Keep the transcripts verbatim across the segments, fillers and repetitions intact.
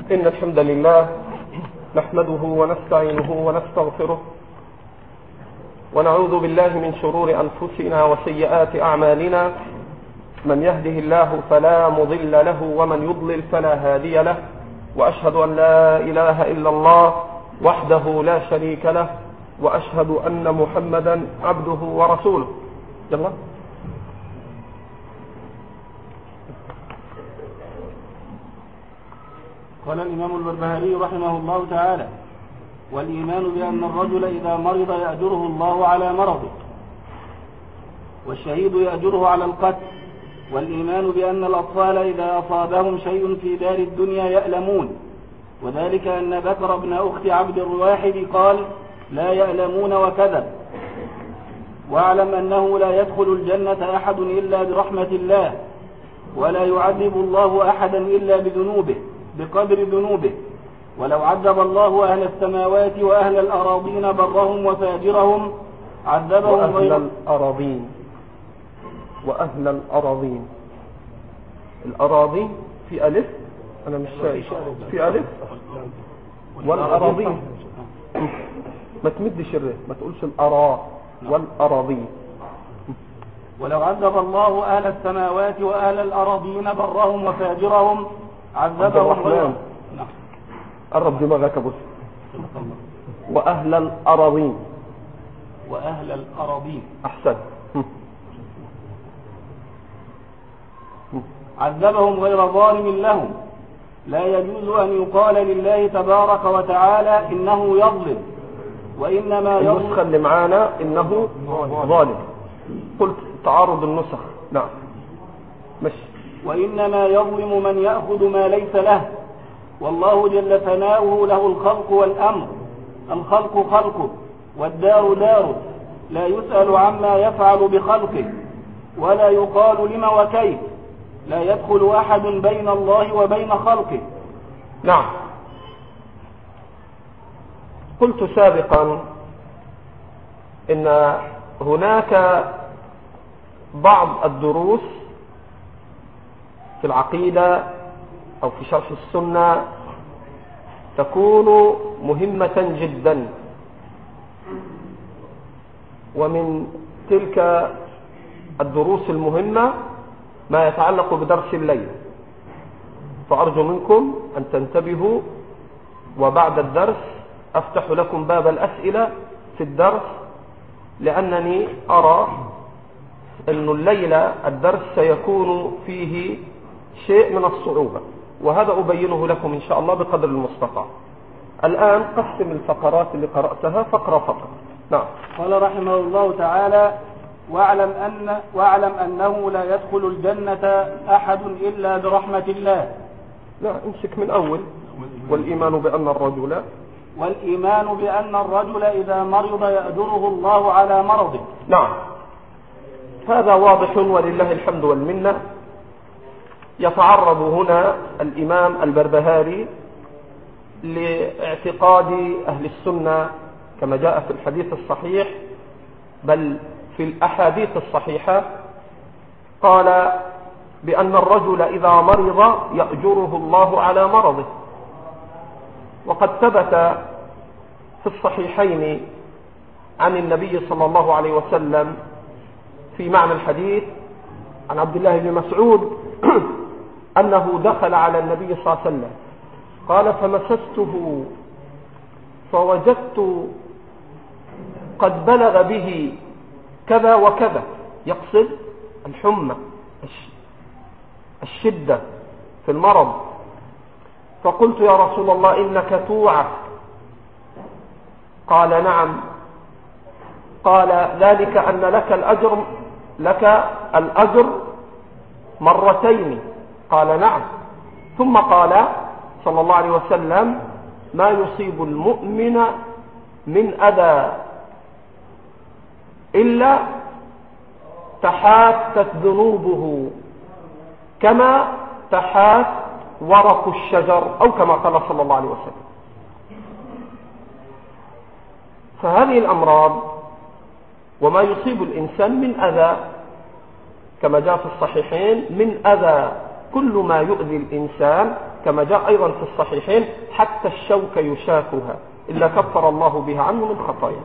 إن الحمد لله نحمده ونستعينه ونستغفره ونعوذ بالله من شرور أنفسنا وسيئات أعمالنا. من يهده الله فلا مضل له ومن يضلل فلا هادي له، وأشهد أن لا إله إلا الله وحده لا شريك له، وأشهد أن محمدا عبده ورسوله. يلا قال الإمام البربهاري رحمه الله تعالى: والإيمان بأن الرجل إذا مرض يأجره الله على مرضه، والشهيد يأجره على القتل، والإيمان بأن الأطفال إذا أصابهم شيء في دار الدنيا يألمون، وذلك أن بكر بن أخت عبد الواحد قال: لا يألمون وكذب. واعلم أنه لا يدخل الجنة أحد إلا برحمة الله، ولا يعذب الله أحدا إلا بذنوبه بقدر ذنوبه. ولو عذب الله أهل السماوات وأهل الأراضين برهم وفاجرهم عذبهم وأهل غير الأراضين وأهل الأراضين الأراضين في ألف، أنا مش شايف في ألف. والأراضين ما تمدش الره، ما تقولش الأراء، والأراضين. ولو عذب الله أهل السماوات وأهل الأراضين برهم وفاجرهم عذبهم غير قرب دماغك بص. وأهل الأراضين وأهل الأراضين أحسن. عذبهم غير ظالم لهم. لا يجوز أن يقال لله تبارك وتعالى إنه يظلم، وإنما يظلم. النسخة اللي معانا إنه ظالم، قلت تعارض النسخ. نعم مش وإنما يظلم من يأخذ ما ليس له، والله جل ثناؤه له الخلق والأمر. الخلق خلقه والدار داره، لا يسأل عما يفعل بخلقه، ولا يقال لما وكيف. لا يدخل أحد بين الله وبين خلقه. نعم. قلت سابقا إن هناك بعض الدروس في العقيدة أو في شرح السنة تكون مهمة جدا، ومن تلك الدروس المهمة ما يتعلق بدرس الليل، فأرجو منكم أن تنتبهوا، وبعد الدرس أفتح لكم باب الأسئلة في الدرس، لأنني أرى أن الليلة الدرس سيكون فيه شيء من الصعوبة، وهذا أبينه لكم إن شاء الله بقدر المستطاع. الآن قسم الفقرات اللي قرأتها فقرة فقرة. نعم. قال رحمه الله تعالى: واعلم أن واعلم أنه لا يدخل الجنة أحد إلا برحمة الله. لا، امسك من أول. والإيمان بأن الرجل والإيمان بأن الرجل إذا مرض يأجره الله على مرضه. نعم، هذا واضح ولله الحمد والمنة. يتعرض هنا الإمام البربهاري لاعتقاد أهل السنة كما جاء في الحديث الصحيح، بل في الأحاديث الصحيحة، قال بأن الرجل إذا مرض يأجره الله على مرضه. وقد ثبت في الصحيحين عن النبي صلى الله عليه وسلم في معنى الحديث عن عبد الله بن مسعود أنه دخل على النبي صلى الله عليه وسلم قال: فمسسته فوجدت قد بلغ به كذا وكذا، يقصد الحمى الشدة في المرض. فقلت: يا رسول الله إنك توعك. قال: نعم. قال: ذلك أن لك الأجر لك الأجر مرتين. قال: نعم. ثم قال صلى الله عليه وسلم: ما يصيب المؤمن من أذى إلا تحاتت ذنوبه كما تحات ورق الشجر، أو كما قال صلى الله عليه وسلم. فهذه الأمراض وما يصيب الإنسان من أذى كما جاء في الصحيحين، من أذى كل ما يؤذي الإنسان كما جاء أيضا في الصحيحين حتى الشوك يشاكها إلا كفر الله بها عنه من خطايا.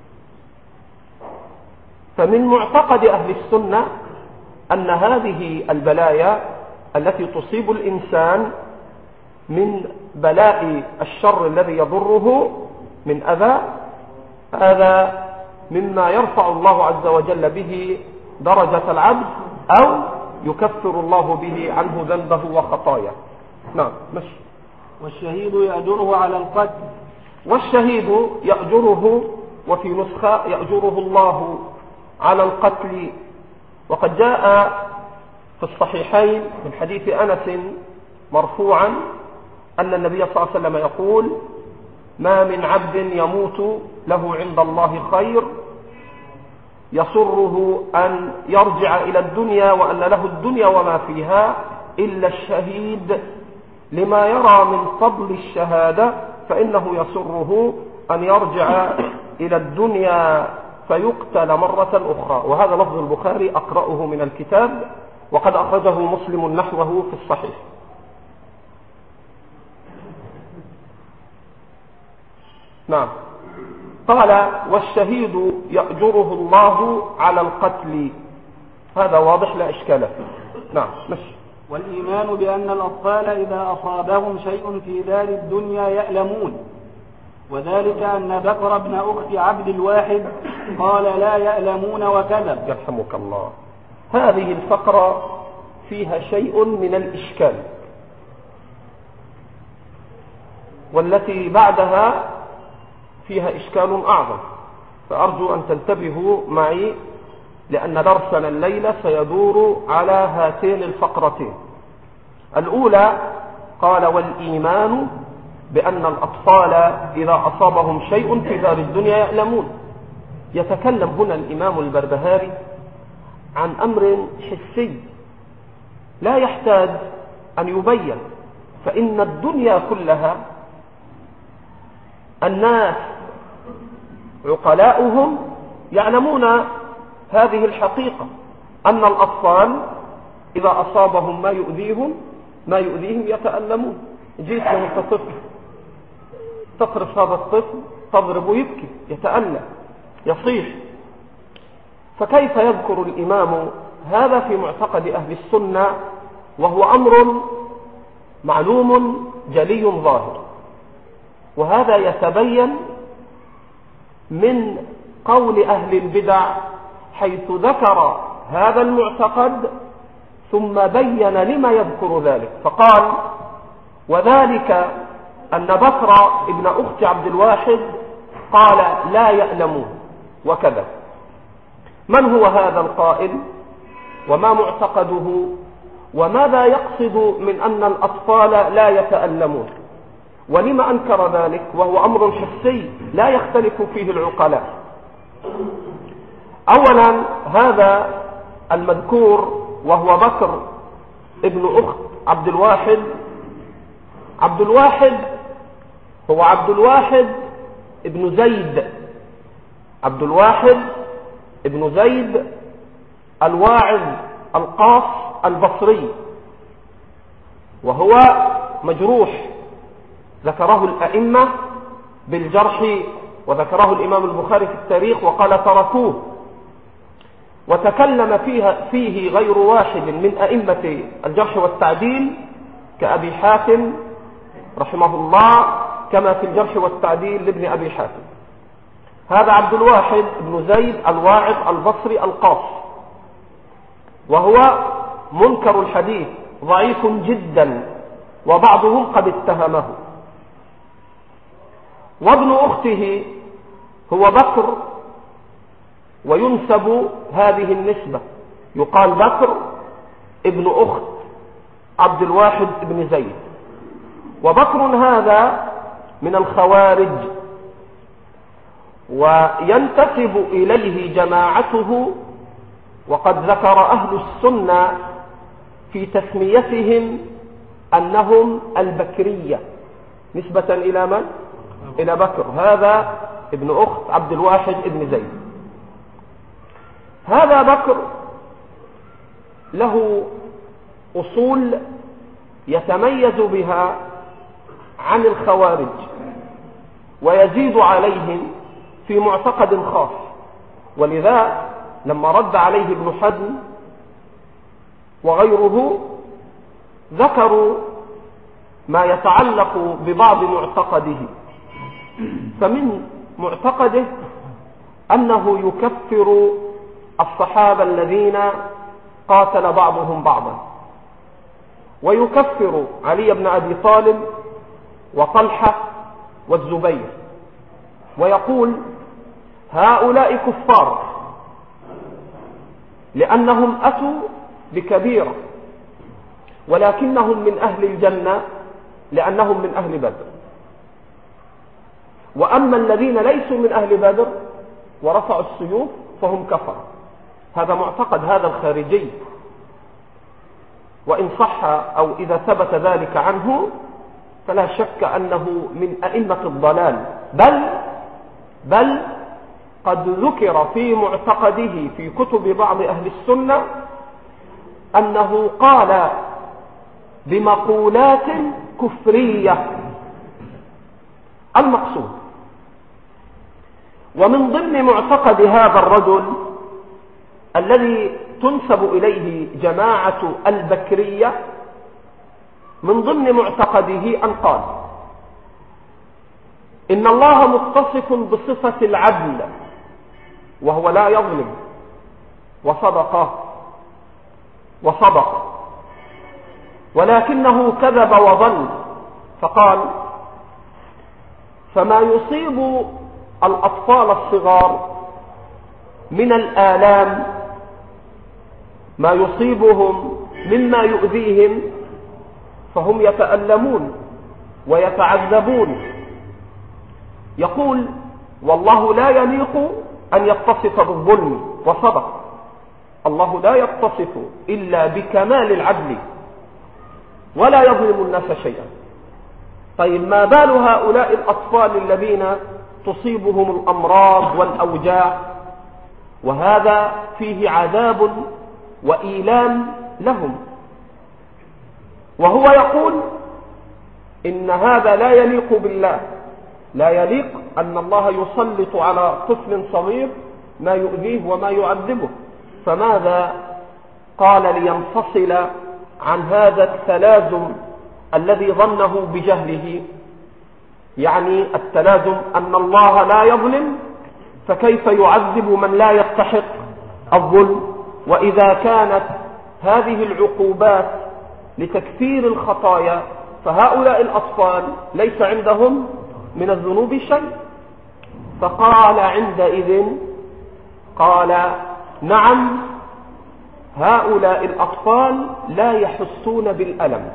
فمن معتقد أهل السنة أن هذه البلايا التي تصيب الإنسان من بلاء الشر الذي يضره من أذى، هذا مما يرفع الله عز وجل به درجة العبد أو يكفر الله به عنه ذنبه وخطاياه. نعم ماشي. والشهيد يأجره على القتل. والشهيد يأجره، وفي نسخة يأجره الله على القتل. وقد جاء في الصحيحين من حديث أنس مرفوعا أن النبي صلى الله عليه وسلم يقول: ما من عبد يموت له عند الله خير يسره أن يرجع إلى الدنيا وأن له الدنيا وما فيها إلا الشهيد، لما يرى من فضل الشهادة، فإنه يسره أن يرجع إلى الدنيا فيقتل مرة أخرى. وهذا لفظ البخاري أقرأه من الكتاب، وقد أخرجه مسلم نحوه في الصحيح. نعم. قال: والشهيد يأجره الله على القتل. هذا واضح لا إشكال فيه. نعم ماشي. والإيمان بأن الأطفال إذا أصابهم شيء في دار الدنيا يألمون، وذلك أن بكر بن أخت عبد الواحد قال: لا يألمون وكذب. يرحمك الله. هذه الفقرة فيها شيء من الإشكال، والتي بعدها فيها إشكال أعظم، فأرجو أن تنتبهوا معي، لأن درسنا الليلة سيدور على هاتين الفقرتين. الأولى قال: والإيمان بأن الأطفال إذا أصابهم شيء في دار الدنيا يألمون. يتكلم هنا الإمام البربهاري عن أمر حسي لا يحتاج أن يبين، فإن الدنيا كلها الناس عقلاؤهم يعلمون هذه الحقيقة، أن الأطفال إذا أصابهم ما يؤذيهم ما يؤذيهم يتألمون. جيت لهم طفل تقرص هذا الطفل تضرب يبكي يتألم يصيح، فكيف يذكر الإمام هذا في معتقد أهل السنة وهو أمر معلوم جلي ظاهر؟ وهذا يتبين من قول أهل البدع حيث ذكر هذا المعتقد ثم بين لما يذكر ذلك، فقال: وذلك أن بكر ابن أخت عبد الواحد قال: لا يألمون وكذا. من هو هذا القائل؟ وما معتقده؟ وماذا يقصد من أن الأطفال لا يتألمون؟ ولما أنكر ذلك وهو أمر حسي لا يختلف فيه العقلاء؟ أولا، هذا المذكور وهو بكر ابن أخت عبد الواحد، عبد الواحد هو عبد الواحد ابن زيد، عبد الواحد ابن زيد الواعظ القاص البصري، وهو مجروح ذكره الأئمة بالجرح، وذكره الإمام البخاري في التاريخ وقال تركوه، وتكلم فيها فيه غير واحد من أئمة الجرح والتعديل كأبي حاتم رحمه الله، كما في الجرح والتعديل لابن أبي حاتم. هذا عبد الواحد بن زيد الواعظ البصري القاص، وهو منكر الحديث ضعيف جدا، وبعضهم قد اتهمه. وابن أخته هو بكر، وينسب هذه النسبة، يقال بكر ابن أخت عبد الواحد بن زيد. وبكر هذا من الخوارج، وينتسب إليه جماعته، وقد ذكر أهل السنة في تسميتهم أنهم البكرية نسبة إلى من؟ إلى بكر، هذا ابن أخت عبد الواحد بن زيد. هذا بكر له أصول يتميز بها عن الخوارج ويزيد عليهم في معتقد خاص. ولذا لما رد عليه ابن حزم وغيره ذكروا ما يتعلق ببعض معتقده، فمن معتقده أنه يكفر الصحابة الذين قاتل بعضهم بعضا، ويكفر علي بن أبي طالب وطلحة والزبير، ويقول هؤلاء كفار لأنهم أتوا بكبيرة، ولكنهم من أهل الجنة لأنهم من أهل بدر. وأما الذين ليسوا من أهل بدر ورفعوا السيوف فهم كفر. هذا معتقد هذا الخارجي، وإن صح أو إذا ثبت ذلك عنه فلا شك أنه من أئمة الضلال، بل بل قد ذكر في معتقده في كتب بعض أهل السنة أنه قال بمقولات كفرية. المقصود ومن ضمن معتقد هذا الرجل الذي تنسب إليه جماعة البكرية، من ضمن معتقده أن قال إن الله متصف بصفة العدل وهو لا يظلم، وصدق وصدق ولكنه كذب وظن، فقال فما يصيب الأطفال الصغار من الآلام ما يصيبهم مما يؤذيهم فهم يتألمون ويتعذبون. يقول والله لا يليق أن يتصف بالظلم، وصدق، الله لا يتصف إلا بكمال العدل ولا يظلم الناس شيئا. طيب ما بال هؤلاء الأطفال الذين تصيبهم الأمراض والأوجاع، وهذا فيه عذاب وإيلام لهم، وهو يقول إن هذا لا يليق بالله، لا يليق أن الله يسلط على طفل صغير ما يؤذيه وما يعذبه. فماذا قال لينفصل عن هذا التلازم الذي ظنه بجهله؟ يعني التلازم أن الله لا يظلم، فكيف يعذب من لا يستحق الظلم؟ وإذا كانت هذه العقوبات لتكفير الخطايا فهؤلاء الأطفال ليس عندهم من الذنوب شيء. فقال عندئذ قال نعم، هؤلاء الأطفال لا يحسون بالألم،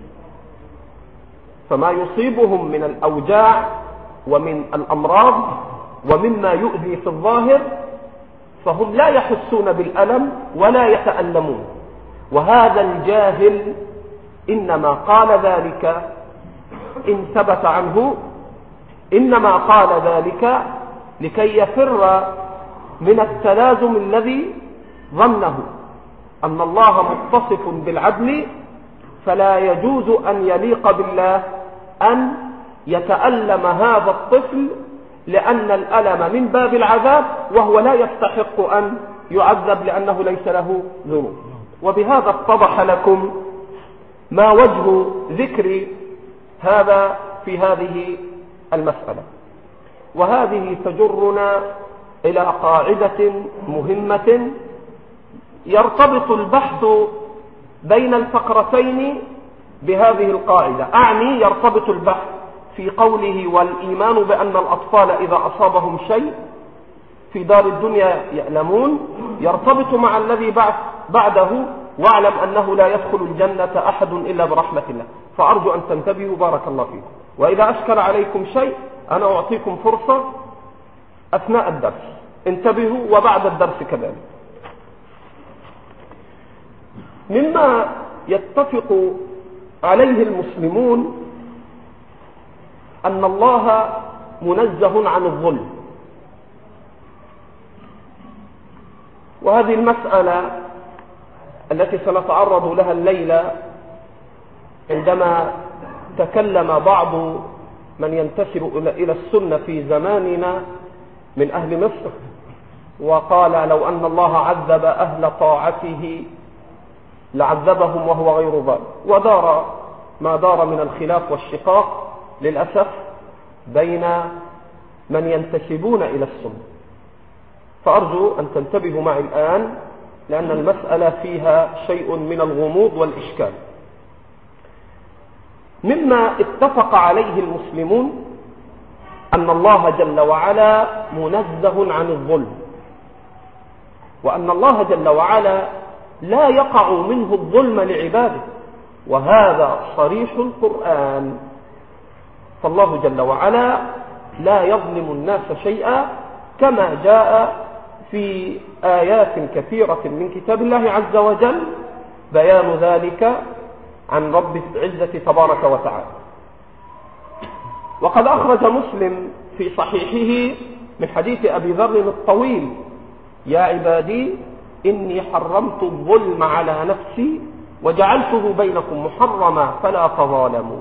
فما يصيبهم من الأوجاع ومن الأمراض ومما يؤذي في الظاهر فهم لا يحسون بالألم ولا يتألمون. وهذا الجاهل إنما قال ذلك إن ثبت عنه، إنما قال ذلك لكي يفر من التلازم الذي ظنه أن الله متصف بالعدل، فلا يجوز أن يليق بالله أن يتألم هذا الطفل، لأن الألم من باب العذاب وهو لا يستحق أن يعذب لأنه ليس له ذنوب. وبهذا اتضح لكم ما وجه ذكر هذا في هذه المسألة. وهذه تجرنا إلى قاعدة مهمة يرتبط البحث بين الفقرتين بهذه القاعدة. أعني يرتبط البحث في قوله والإيمان بأن الأطفال إذا أصابهم شيء في دار الدنيا يألمون، يرتبط مع الذي بعده واعلم أنه لا يدخل الجنة أحد إلا برحمة الله. فأرجو أن تنتبهوا بارك الله فيكم. وإذا أشكل عليكم شيء أنا أعطيكم فرصة أثناء الدرس، انتبهوا، وبعد الدرس كذلك. مما يتفق عليه المسلمون أن الله منزه عن الظلم، وهذه المسألة التي سنتعرض لها الليلة عندما تكلم بعض من ينتسب إلى السنة في زماننا من أهل مصر وقال لو أن الله عذب أهل طاعته لعذبهم وهو غير ظالم، ودار ما دار من الخلاف والشقاق للأسف بين من ينتسبون إلى السنة. فأرجو أن تنتبهوا معي الآن، لأن المسألة فيها شيء من الغموض والإشكال. مما اتفق عليه المسلمون أن الله جل وعلا منزه عن الظلم، وأن الله جل وعلا لا يقع منه الظلم لعباده، وهذا صريح القرآن. فالله جل وعلا لا يظلم الناس شيئا، كما جاء في آيات كثيرة من كتاب الله عز وجل بيان ذلك عن رب العزة تبارك وتعالى. وقد أخرج مسلم في صحيحه من حديث أبي ذر الطويل: يا عبادي إني حرمت الظلم على نفسي وجعلته بينكم محرما فلا تظالموا.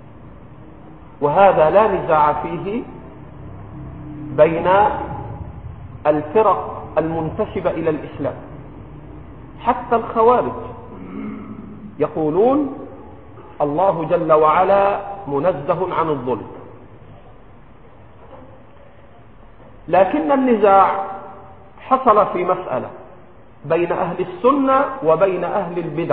وهذا لا نزاع فيه بين الفرق المنتسبة إلى الإسلام، حتى الخوارج يقولون الله جل وعلا منزه عن الظلم. لكن النزاع حصل في مسألة بين أهل السنة وبين أهل البدع،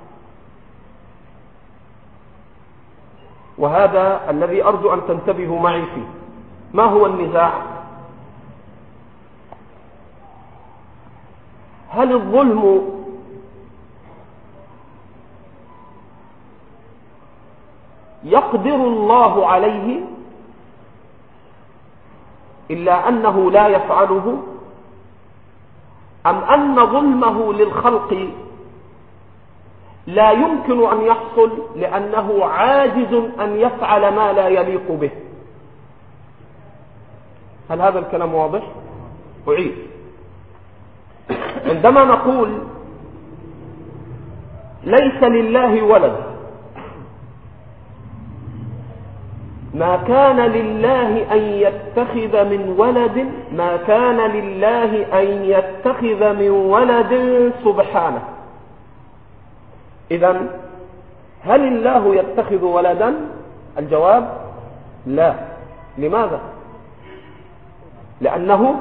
وهذا الذي أرجو أن تنتبهوا معي فيه. ما هو النزاع؟ هل الظلم يقدر الله عليه إلا أنه لا يفعله، أم أن ظلمه للخلق لا يمكن أن يحصل لأنه عاجز أن يفعل ما لا يليق به؟ هل هذا الكلام واضح؟ أعيد. عندما نقول ليس لله ولد، ما كان لله أن يتخذ من ولد ما كان لله أن يتخذ من ولد سبحانه. إذن هل الله يتخذ ولدا؟ الجواب لا. لماذا؟ لأنه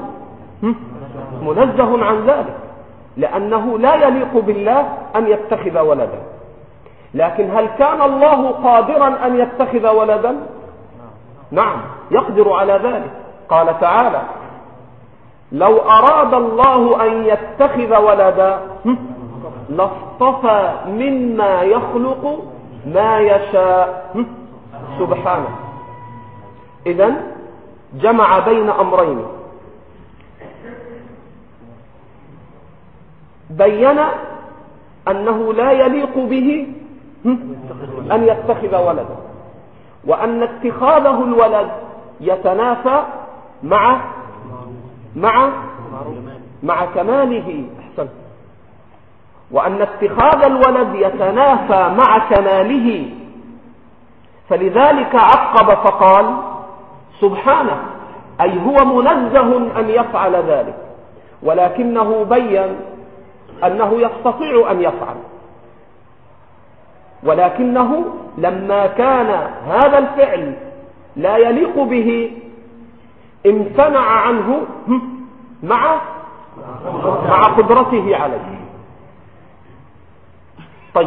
منزه عن ذلك، لأنه لا يليق بالله أن يتخذ ولدا. لكن هل كان الله قادرا أن يتخذ ولدا؟ نعم، يقدر على ذلك. قال تعالى: لو أراد الله أن يتخذ ولدا لاصطفى مما يخلق ما يشاء سبحانه. إذن جمع بين أمرين: بين أنه لا يليق به أن يتخذ ولدا، وأن اتخاذه الولد يتنافى مع مع مع كماله. أحسن. وأن اتخاذ الولد يتنافى مع كماله، فلذلك عقب فقال سبحانه، أي هو منزه أن يفعل ذلك، ولكنه بين أنه يستطيع أن يفعل، ولكنه لما كان هذا الفعل لا يليق به امتنع عنه مع مع قدرته عليه. طيب،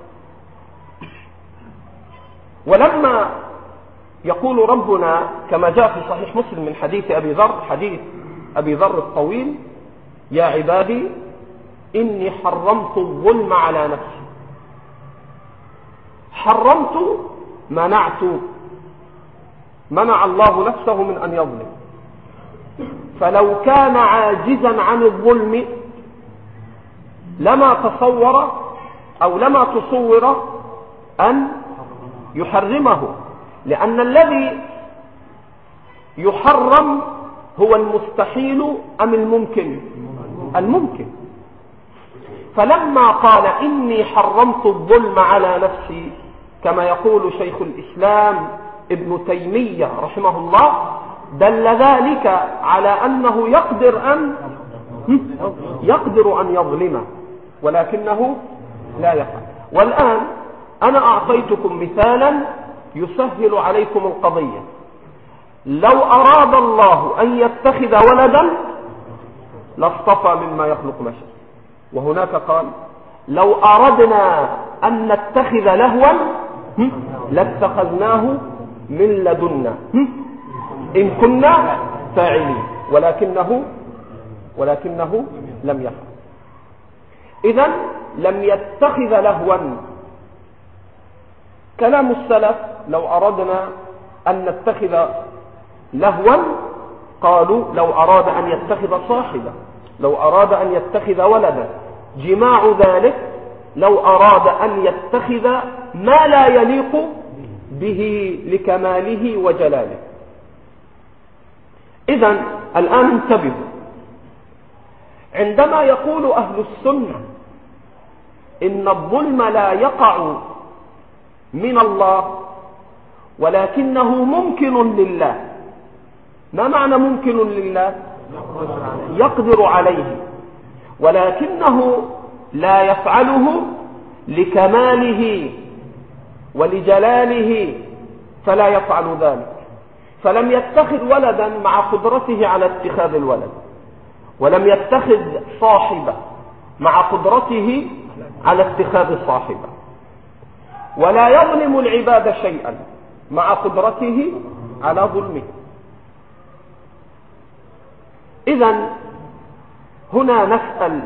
ولما يقول ربنا كما جاء في صحيح مسلم من حديث أبي ذر حديث أبي ذر الطويل: يا عبادي إني حرمت الظلم على نفسي. حرمت، منعت، منع الله نفسه من أن يظلم. فلو كان عاجزا عن الظلم لما تصور أو لما تصور أن يحرمه، لأن الذي يحرم هو المستحيل أم الممكن؟ الممكن. فلما قال إني حرمت الظلم على نفسي كما يقول شيخ الإسلام ابن تيمية رحمه الله، دل ذلك على أنه يقدر أن يقدر أن يظلمه ولكنه لا يفعل. والآن أنا أعطيتكم مثالا يسهل عليكم القضية. لو أراد الله أن يتخذ ولدا لاصطفى مما يخلق ما شاء، وهناك قال لو أردنا أن نتخذ لهوا لاتخذناه من لدنا إن كنا فاعلين، ولكنه ولكنه لم يفعل. إذن لم يتخذ لهوا. كلام السلف لو أردنا أن نتخذ لهوا قالوا لو أراد أن يتخذ صاحبا، لو أراد أن يتخذ ولدا، جماع ذلك لو أراد أن يتخذ ما لا يليق به لكماله وجلاله. إذن الآن انتبهوا، عندما يقول أهل السنة إن الظلم لا يقع من الله ولكنه ممكن لله، ما معنى ممكن لله؟ يقدر عليه، ولكنه لا يفعله لكماله ولجلاله فلا يفعل ذلك. فلم يتخذ ولدا مع قدرته على اتخاذ الولد، ولم يتخذ صاحبة مع قدرته على اتخاذ صاحبة، ولا يظلم العباد شيئا مع قدرته على ظلمه. إذن هنا نسأل: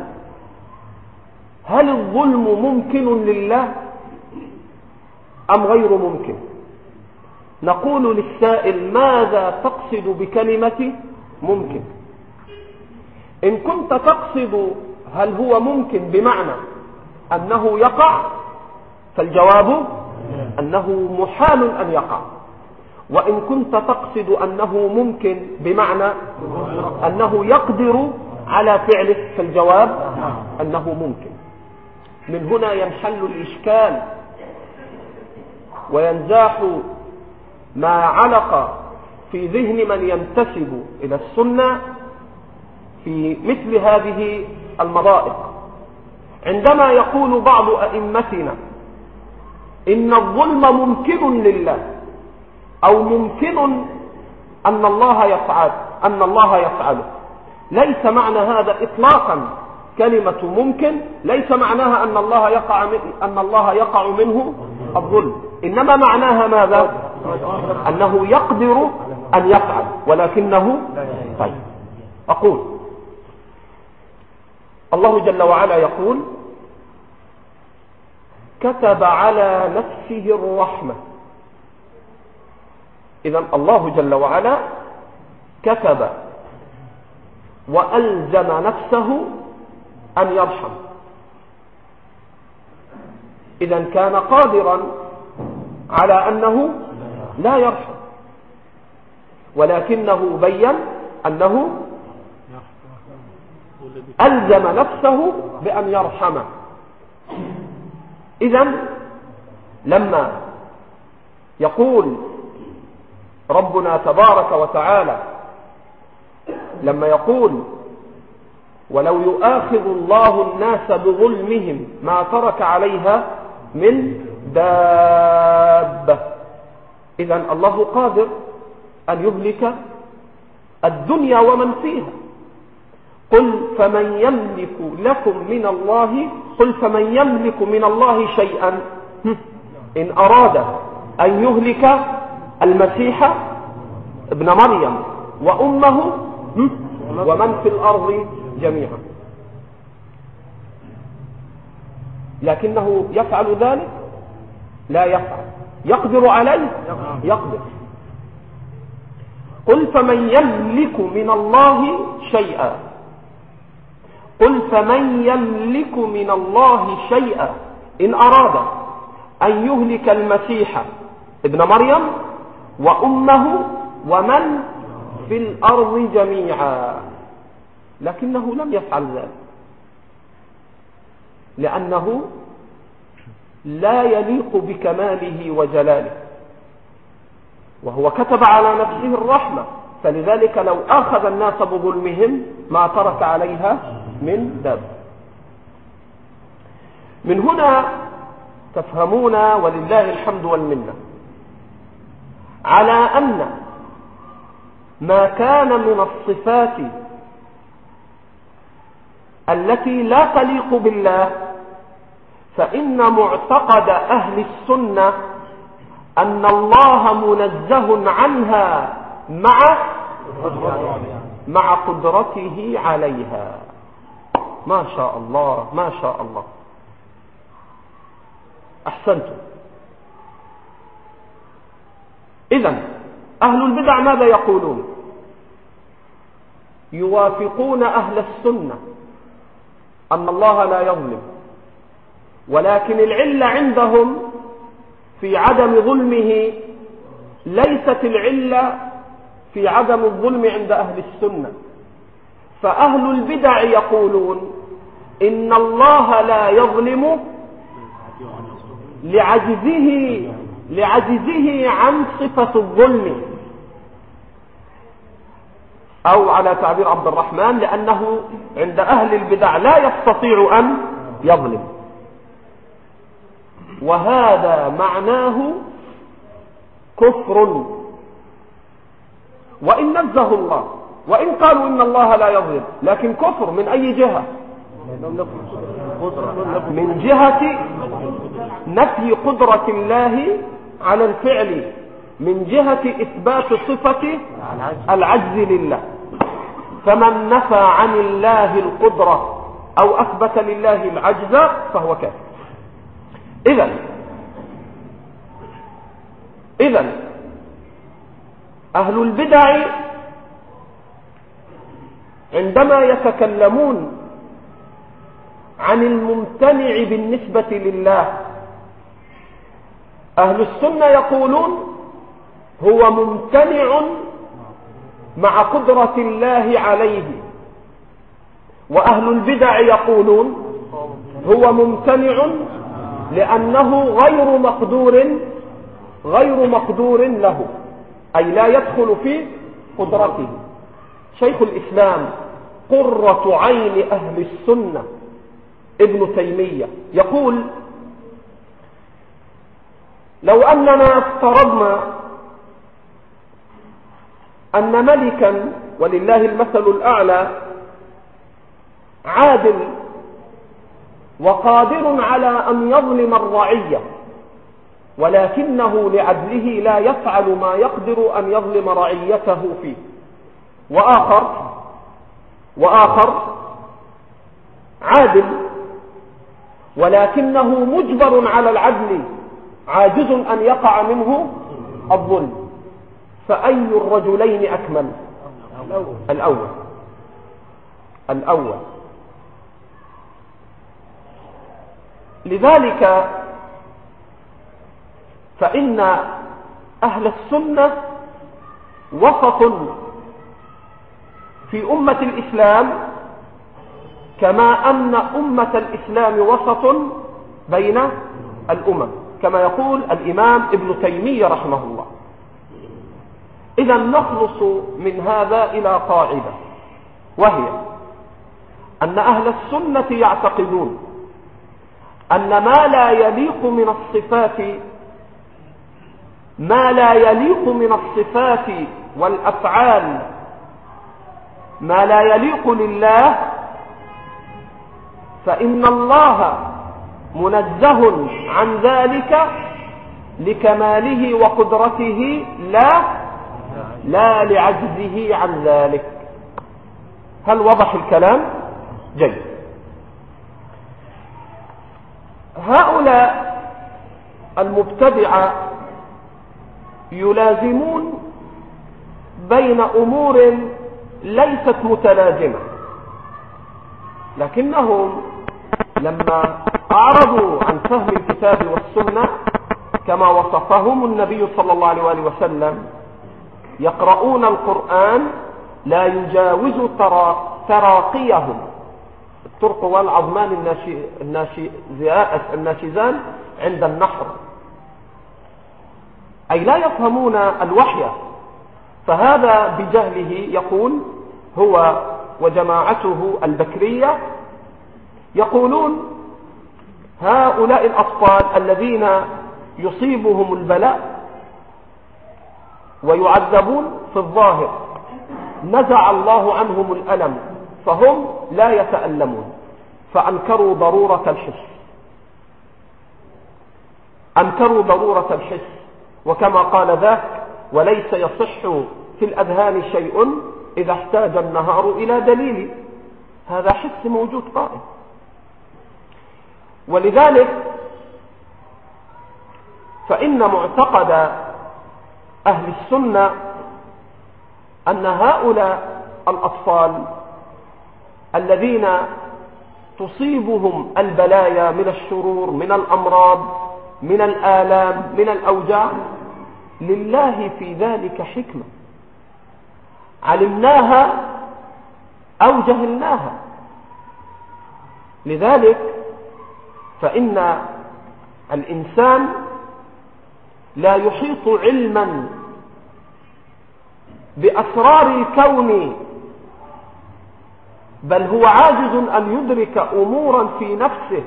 هل الظلم ممكن لله أم غير ممكن؟ نقول للسائل: ماذا تقصد بكلمة ممكن؟ إن كنت تقصد هل هو ممكن بمعنى أنه يقع، فالجواب أنه محال أن يقع. وإن كنت تقصد أنه ممكن بمعنى أنه يقدر على فعله، فالجواب أنه ممكن. من هنا ينحل الإشكال وينزاح ما علق في ذهن من ينتسب إلى السنة في مثل هذه المضائق. عندما يقول بعض أئمتنا إن الظلم ممكن لله أو ممكن أن الله يفعل أن الله يفعله، ليس معنى هذا إطلاقا كلمة ممكن ليس معناها أن الله يقع من أن الله يقع منه الظلم، إنما معناها ماذا؟ أنه يقدر أن يفعل ولكنه. طيب، أقول الله جل وعلا يقول: كتب على نفسه الرحمة. إذن الله جل وعلا كتب وألزم نفسه أن يرحم. إذن كان قادرا على أنه لا يرحم، ولكنه بين أنه ألزم نفسه بأن يرحمه. إذن لما يقول ربنا تبارك وتعالى، لما يقول: ولو يؤاخذ الله الناس بظلمهم ما ترك عليها من دابة، إذن الله قادر أن يهلك الدنيا ومن فيها. قل فمن يملك لكم من الله قل فمن يملك من الله شيئا إن أراد أن يهلك المسيح ابن مريم وأمه ومن في الأرض جميعا. لكنه يفعل ذلك؟ لا يفعل. يقدر عليه؟ يقدر. قل فمن يملك من الله شيئا قل فمن يملك من الله شيئا إن أراد أن يهلك المسيح ابن مريم وأمه ومن في الأرض جميعا. لكنه لم يفعل ذلك، لأنه لا يليق بكماله وجلاله، وهو كتب على نفسه الرحمة، فلذلك لو أخذ الناس بظلمهم ما ترك عليها من داب. من هنا تفهمون ولله الحمد والمنة على أن ما كان من الصفات التي لا تليق بالله فإن معتقد أهل السنة أن الله منزه عنها مع مع قدرته عليها. ما شاء الله ما شاء الله، أحسنتم. إذن أهل البدع ماذا يقولون؟ يوافقون أهل السنة أن الله لا يظلم، ولكن العلة عندهم في عدم ظلمه ليست العلة في عدم الظلم عند أهل السنة. فأهل البدع يقولون إن الله لا يظلم لعجزه لعجزه عن صفة الظلم، أو على تعبير عبد الرحمن لأنه عند أهل البدع لا يستطيع أن يظلم، وهذا معناه كفر. وإن نزه الله وإن قالوا إن الله لا يظلم، لكن كفر من أي جهة؟ من جهة نفي قدرة الله على الفعل، من جهة إثبات صفة العجز لله. فمن نفى عن الله القدرة أو أثبت لله العجز فهو كافر. إذن إذن أهل البدع عندما يتكلمون عن الممتنع بالنسبة لله، أهل السنة يقولون هو ممتنع مع قدرة الله عليه، وأهل البدع يقولون هو ممتنع لأنه غير مقدور غير مقدور له، أي لا يدخل في قدرته. شيخ الإسلام قرة عين أهل السنة ابن تيمية يقول: لو أننا افترضنا أن ملكا ولله المثل الأعلى عادل وقادر على أن يظلم الرعية، ولكنه لعدله لا يفعل ما يقدر أن يظلم رعيته فيه، وآخر وآخر عادل ولكنه مجبر على العدل عاجز أن يقع منه الظلم، فأي الرجلين أكمل؟ الأول الأول لذلك فإن أهل السنة وسط في أمة الإسلام، كما أن أمة الإسلام وسط بين الأمم، كما يقول الإمام ابن تيمية رحمه الله. إذا نخلص من هذا إلى قاعدة، وهي أن أهل السنة يعتقدون أن ما لا يليق من الصفات ما لا يليق من الصفات والأفعال ما لا يليق لله، فإن الله منزه عن ذلك لكماله وقدرته لا لا لعجزه عن ذلك. هل وضح الكلام؟ جيد. هؤلاء المبتدعة يلازمون بين أمور ليست متلازمة، لكنهم لما أعرضوا عن فهم الكتاب والسنة كما وصفهم النبي صلى الله عليه وسلم، يقرؤون القرآن لا يجاوز تراقيهم. الطرق والعظمان الناشزان عند النحر، أي لا يفهمون الوحي. فهذا بجهله يقول هو وجماعته البكرية يقولون هؤلاء الأطفال الذين يصيبهم البلاء ويعذبون في الظاهر نزع الله عنهم الألم فهم لا يتألمون، فأنكروا ضرورة الحس، أنكروا ضرورة الحس. وكما قال ذاك: وليس يصح في الأذهان شيء إذا احتاج النهار إلى دليل. هذا حس موجود قائم. ولذلك فإن معتقد أهل السنة أن هؤلاء الأطفال الذين تصيبهم البلايا من الشرور، من الأمراض، من الآلام، من الأوجاع، لله في ذلك حكمة علمناها أو جهلناها. لذلك فإن الإنسان لا يحيط علما بأسرار الكون، بل هو عاجز أن يدرك أمورا في نفسه.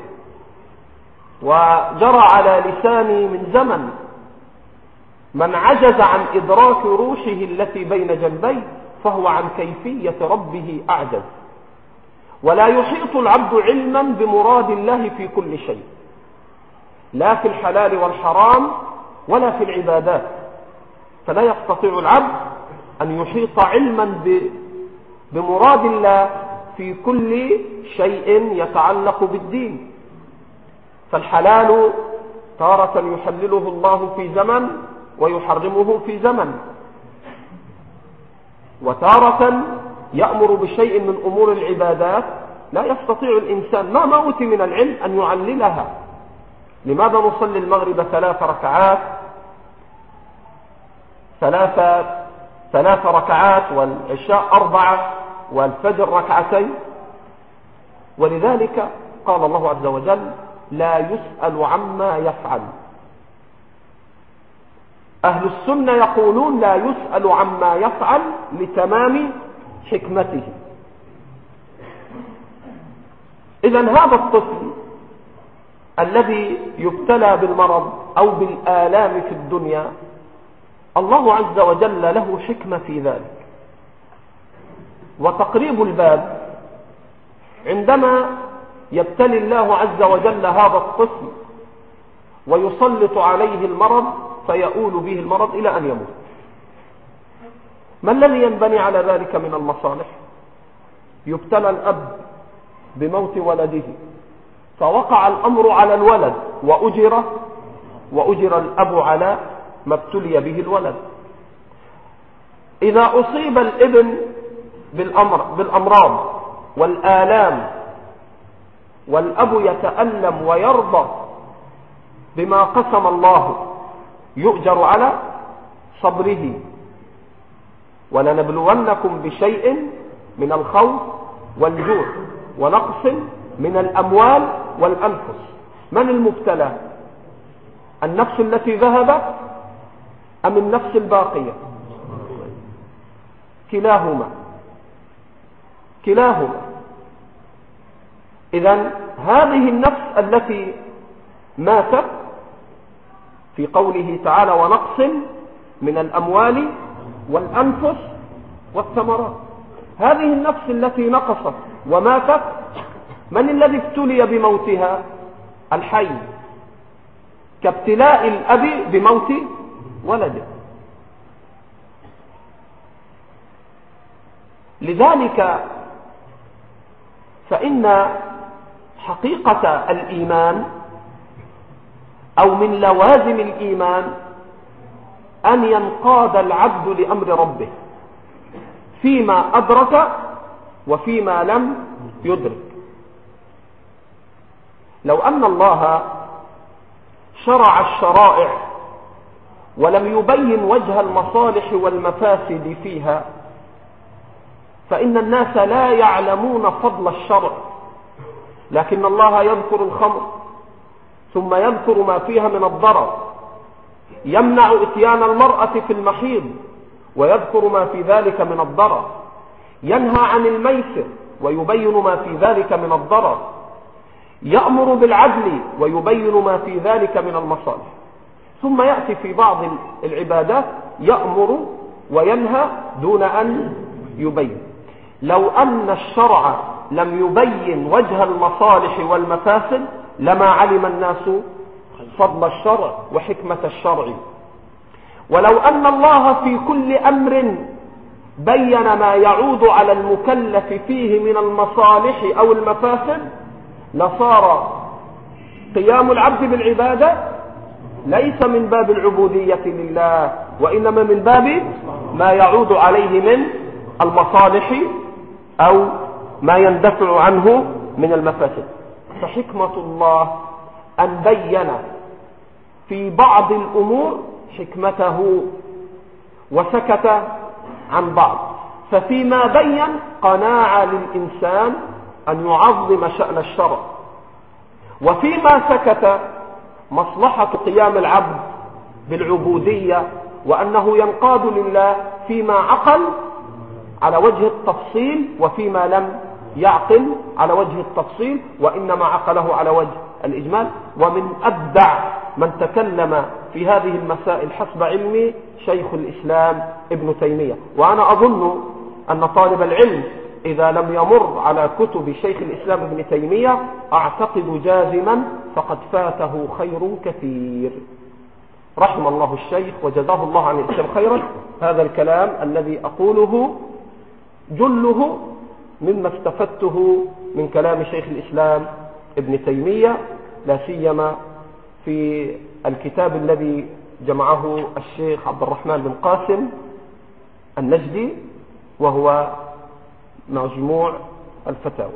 وجرى على لساني من زمن من عجز عن إدراك روحه التي بين جنبيه فهو عن كيفية ربه أعجز. ولا يحيط العبد علما بمراد الله في كل شيء، لا في الحلال والحرام ولا في العبادات. فلا يستطيع العبد أن يحيط علما بمراد الله في كل شيء يتعلق بالدين. فالحلال تارة يحلله الله في زمن ويحرمه في زمن، وتارة يأمر بشيء من أمور العبادات لا يستطيع الإنسان مهما أوتي من العلم أن يعللها. لماذا نصلي المغرب ثلاث ركعات ثلاثة ثلاث ركعات والعشاء أربعة والفجر ركعتين؟ ولذلك قال الله عز وجل: لا يسأل عما يفعل. أهل السنة يقولون لا يسأل عما يفعل لتمام حكمته. إذن هذا الطفل الذي يبتلى بالمرض أو بالآلام في الدنيا الله عز وجل له حكمة في ذلك. وتقريب الباب عندما يبتلي الله عز وجل هذا الطفل ويسلط عليه المرض فيؤول به المرض إلى أن يموت، ما الذي ينبني على ذلك من المصالح؟ يبتلى الأب بموت ولده فوقع الأمر على الولد وأجر وأجر الأب على ما ابتلي به الولد. إذا أصيب الابن بالأمر بالأمراض والآلام والأب يتألم ويرضى بما قسم الله يؤجر على صبره. ولنبلونكم بشيء من الخوف والجوع ونقص من الأموال والأنفس. من المبتلى؟ النفس التي ذهبت أم النفس الباقية؟ كلاهما كلاهما. إذن هذه النفس التي ماتت في قوله تعالى: ونقص من الأموال والأنفس والثمرات، هذه النفس التي نقصت وماتت من الذي ابتلي بموتها؟ الحي، كابتلاء الأب بموت ولده. لذلك فإن حقيقة الإيمان أو من لوازم الإيمان أن ينقاد العبد لأمر ربه فيما أدرك وفيما لم يدرك. لو أن الله شرع الشرائع ولم يبين وجه المصالح والمفاسد فيها فإن الناس لا يعلمون فضل الشرع. لكن الله يذكر الخمر ثم يذكر ما فيها من الضرر، يمنع إتيان المرأة في المحيض ويذكر ما في ذلك من الضرر، ينهى عن الميسر ويبين ما في ذلك من الضرر، يأمر بالعدل ويبين ما في ذلك من المصالح. ثم يأتي في بعض العبادات يأمر وينهى دون أن يبين. لو أن الشرع لم يبين وجه المصالح والمفاسد لما علم الناس فضل الشرع وحكمة الشرع. ولو أن الله في كل أمر بين ما يعود على المكلف فيه من المصالح أو المفاسد لصار قيام العبد بالعبادة ليس من باب العبودية لله، وإنما من باب ما يعود عليه من المصالح أو ما يندفع عنه من المفاسد. فحكمة الله أن بين في بعض الأمور حكمته وسكت عن بعض، ففيما بين قناعة للإنسان أن يعظم شأن الشرع، وفيما سكت مصلحة قيام العبد بالعبودية وأنه ينقاد لله فيما عقل على وجه التفصيل وفيما لم يعقل على وجه التفصيل وإنما عقله على وجه الإجمال. ومن أبدع من تكلم في هذه المسائل حسب علمي شيخ الإسلام ابن تيمية. وأنا أظن أن طالب العلم إذا لم يمر على كتب شيخ الإسلام ابن تيمية أعتقد جازما فقد فاته خير كثير. رحم الله الشيخ وجزاه الله عن الإسلام خيرا. هذا الكلام الذي أقوله جله مما استفدته من كلام شيخ الإسلام ابن تيمية، لا سيما في الكتاب الذي جمعه الشيخ عبد الرحمن بن قاسم النجدي وهو مجموع الفتاوى.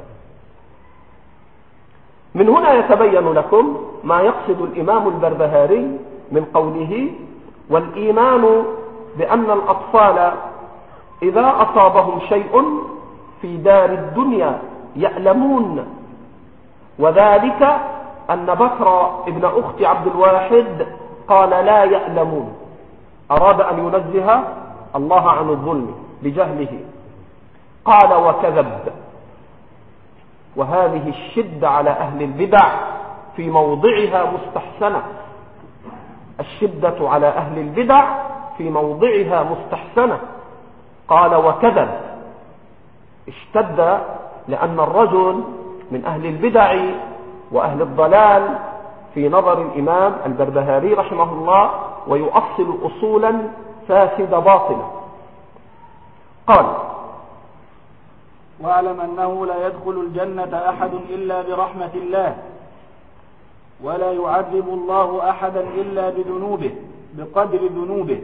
من هنا يتبين لكم ما يقصد الإمام البربهاري من قوله: والإيمان بأن الأطفال إذا أصابهم شيء في دار الدنيا يألمون، وذلك أن بكر ابن أخت عبد الواحد قال لا يألمون، أراد أن ينزه الله عن الظلم لجهله. قال وكذب. وهذه الشدة على أهل البدع في موضعها مستحسنة، الشدة على أهل البدع في موضعها مستحسنة. قال وكذب، اشتد لأن الرجل من أهل البدع وأهل الضلال في نظر الإمام البربهاري رحمه الله ويؤصل أصولا فاسدة باطلة. قال: واعلم أنه لا يدخل الجنة أحد إلا برحمة الله، ولا يعذب الله أحدا إلا بذنوبه بقدر ذنوبه.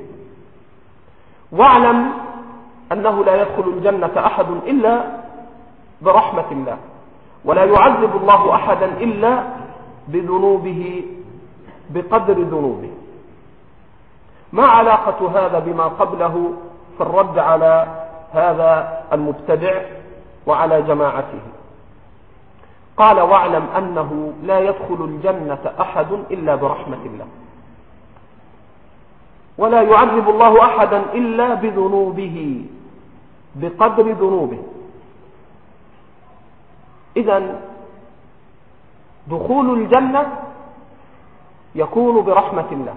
واعلم أنه لا يدخل الجنة أحد إلا برحمة الله، ولا يعذب الله أحدا إلا بذنوبه بقدر ذنوبه. ما علاقة هذا بما قبله في الرد على هذا المبتدع وعلى جماعته؟ قال: واعلم أنه لا يدخل الجنة أحد إلا برحمة الله، ولا يعذب الله أحدا إلا بذنوبه بقدر ذنوبه. إذن دخول الجنة يكون برحمة الله،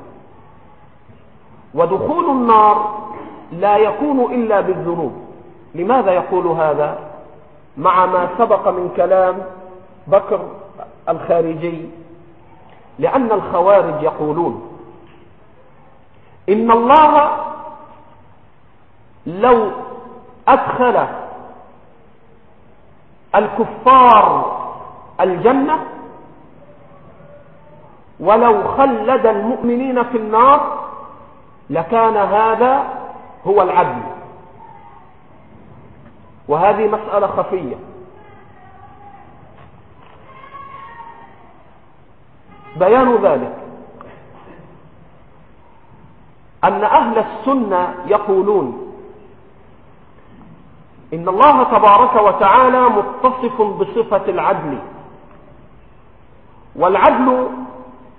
ودخول النار لا يكون إلا بالذنوب. لماذا يقول هذا مع ما سبق من كلام بكر الخارجي؟ لأن الخوارج يقولون إن الله لو أدخل الكفار الجنة ولو خلد المؤمنين في النار لكان هذا هو العدل. وهذه مسألة خفية. بيان ذلك أن أهل السنة يقولون إن الله تبارك وتعالى متصف بصفة العدل، والعدل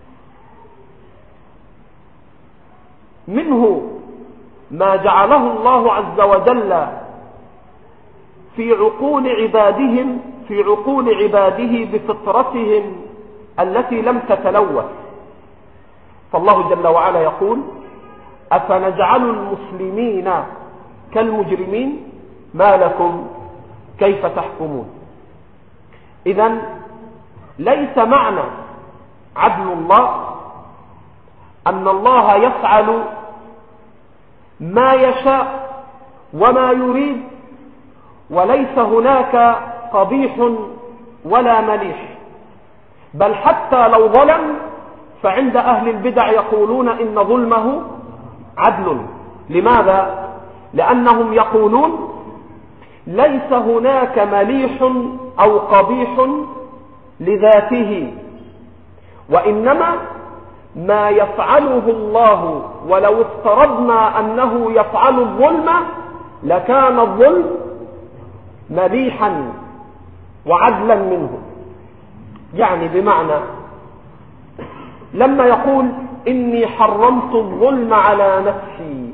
منه ما جعله الله عز وجل في عقول عبادهم في عقول عباده بفطرتهم التي لم تتلوث. فالله جل وعلا يقول: أفنجعل المسلمين كالمجرمين ما لكم كيف تحكمون. إذن ليس معنى عدل الله أن الله يفعل ما يشاء وما يريد، وليس هناك قبيح ولا مليح، بل حتى لو ظلم فعند أهل البدع يقولون إن ظلمه عدل. لماذا؟ لأنهم يقولون ليس هناك مليح أو قبيح لذاته، وإنما ما يفعله الله، ولو افترضنا أنه يفعل الظلم لكان الظلم مليحا وعدلا منه. يعني بمعنى لما يقول: إني حرمت الظلم على نفسي،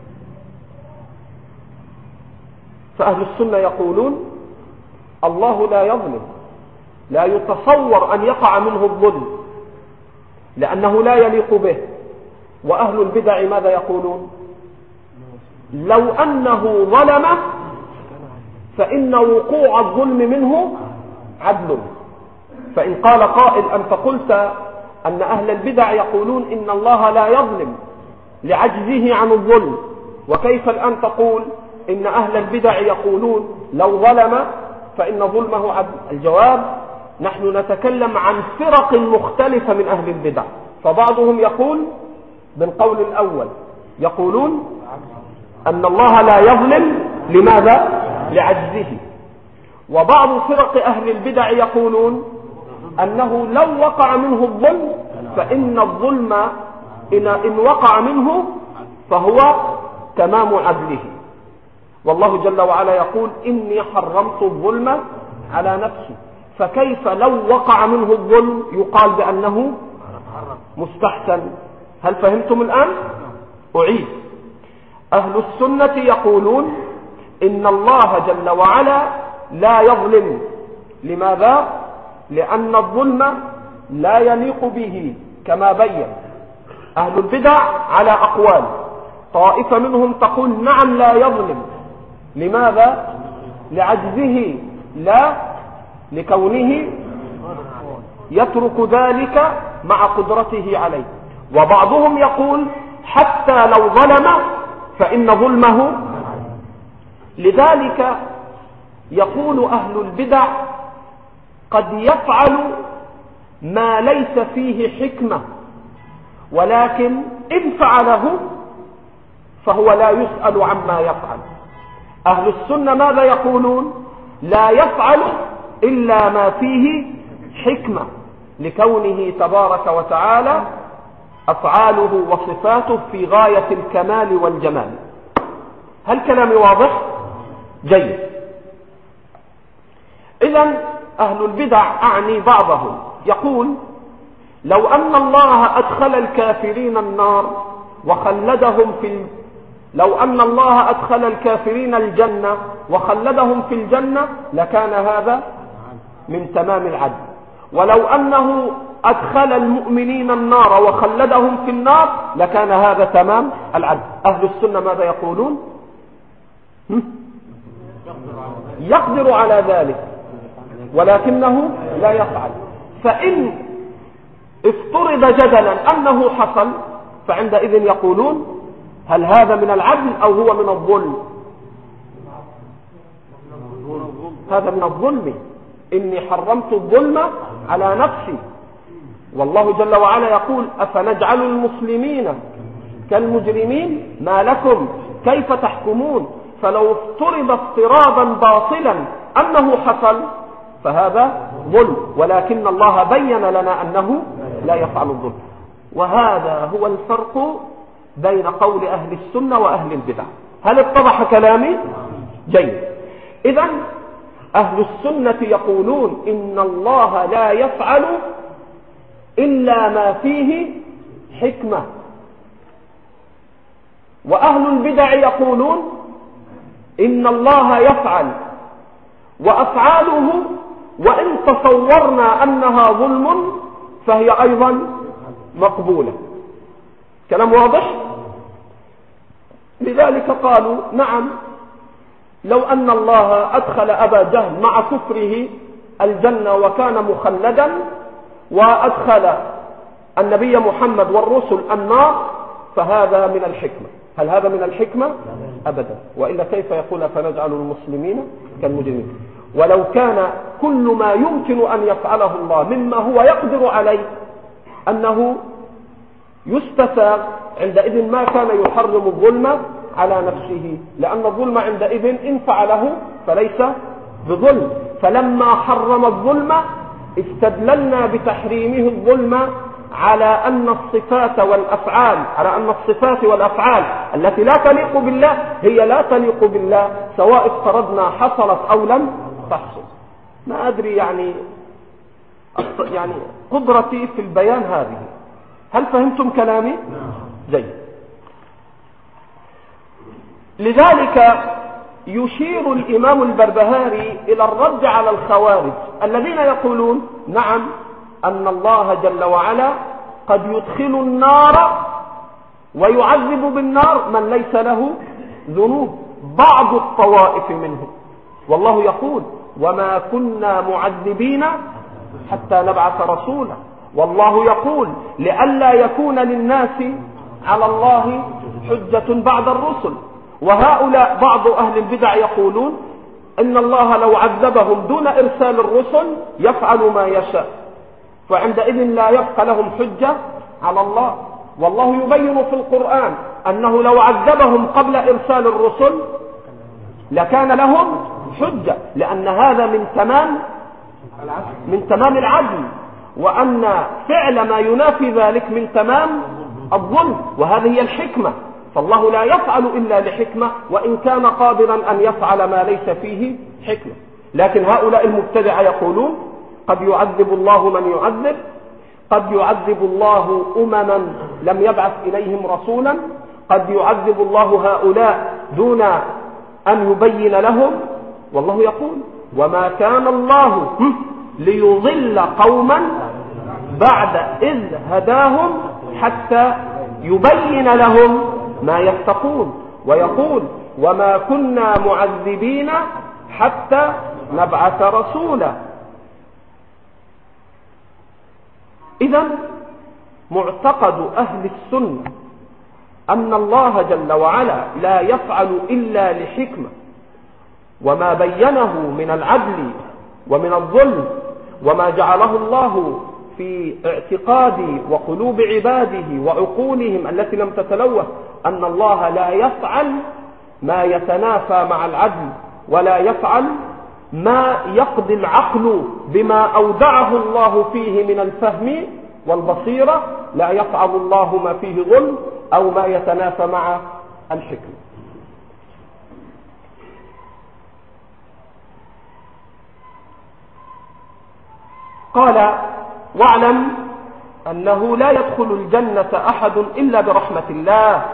فأهل السنة يقولون الله لا يظلم، لا يتصور أن يقع منه الظلم لأنه لا يليق به. وأهل البدع ماذا يقولون؟ لو أنه ظلم فإن وقوع الظلم منه عدل. فإن قال قائل: أنت قلت أن أهل البدع يقولون إن الله لا يظلم لعجزه عن الظلم، وكيف الآن تقول إن أهل البدع يقولون لو ظلم فإن ظلمه عدل؟ الجواب: نحن نتكلم عن فرق مختلفة من أهل البدع. فبعضهم يقول بالقول الأول، يقولون أن الله لا يظلم. لماذا؟ لعجزه. وبعض فرق أهل البدع يقولون أنه لو وقع منه الظلم فإن الظلم إن وقع منه فهو تمام عدله. والله جل وعلا يقول: إني حرمت الظلم على نفسي. فكيف لو وقع منه الظلم يقال بأنه مستحسن؟ هل فهمتم الآن؟ أعيد. أهل السنة يقولون إن الله جل وعلا لا يظلم. لماذا؟ لأن الظلم لا يليق به كما بين. أهل البدع على أقوال، طائفة منهم تقول نعم لا يظلم. لماذا؟ لعجزه، لا لكونه يترك ذلك مع قدرته عليه. وبعضهم يقول حتى لو ظلم فإن ظلمه. لذلك يقول أهل البدع قد يفعل ما ليس فيه حكمة، ولكن إن فعله فهو لا يسأل عما يفعل. أهل السنة ماذا يقولون؟ لا يفعل إلا ما فيه حكمة، لكونه تبارك وتعالى أفعاله وصفاته في غاية الكمال والجمال. هل كلامي واضح؟ جيد. إذن أهل البدع أعني بعضهم يقول لو أن الله أدخل الكافرين النار وخلدهم في ال... لو أن الله أدخل الكافرين الجنة وخلدهم في الجنة لكان هذا من تمام العدل. ولو أنه أدخل المؤمنين النار وخلدهم في النار لكان هذا تمام العدل. أهل السنة ماذا يقولون؟ يقدر على ذلك ولكنه لا يفعل. فإن افترض جدلا أنه حصل فعندئذ يقولون هل هذا من العدل أو هو من الظلم؟ هذا من الظلم. إني حرمت الظلم على نفسي. والله جل وعلا يقول أفنجعل المسلمين كالمجرمين ما لكم كيف تحكمون. فلو افترض افتراضا باطلا أنه حصل فهذا ظلم، ولكن الله بين لنا أنه لا يفعل الظلم. وهذا هو الفرق بين قول أهل السنة وأهل البدع. هل اتضح كلامي؟ جيد. إذن أهل السنة يقولون إن الله لا يفعل إلا ما فيه حكمة. وأهل البدع يقولون إن الله يفعل وأفعاله وإن تصورنا أنها ظلم فهي أيضا مقبولة. كلام واضح؟ لذلك قالوا نعم، لو أن الله أدخل أبا جهل مع كفره الجنة وكان مخلدا، وأدخل النبي محمد والرسل النار، فهذا من الحكمة. هل هذا من الحكمة؟ أبدا. وإلا كيف يقول فنجعل المسلمين كالمجرمين؟ ولو كان كل ما يمكن أن يفعله الله مما هو يقدر عليه أنه يستساغ، عندئذ ما كان يحرم الظلم على نفسه، لأن الظلم عندئذ إن فعله فليس بظلم. فلما حرم الظلم استدللنا بتحريمه الظلم على أن الصفات والأفعال على أن الصفات والأفعال التي لا تليق بالله هي لا تليق بالله، سواء افترضنا حصلت أو لم تحصل. ما أدري يعني يعني قدرتي في البيان هذه. هل فهمتم كلامي؟ جيد. لذلك يشير الإمام البربهاري إلى الرد على الخوارج الذين يقولون نعم أن الله جل وعلا قد يدخل النار ويعذب بالنار من ليس له ذنوب، بعض الطوائف منهم، والله يقول وما كنا معذبين حتى نبعث رسولا، والله يقول لئلا يكون للناس على الله حجة بعد الرسل. وهؤلاء بعض أهل البدع يقولون إن الله لو عذبهم دون إرسال الرسل يفعل ما يشاء، فعندئذ لا يبقى لهم حجة على الله. والله يبين في القرآن أنه لو عذبهم قبل إرسال الرسل لكان لهم حجة، لأن هذا من تمام من تمام العدل، وأن فعل ما ينافي ذلك من تمام الظلم، وهذه هي الحكمة. فالله لا يفعل إلا لحكمة، وإن كان قادرا أن يفعل ما ليس فيه حكمة. لكن هؤلاء المبتدعة يقولون قد يعذب الله من يعذب، قد يعذب الله أمما لم يبعث إليهم رسولا، قد يعذب الله هؤلاء دون أن يبين لهم. والله يقول وما كان الله ليضل قوما بعد إذ هداهم حتى يبين لهم ما يتقون. ويقول وما كنا معذبين حتى نبعث رسولا. إذن معتقد أهل السنة أن الله جل وعلا لا يفعل إلا لحكمة، وما بينه من العدل ومن الظلم وما جعله الله في اعتقاد وقلوب عباده وعقولهم التي لم تتلوث، أن الله لا يفعل ما يتنافى مع العدل، ولا يفعل ما يقضي العقل بما أودعه الله فيه من الفهم والبصيرة. لا يفعل الله ما فيه ظلم أو ما يتنافى مع الحكمة. قال واعلم أنه لا يدخل الجنة أحد إلا برحمة الله،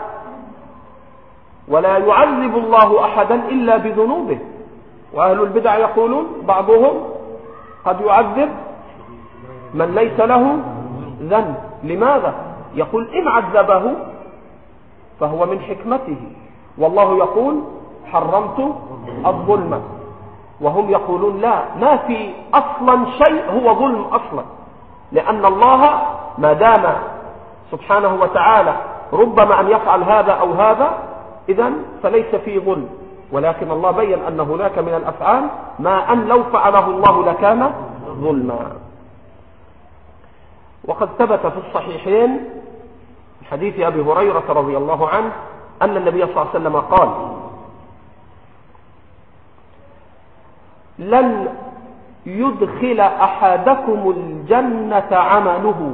ولا يعذب الله أحدا إلا بذنوبه. وأهل البدع يقولون بعضهم قد يعذب من ليس له ذنب. لماذا؟ يقول إن عذبه فهو من حكمته، والله يقول حرمت الظلم، وهم يقولون لا، ما في أصلا شيء هو ظلم أصلا، لأن الله ما دام سبحانه وتعالى ربما أن يفعل هذا أو هذا، إذن فليس فيه ظلم. ولكن الله بين أن هناك من الأفعال ما أن لو فعله الله لكان ظلما. وقد ثبت في الصحيحين حديث أبي هريرة رضي الله عنه أن النبي صلى الله عليه وسلم قال لن يدخل أحدكم الجنة عمله.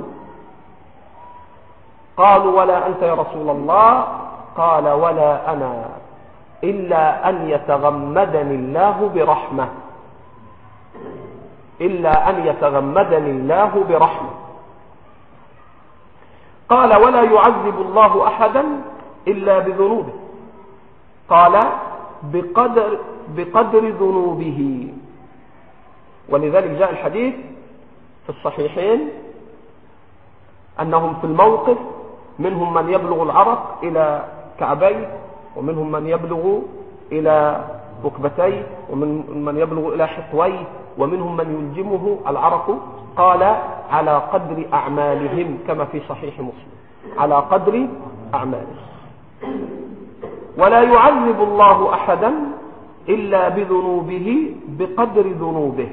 قالوا ولا أنت يا رسول الله؟ قال ولا أنا، إلا أن يتغمدني الله برحمة، إلا أن يتغمدني الله برحمة. قال ولا يعذب الله أحدا إلا بذنوبه. قال بقدر, بقدر ذنوبه. ولذلك جاء الحديث في الصحيحين أنهم في الموقف منهم من يبلغ العرق إلى كعبيه، ومنهم من يبلغ إلى ركبتيه، ومن من يبلغ إلى حقويه، ومنهم من يلجمه العرق. قال على قدر أعمالهم، كما في صحيح مسلم، على قدر أعمالهم. ولا يعذب الله أحدا إلا بذنوبه بقدر ذنوبه.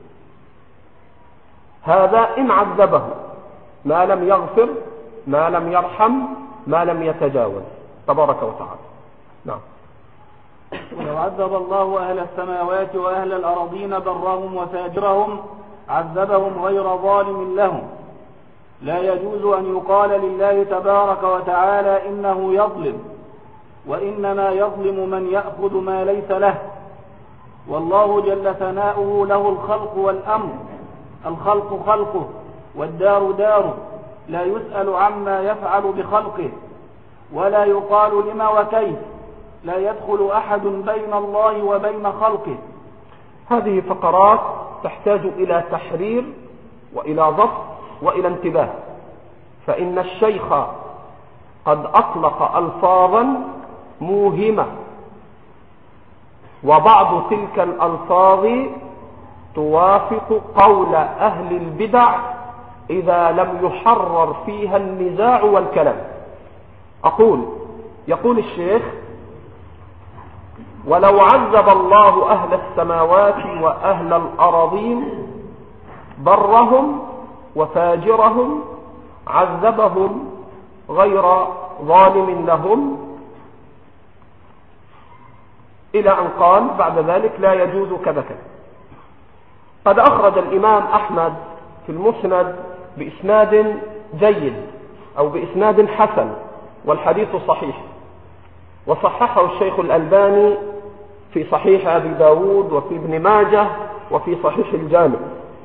هذا إن عذبه، ما لم يغفر، ما لم يرحم، ما لم يتجاوز تبارك وتعالى. نعم. ولو عذب الله أهل السماوات وأهل الأرضين برهم وفاجرهم عذبهم غير ظالم لهم. لا يجوز أن يقال لله تبارك وتعالى إنه يظلم، وإنما يظلم من يأخذ ما ليس له. والله جل ثناؤه له الخلق والأمر، الخلق خلقه والدار داره، لا يسأل عما يفعل بخلقه، ولا يقال لما وكيف، لا يدخل أحد بين الله وبين خلقه. هذه فقرات تحتاج إلى تحرير وإلى ضبط وإلى انتباه، فإن الشيخ قد أطلق ألفاظا موهمة، وبعض تلك الألفاظ توافق قول أهل البدع إذا لم يحرر فيها النزاع والكلام. أقول يقول الشيخ: ولو عذب الله أهل السماوات وأهل الأراضين برهم وفاجرهم عذبهم غير ظالم لهم، إلى أن قال بعد ذلك: لا يجوز كذا كذا. قد أخرج الإمام أحمد في المسند بإسناد جيد أو بإسناد حسن، والحديث صحيح، وصححه الشيخ الألباني في صحيح أبي داود وفي ابن ماجه وفي صحيح الجامع.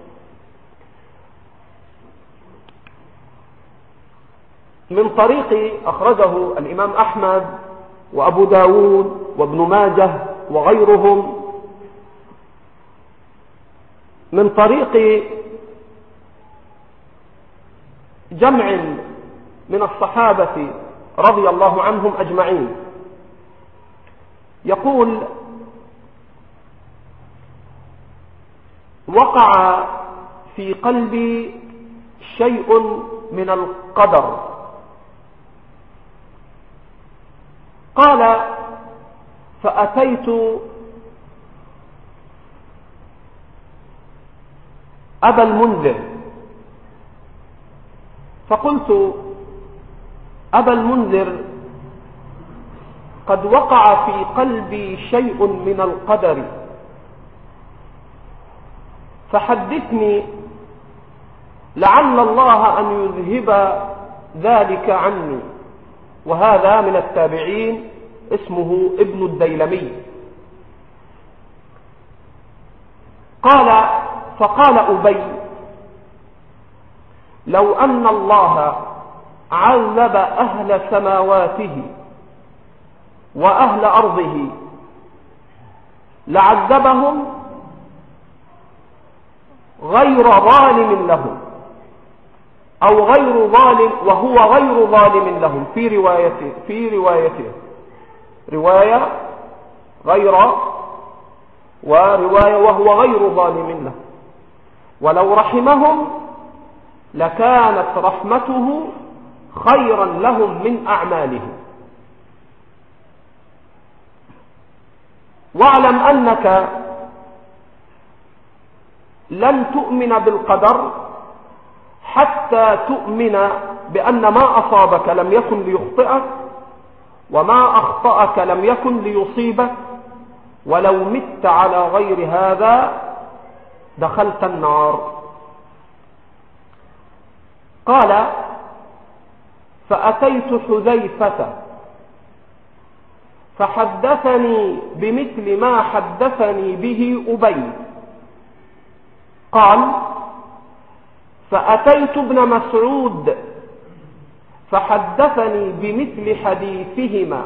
من طريق أخرجه الإمام أحمد وأبو داود وابن ماجه وغيرهم من طريق جمع من الصحابة رضي الله عنهم أجمعين. يقول: وقع في قلبي شيء من القدر. قال: فأتيت أبا المنذر فقلت: أبا المنذر، قد وقع في قلبي شيء من القدر، فحدثني لعل الله أن يذهب ذلك عني. وهذا من التابعين، اسمه ابن الديلمي. قال: فقال أبي: لو أن الله عذب أهل سماواته وأهل أرضه لعذبهم غير ظالم لهم، أو غير ظالم وهو غير ظالم لهم، في روايته في روايته رواية غير ورواية وهو غير ظالم لهم. ولو رحمهم لكانت رحمته خيرا لهم من أعمالهم. واعلم أنك لن تؤمن بالقدر حتى تؤمن بأن ما أصابك لم يكن ليخطئك، وما أخطأك لم يكن ليصيبك، ولو مت على غير هذا دخلت النار. قال: فأتيت حذيفة فحدثني بمثل ما حدثني به أبي. قال: فأتيت ابن مسعود فحدثني بمثل حديثهما.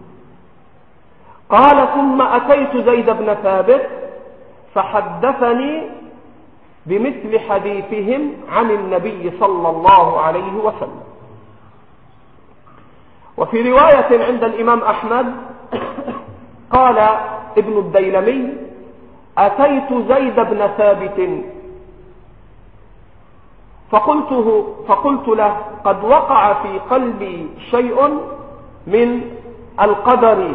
قال ثم أتيت زيد بن ثابت فحدثني بمثل حديثهم عن النبي صلى الله عليه وسلم. وفي رواية عند الإمام أحمد قال ابن الديلمي أتيت زيد بن ثابت فقلته فقلت له قد وقع في قلبي شيء من القدر،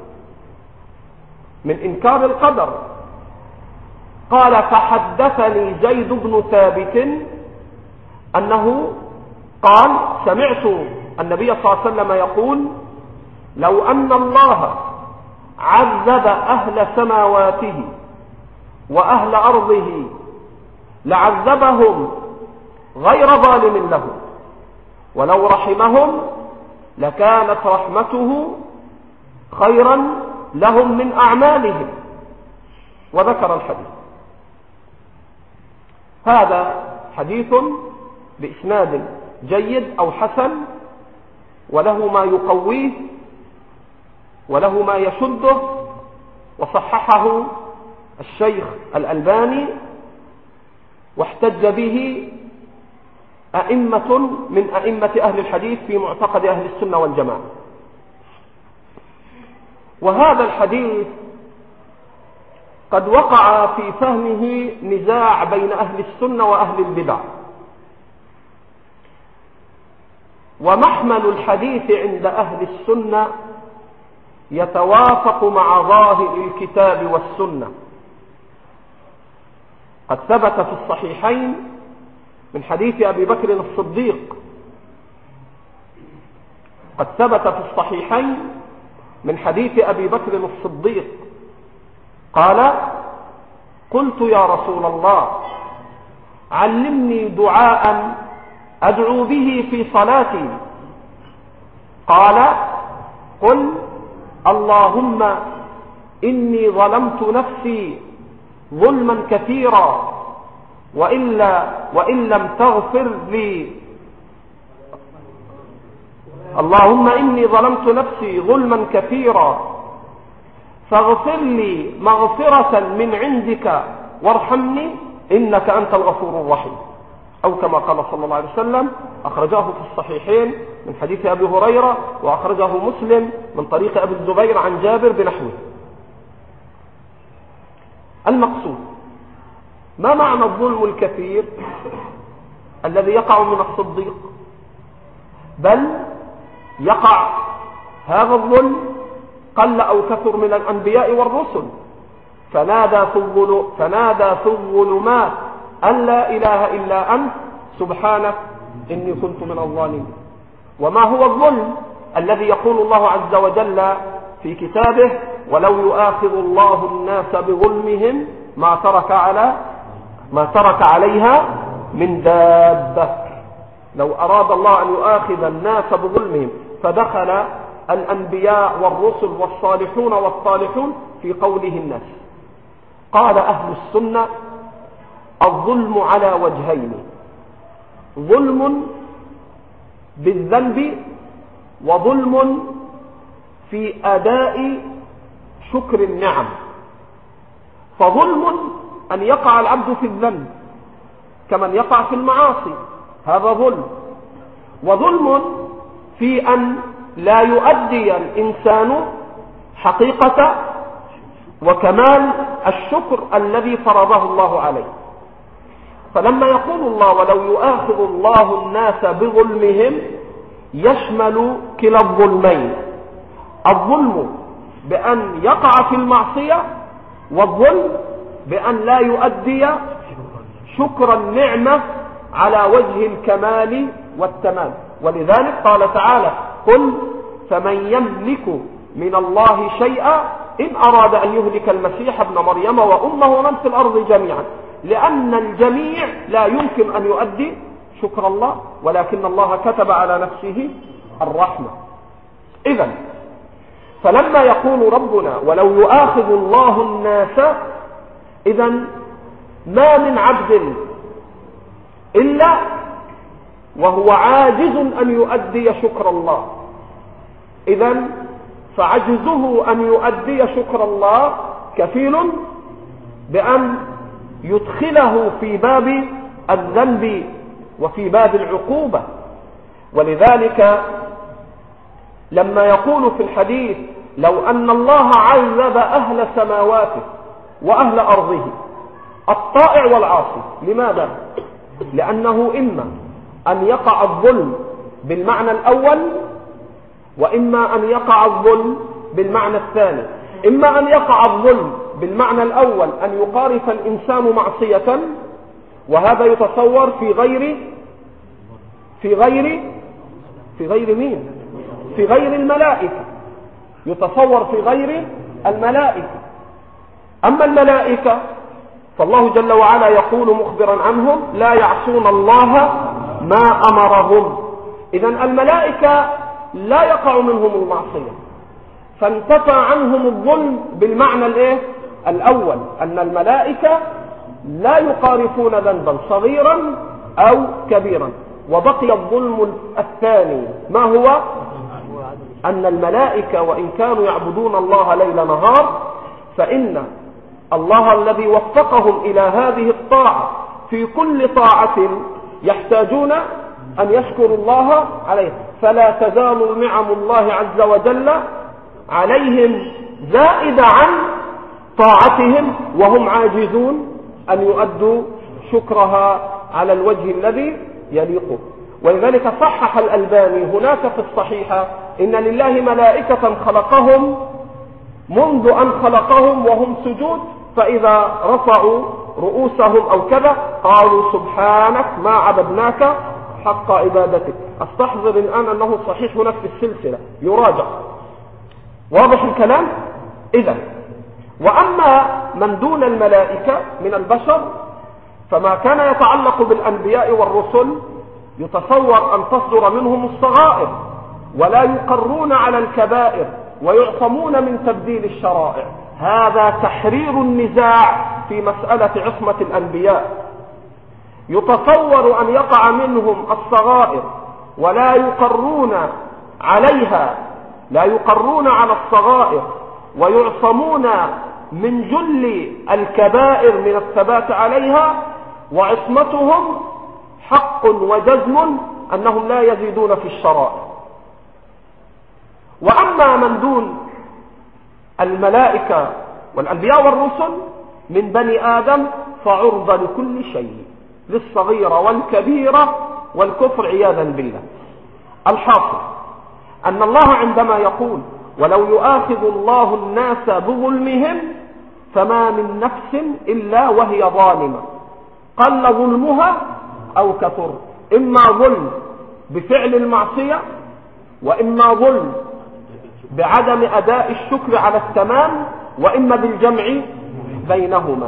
من إنكار القدر. قال فحدثني زيد بن ثابت أنه قال سمعت النبي صلى الله عليه وسلم يقول لو أن الله عذب أهل سماواته وأهل أرضه لعذبهم غير ظالم لهم، ولو رحمهم لكانت رحمته خيرا لهم من أعمالهم، وذكر الحديث. هذا حديث بإسناد جيد أو حسن، وله ما يقويه وله ما يشده، وصححه الشيخ الألباني، واحتج به أئمة من أئمة أهل الحديث في معتقد أهل السنة والجماعة. وهذا الحديث قد وقع في فهمه نزاع بين أهل السنة وأهل البدع، ومحمل الحديث عند أهل السنة يتوافق مع ظاهر الكتاب والسنة. قد ثبت في الصحيحين من حديث أبي بكر الصديق قد ثبت في الصحيحين من حديث أبي بكر الصديق قال قلت يا رسول الله علمني دعاء أدعو به في صلاتي. قال قل اللهم إني ظلمت نفسي ظلما كثيرا وإلا وإن لم تغفر لي اللهم إني ظلمت نفسي ظلما كثيرا فاغفر لي مغفرة من عندك وارحمني إنك أنت الغفور الرحيم، أو كما قال صلى الله عليه وسلم. أخرجاه في الصحيحين من حديث أبي هريرة، وأخرجه مسلم من طريق أبي الزبير عن جابر بنحوه. المقصود ما معنى الظلم الكثير الذي يقع من الصديق؟ بل يقع هذا الظلم قل أو كثر من الأنبياء والرسل، فنادى في الظلم فنادى في الظلمات أن لا إله إلا أنت سبحانك إني كنت من الظالمين. وما هو الظلم الذي يقول الله عز وجل في كتابه ولو يؤاخذ الله الناس بظلمهم ما ترك على ما ترك عليها من دابة. لو أراد الله أن يؤاخذ الناس بظلمهم فدخل الأنبياء والرسل والصالحون والصالحون في قوله الناس. قال أهل السنة الظلم على وجهين: ظلم بالذنب، وظلم في أداء شكر النعم. فظلم أن يقع العبد في الذنب كمن يقع في المعاصي، هذا ظلم. وظلم في أن لا يؤدي الإنسان حقيقة وكمال الشكر الذي فرضه الله عليه. فلما يقول الله ولو يؤاخذ الله الناس بظلمهم يشمل كلا الظلمين: الظلم بأن يقع في المعصية، والظلم بأن لا يؤدي شكر النعمة على وجه الكمال والتمام. ولذلك قال تعالى: قل فمن يملك من الله شيئا إن أراد أن يهلك المسيح ابن مريم وأمه ومن في الأرض جميعا، لأن الجميع لا يمكن أن يؤدي شكر الله، ولكن الله كتب على نفسه الرحمة. إذن فلما يقول ربنا ولو يؤاخذ الله الناس، إذن ما من عبد إلا وهو عاجز أن يؤدي شكر الله. إذن فعجزه أن يؤدي شكر الله كفيل بأن يدخله في باب الذنب وفي باب العقوبة. ولذلك لما يقول في الحديث لو أن الله عذب أهل سماواته وأهل أرضه الطائع والعاصي، لماذا؟ لأنه إما أن يقع الظلم بالمعنى الأول، وإما أن يقع الظلم بالمعنى الثاني. إما أن يقع الظلم بالمعنى الأول أن يقارف الإنسان معصية، وهذا يتصور في غير في غير في غير مين؟ في غير الملائكة، يتصور في غير الملائكة. أما الملائكة فالله جل وعلا يقول مخبرا عنهم لا يعصون الله ما أمرهم. إذن الملائكة لا يقع منهم المعصية، فانتفى عنهم الظلم بالمعنى الايه الأول، أن الملائكة لا يقارفون ذنبا صغيرا أو كبيرا. وبقي الظلم الثاني، ما هو؟ أن الملائكة وإن كانوا يعبدون الله ليل نهار، فإن الله الذي وفقهم إلى هذه الطاعة في كل طاعة يحتاجون أن يشكروا الله عليه، فلا تزال نعم الله عز وجل عليهم زائدة عن طاعتهم، وهم عاجزون أن يؤدوا شكرها على الوجه الذي يليق. ولذلك صحح الألباني هناك في الصحيحة إن لله ملائكة خلقهم منذ أن خلقهم وهم سجود، فإذا رفعوا رؤوسهم أو كذا قالوا سبحانك ما عبدناك حق عبادتك. استحضر الآن أنه صحيح هناك في السلسلة، يراجع. واضح الكلام؟ إذن وأما من دون الملائكة من البشر فما كان يتعلق بالأنبياء والرسل يتصور أن تصدر منهم الصغائر، ولا يقرون على الكبائر ويعصمون من تبديل الشرائع. هذا تحرير النزاع في مسألة عصمة الأنبياء. يتصور أن يقع منهم الصغائر ولا يقرون عليها، لا يقرون على الصغائر ويعصمون من جل الكبائر من الثبات عليها، وعصمتهم حق وجزم أنهم لا يزيدون في الشرائع. وأما من دون الملائكة والأنبياء والرسل من بني آدم فعرضة لكل شيء، للصغيرة والكبيرة والكفر عياذا بالله. الحاصل أن الله عندما يقول ولو يؤاخذ الله الناس بظلمهم فما من نفس إلا وهي ظالمة، قل ظلمها أو كثر، إما ظلم بفعل المعصية، وإما ظلم بعدم أداء الشكر على التمام، وإما بالجمع بينهما.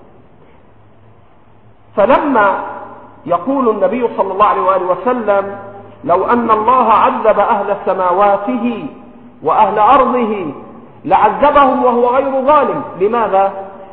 فلما يقول النبي صلى الله عليه وآله وسلم لو أن الله عذب أهل سماواته وأهل أرضه لعذبهم وهو غير ظالم، لماذا؟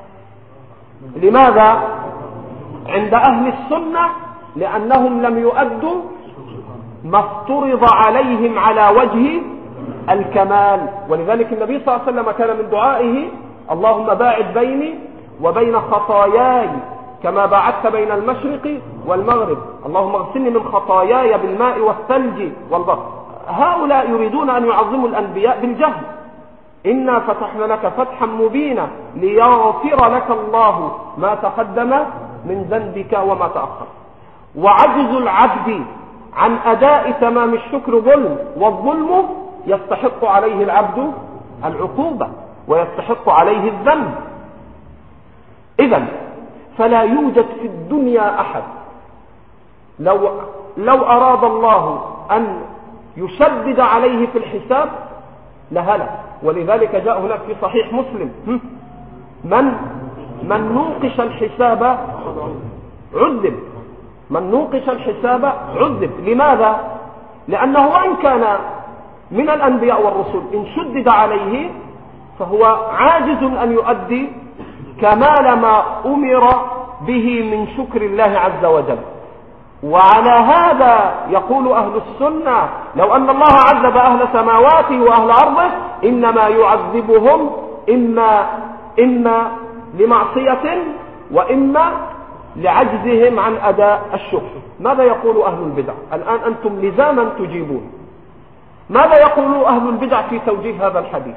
لماذا؟ عند أهل السنة لأنهم لم يؤدوا ما افترض عليهم على وجه الكمال. ولذلك النبي صلى الله عليه وسلم كان من دعائه اللهم باعد بيني وبين خطاياي كما باعدت بين المشرق والمغرب، اللهم اغسلني من خطاياي بالماء والثلج والبرد. هؤلاء يريدون أن يعظموا الأنبياء بالجهل. إنا فتحنا لك فتحا مبينا ليغفر لك الله ما تقدم من ذنبك وما تأخر. وعجز العبد عن أداء تمام الشكر ظلم، والظلم يستحق عليه العبد العقوبة ويستحق عليه الذنب. إذن فلا يوجد في الدنيا أحد لو, لو أراد الله أن يشدد عليه في الحساب لهلك. ولذلك جاء هناك في صحيح مسلم من من نوقش الحساب عذب، من نوقش الحساب عذب. لماذا؟ لأنه وإن كان من الأنبياء والرسل إن شدد عليه فهو عاجز أن يؤدي كمال ما أمر به من شكر الله عز وجل. وعلى هذا يقول أهل السنة لو أن الله عذب أهل سماواته وأهل أرضه إنما يعذبهم إما, إما لمعصية وإما لعجزهم عن أداء الشكر. ماذا يقول أهل البدع؟ الآن أنتم لزاما تجيبون. ماذا يقول أهل البدع في توجيه هذا الحديث؟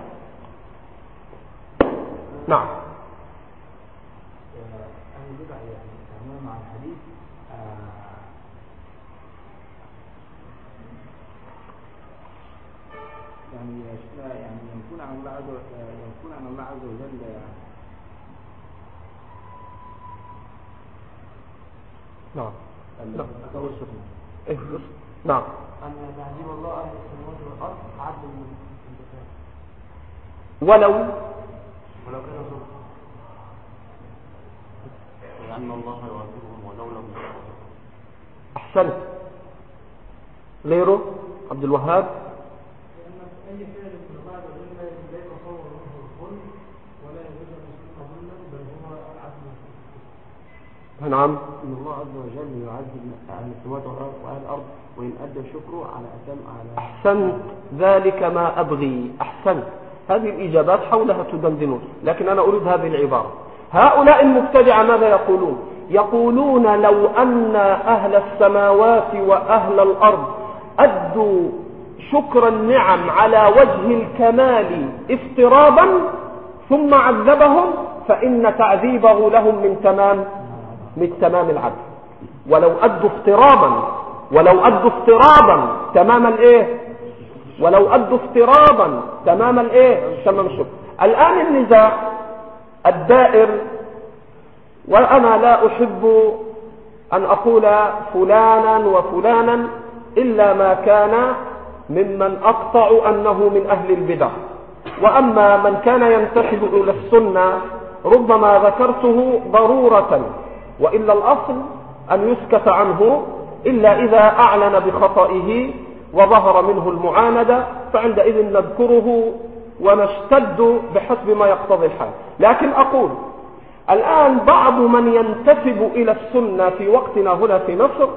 نعم. أهل البدع يتعاملون مع الحديث يعني يعني ينفون عن الله عز وجل ينفون عن الله عز وجل نعم. إيه نعم. أن تعذيب الله أهل السماوات والأرض عدل الانتفاع ولو ولو كان صدق لأن الله يعذبهم ولو لم يعذبهم. أحسنت. غيره عبد الوهاب. لأن أي فعل من الله عز وجل لا يتصور له الظلم ولا يجوز أن يكون ظلما بل هو عدل. نعم. إن الله عز وجل يعذب أهل السماوات وأهل الأرض وإن أدى شكره على أتم على. أحسنت. ذلك ما أبغي. أحسنت. هذه الإجابات حولها تدندنون، لكن أنا أريد هذه العبارة. هؤلاء المبتدعة ماذا يقولون؟ يقولون لو أن أهل السماوات وأهل الأرض أدوا شكر النعم على وجه الكمال افتراضا ثم عذبهم فإن تعذيبه لهم من تمام من تمام العدل. ولو أدوا افتراضا ولو أدوا افتراضا تمام الايه ولو أدوا افتراضا تمام الايه تمام الشكر. الآن النزاع الدائر، وأنا لا أحب أن أقول فلانا وفلانا إلا ما كان ممن أقطع أنه من أهل البدع، وأما من كان ينتسب إلى السنة ربما ذكرته ضرورة، وإلا الأصل أن يسكت عنه إلا إذا أعلن بخطئه وظهر منه المعاندة، فعندئذ نذكره ونشتد بحسب ما يقتضي الحال. لكن أقول الآن بعض من ينتسب إلى السنة في وقتنا هنا في مصر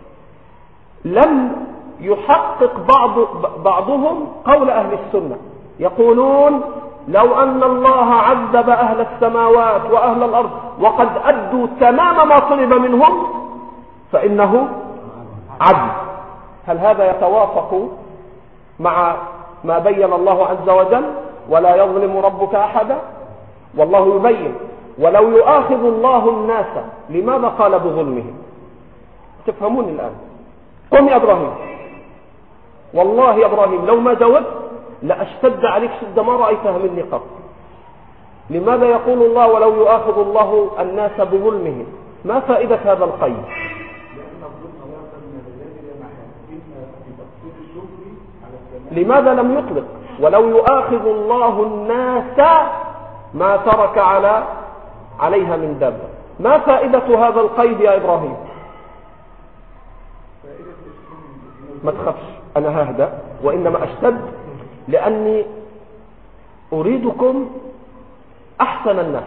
لم يحقق بعض بعضهم قول أهل السنة، يقولون لو أن الله عذب أهل السماوات وأهل الأرض وقد أدوا تمام ما طلب منهم فإنه عدل. هل هذا يتوافق مع ما بين الله عز وجل ولا يظلم ربك أحدا؟ والله يبين ولو يؤاخذ الله الناس لماذا قال بظلمهم؟ تفهمون الآن؟ قم يا إبراهيم، والله يا إبراهيم لو ما جاوبت لأشتد عليك شدة ما رأيتها مني قط. لماذا يقول الله ولو يؤاخذ الله الناس بظلمهم؟ ما فائدة هذا القيد؟ لماذا لم يطلق ولو يؤاخذ الله الناس ما ترك على عليها من دابة؟ ما فائدة هذا القيد يا إبراهيم؟ ما تخافش أنا ههدأ وإنما أشتد لأني أريدكم أحسن الناس.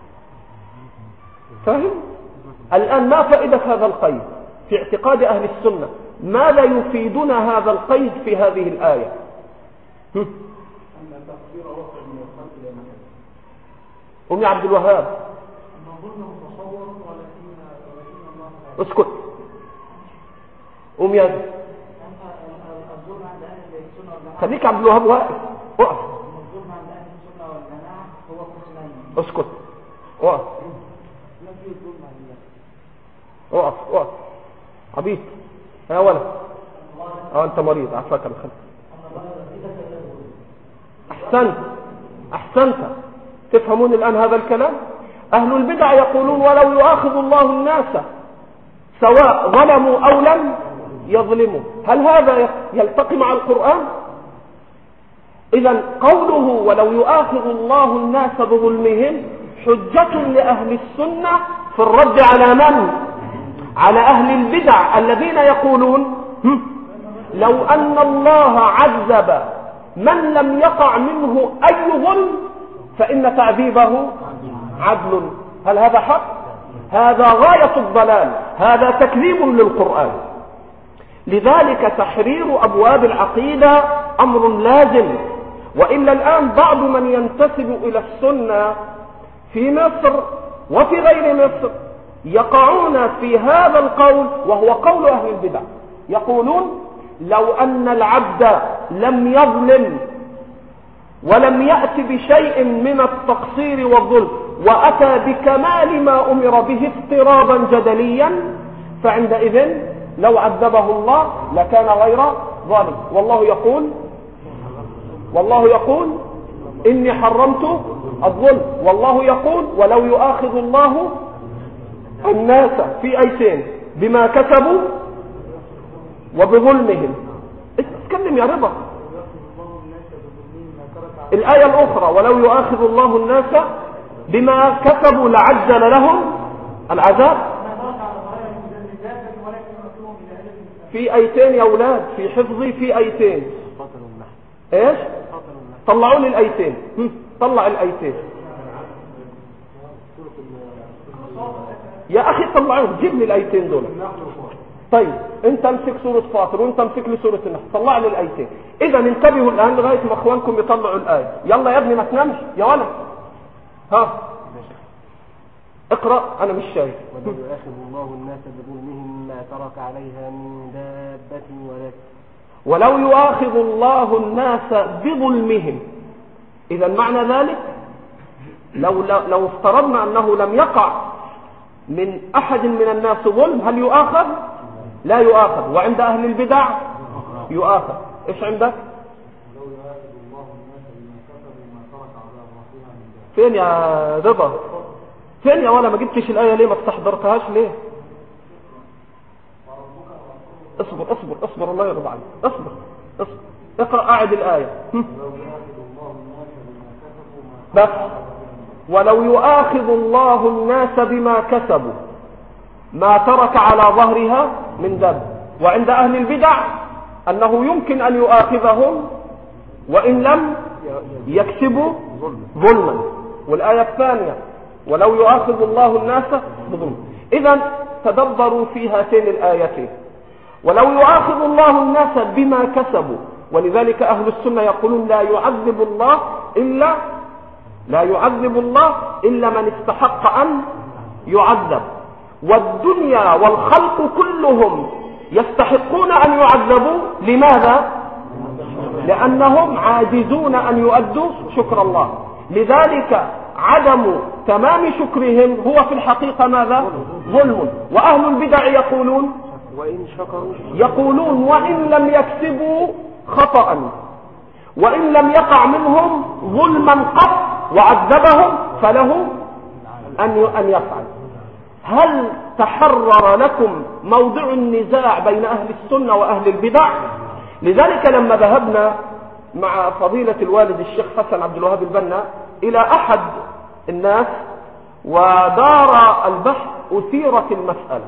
فاهم؟ الآن ما فائدة هذا القيد في اعتقاد أهل السنة؟ ماذا يفيدنا هذا القيد في هذه الآية؟ أم عبد الوهاب اسكت. أم يا خليك عبد الوهاب واقف. وقف. اسكت. وقف. وقف. وقف. عبيد يا ولد. اه انت مريض عفاك الخلق. احسنت. احسنت. تفهمون الآن هذا الكلام؟ أهل البدع يقولون ولو يؤاخذ الله الناس سواء ظلموا أو لم يظلموا. هل هذا يلتقي مع القرآن؟ إذن قوله ولو يؤاخذ الله الناس بظلمهم حجة لأهل السنة في الرد على من؟ على أهل البدع الذين يقولون لو أن الله عذب من لم يقع منه أي ظلم فإن تعذيبه عدل. هل هذا حق؟ هذا غاية الضلال، هذا تكذيب للقرآن. لذلك تحرير أبواب العقيدة أمر لازم. وإلا الآن بعض من ينتسب إلى السنة في مصر وفي غير مصر يقعون في هذا القول، وهو قول أهل البدع. يقولون لو أن العبد لم يظلم ولم يأت بشيء من التقصير والظلم وأتى بكمال ما أمر به اضطرابا جدليا، فعندئذ لو عذبه الله لكان غير ظالم. والله يقول والله يقول إني حرمت الظلم، والله يقول ولو يؤاخذ الله الناس في أيتين بما كسبوا وبظلمهم. اتكلم يا رضا. الآية الأخرى ولو يؤاخذ الله الناس بما كسبوا لعجل لهم العذاب. في أيتين يا أولاد، في حفظي في أيتين. ايش؟ طلعوا لي الأيتين. طلع الأيتين يا أخي، طلعوهم، جيب لي الأيتين دول. طيب انت امسك سورة فاطر وانت امسك لي سورة النحل، طلع لي الآيتين. اذا انتبهوا الآن لغاية ما اخوانكم يطلعوا الآية. يلا يا ابني ما تنامش يا ولد. ها اقرأ، انا مش شايف. ولو يؤاخذ الله الناس بظلمهم ما ترك عليها من دابة ولكن ولو يؤاخذ الله الناس بظلمهم. اذا معنى ذلك لو لو افترضنا انه لم يقع من احد من الناس ظلم، هل يؤاخذ؟ لا يؤاخذ. وعند اهل البدع يؤاخذ. ايش عندك؟ فين يا رضا؟ فين يا ولا ما جبتش الايه ليه؟ ما استحضرتهاش ليه؟ اصبر اصبر اصبر الله يرضى عليك. اصبر اصبر اقرا اعد الايه. بس ولو يؤاخذ الله الناس بما كسبوا ما ترك على ظهرها من دابة. وعند أهل البدع أنه يمكن أن يؤاخذهم وإن لم يكسبوا ظلما. والآية الثانية ولو يؤاخذ الله الناس بظلم. إذن تدبروا في هاتين الآيتين. ولو يؤاخذ الله الناس بما كسبوا، ولذلك أهل السنة يقولون لا يعذب الله إلا لا يعذب الله إلا من استحق أن يعذب. والدنيا والخلق كلهم يستحقون أن يعذبوا. لماذا؟ لأنهم عاجزون أن يؤدوا شكر الله. لذلك عدم تمام شكرهم هو في الحقيقة ماذا؟ ظلم. وأهل البدع يقولون وإن شكروا يقولون وإن لم يكسبوا خطأ وإن لم يقع منهم ظلما قط وعذبهم فله أن أن يفعل. هل تحرر لكم موضع النزاع بين أهل السنة وأهل البدع؟ لذلك لما ذهبنا مع فضيلة الوالد الشيخ حسن عبد الوهاب البنا إلى أحد الناس ودار البحث أثيرت المسألة،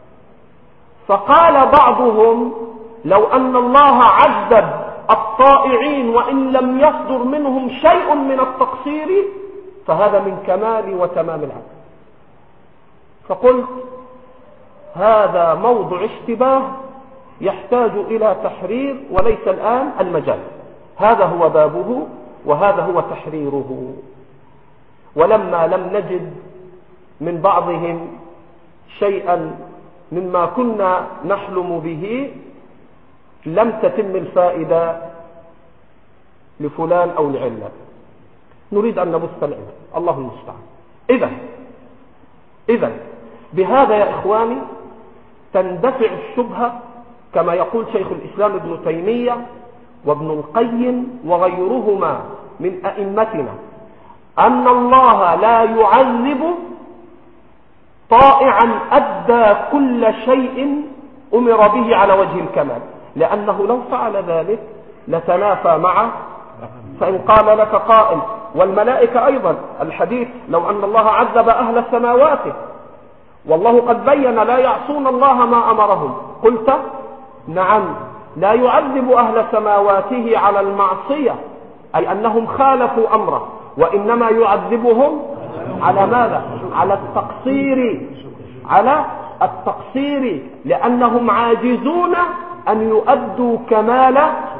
فقال بعضهم لو أن الله عذب الطائعين وإن لم يصدر منهم شيء من التقصير فهذا من كمال وتمام العدل. فقلت هذا موضع اشتباه يحتاج إلى تحرير وليس الآن المجال. هذا هو بابه وهذا هو تحريره. ولما لم نجد من بعضهم شيئا مما كنا نحلم به لم تتم الفائدة لفلان أو لعلان. نريد أن نبث العلم، الله المستعان. إذا إذا بهذا يا إخواني تندفع الشبهة كما يقول شيخ الإسلام ابن تيمية وابن القيم وغيرهما من أئمتنا أن الله لا يعذب طائعا أدى كل شيء أمر به على وجه الكمال، لأنه لو فعل ذلك لتنافى معه. فإن قال لك قائل والملائكة أيضا الحديث لو أن الله عذب أهل سماواته والله قد بين لا يعصون الله ما أمرهم، قلت نعم لا يعذب أهل سماواته على المعصية أي أنهم خالفوا أمره، وإنما يعذبهم على ماذا؟ على التقصير، على التقصير، لأنهم عاجزون أن يؤدوا كمال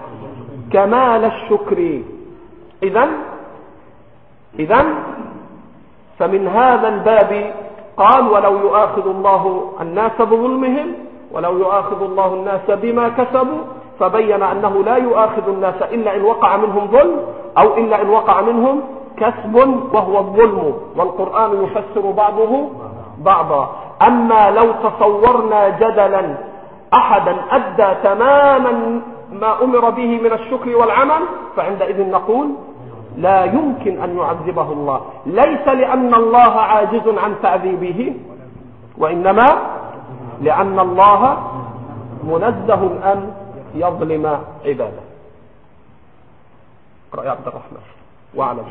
كمال الشكر. إذن إذن فمن هذا الباب قال: ولو يؤاخذ الله الناس بظلمهم ولو يؤاخذ الله الناس بما كسبوا، فبين أنه لا يؤاخذ الناس إلا إن وقع منهم ظلم أو إلا إن وقع منهم كسب وهو الظلم، والقرآن يفسر بعضه بعضا. أما لو تصورنا جدلا أحدا أدى تماما ما أمر به من الشكر والعمل، فعندئذ نقول لا يمكن أن يعذبه الله، ليس لأن الله عاجز عن تعذيبه، وإنما لأن الله منزه أن يظلم عباده. اقرأ يا عبد الرحمن. واعلم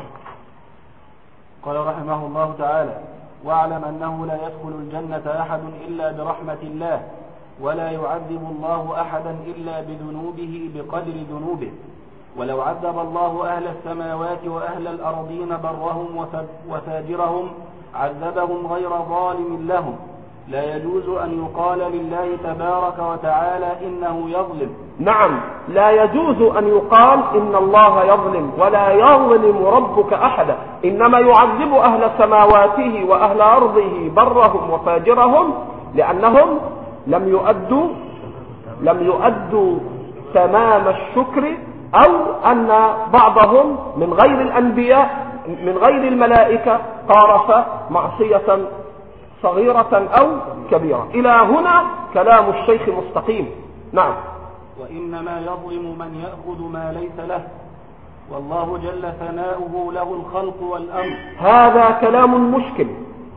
قال رحمه الله تعالى: واعلم أنه لا يدخل الجنة أحد إلا برحمة الله، ولا يعذب الله أحدا إلا بذنوبه بقدر ذنوبه. ولو عذب الله أهل السماوات وأهل الأرضين برهم وفاجرهم عذبهم غير ظالم لهم. لا يجوز أن يقال لله تبارك وتعالى إنه يظلم. نعم، لا يجوز أن يقال إن الله يظلم، ولا يظلم ربك أحدا، إنما يعذب أهل سماواته وأهل أرضه برهم وفاجرهم لأنهم لم يؤدوا لم يؤدوا تمام الشكر، أو أن بعضهم من غير الأنبياء من غير الملائكة قارف معصية صغيرة أو كبيرة. إلى هنا كلام الشيخ مستقيم. نعم. وإنما يظلم من يأخذ ما ليس له، والله جل ثناؤه له الخلق والأمر. هذا كلام مشكل،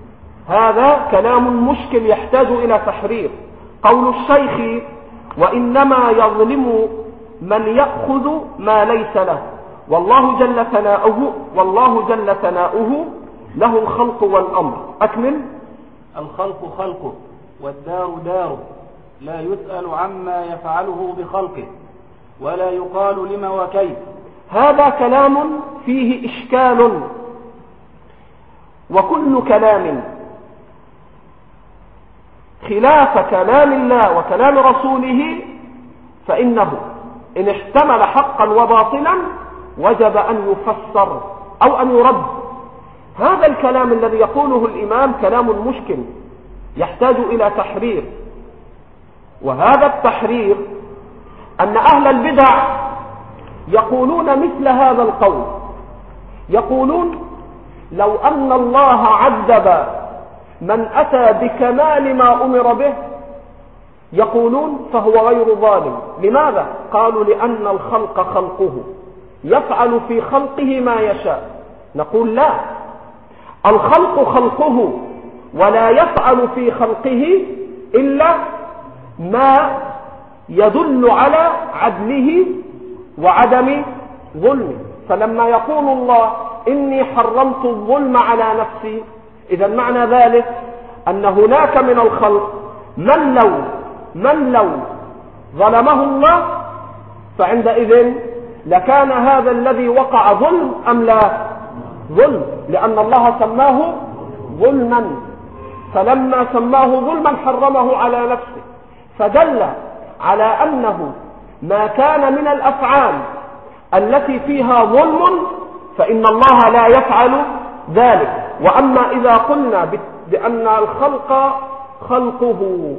هذا كلام مشكل يحتاج إلى تحرير. قول الشيخ: وإنما يظلم من يأخذ ما ليس له، والله جل ثناؤه والله جل ثناؤه له الخلق والأمر. أكمل. الخلق خلقه والدار داره، لا يسأل عما يفعله بخلقه، ولا يقال لما وكيف. هذا كلام فيه إشكال، وكل كلام خلاف كلام الله وكلام رسوله فإنه إن احتمل حقا وباطلا وجب أن يفسر أو أن يرد. هذا الكلام الذي يقوله الإمام كلام مشكل يحتاج إلى تحرير، وهذا التحرير أن أهل البدع يقولون مثل هذا القول، يقولون: لو أن الله عذب من أتى بكمال ما أمر به، يقولون فهو غير ظالم. لماذا؟ قالوا: لأن الخلق خلقه، يفعل في خلقه ما يشاء. نقول: لا، الخلق خلقه، ولا يفعل في خلقه إلا ما يدل على عدله وعدم ظلمه. فلما يقول الله: إني حرمت الظلم على نفسي، إذا معنى ذلك أن هناك من الخلق من لو من لو ظلمه الله فعندئذ لكان هذا الذي وقع ظلم أم لا ظلم، لأن الله سماه ظلما، فلما سماه ظلما حرمه على نفسه، فدل على أنه ما كان من الأفعال التي فيها ظلم فإن الله لا يفعل ذلك. وأما إذا قلنا بأن الخلق خلقه،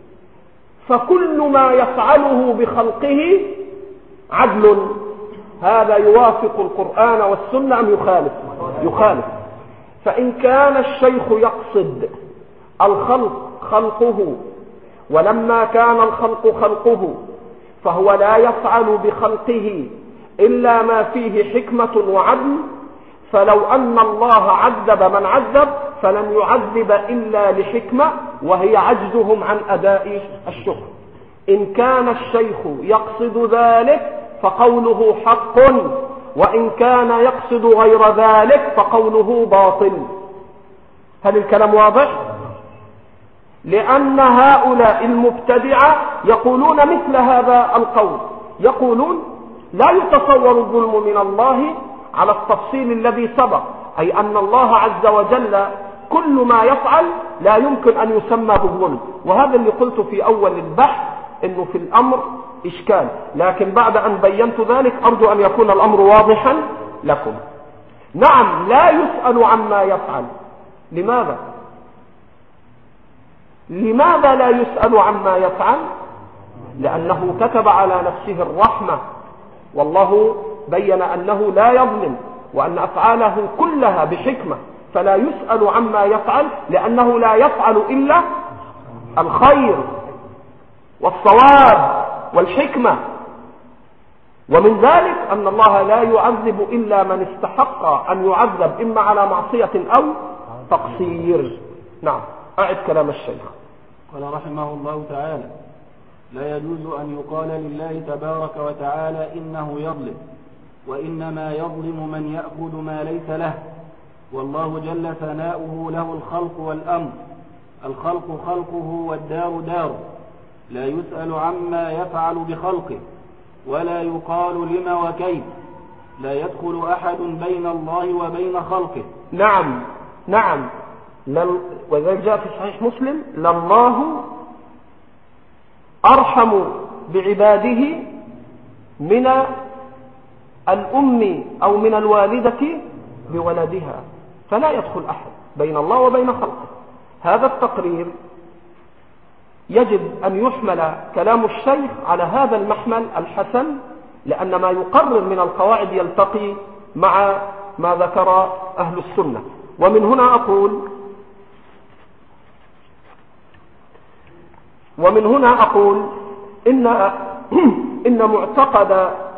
فكل ما يفعله بخلقه عدل، هذا يوافق القرآن والسنة أم يخالف؟ يخالف. فإن كان الشيخ يقصد الخلق خلقه، ولما كان الخلق خلقه فهو لا يفعل بخلقه إلا ما فيه حكمة وعدل، فلو أن الله عذب من عذب فلن يعذب إلا لحكمة، وهي عجزهم عن أداء الشكر. إن كان الشيخ يقصد ذلك فقوله حق، وإن كان يقصد غير ذلك فقوله باطل. هل الكلام واضح؟ لأن هؤلاء المبتدعة يقولون مثل هذا القول، يقولون: لا يتصور الظلم من الله على التفصيل الذي سبق، أي أن الله عز وجل كل ما يفعل لا يمكن أن يسمى بالظلم. وهذا اللي قلت في أول البحث إنه في الأمر إشكال، لكن بعد أن بينت ذلك أرجو أن يكون الأمر واضحا لكم. نعم لا يسأل عما يفعل. لماذا؟ لماذا لا يسأل عما يفعل؟ لأنه كتب على نفسه الرحمة، والله بين أنه لا يظلم وأن أفعاله كلها بحكمة، فلا يسأل عما يفعل لأنه لا يفعل إلا الخير والصواب والحكمة. ومن ذلك أن الله لا يعذب إلا من استحق أن يعذب، إما على معصية أو تقصير. نعم أعد كلام الشيخ. قال رحمه الله تعالى: لا يجوز أن يقال لله تبارك وتعالى إنه يظلم، وإنما يظلم من يأخذ ما ليس له، والله جل ثناؤه له الخلق والأمر، الخلق خلقه والدار داره، لا يسأل عما يفعل بخلقه، ولا يقال لما وكيف، لا يدخل أحد بين الله وبين خلقه. نعم نعم لل... وذلك جاء في صحيح مسلم: لله أرحم بعباده من الأم أو من الوالدة بولدها، فلا يدخل أحد بين الله وبين خلقه. هذا التقرير يجب أن يحمل كلام الشيخ على هذا المحمل الحسن، لأن ما يقرر من القواعد يلتقي مع ما ذكر أهل السنة. ومن هنا أقول ومن هنا أقول إن إن معتقد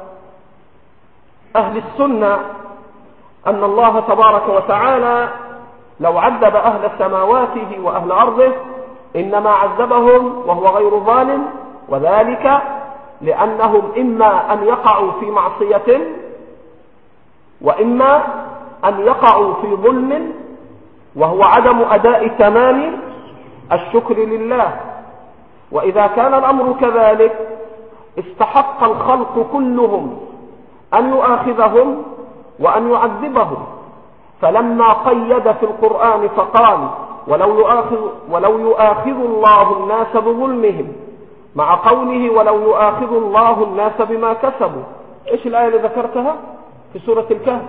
أهل السنة أن الله تبارك وتعالى لو عذب أهل سماواته وأهل أرضه إنما عذبهم وهو غير ظالم، وذلك لأنهم إما أن يقعوا في معصية وإما أن يقعوا في ظلم، وهو عدم أداء تمام الشكر لله. وإذا كان الأمر كذلك استحق الخلق كلهم أن يؤاخذهم وأن يعذبهم، فلما قيد في القرآن فقال: ولو يؤاخذ, ولو يؤاخذ الله الناس بظلمهم، مع قوله: ولو يؤاخذ الله الناس بما كسبوا. إيش الآية اللي ذكرتها في سورة الكهف؟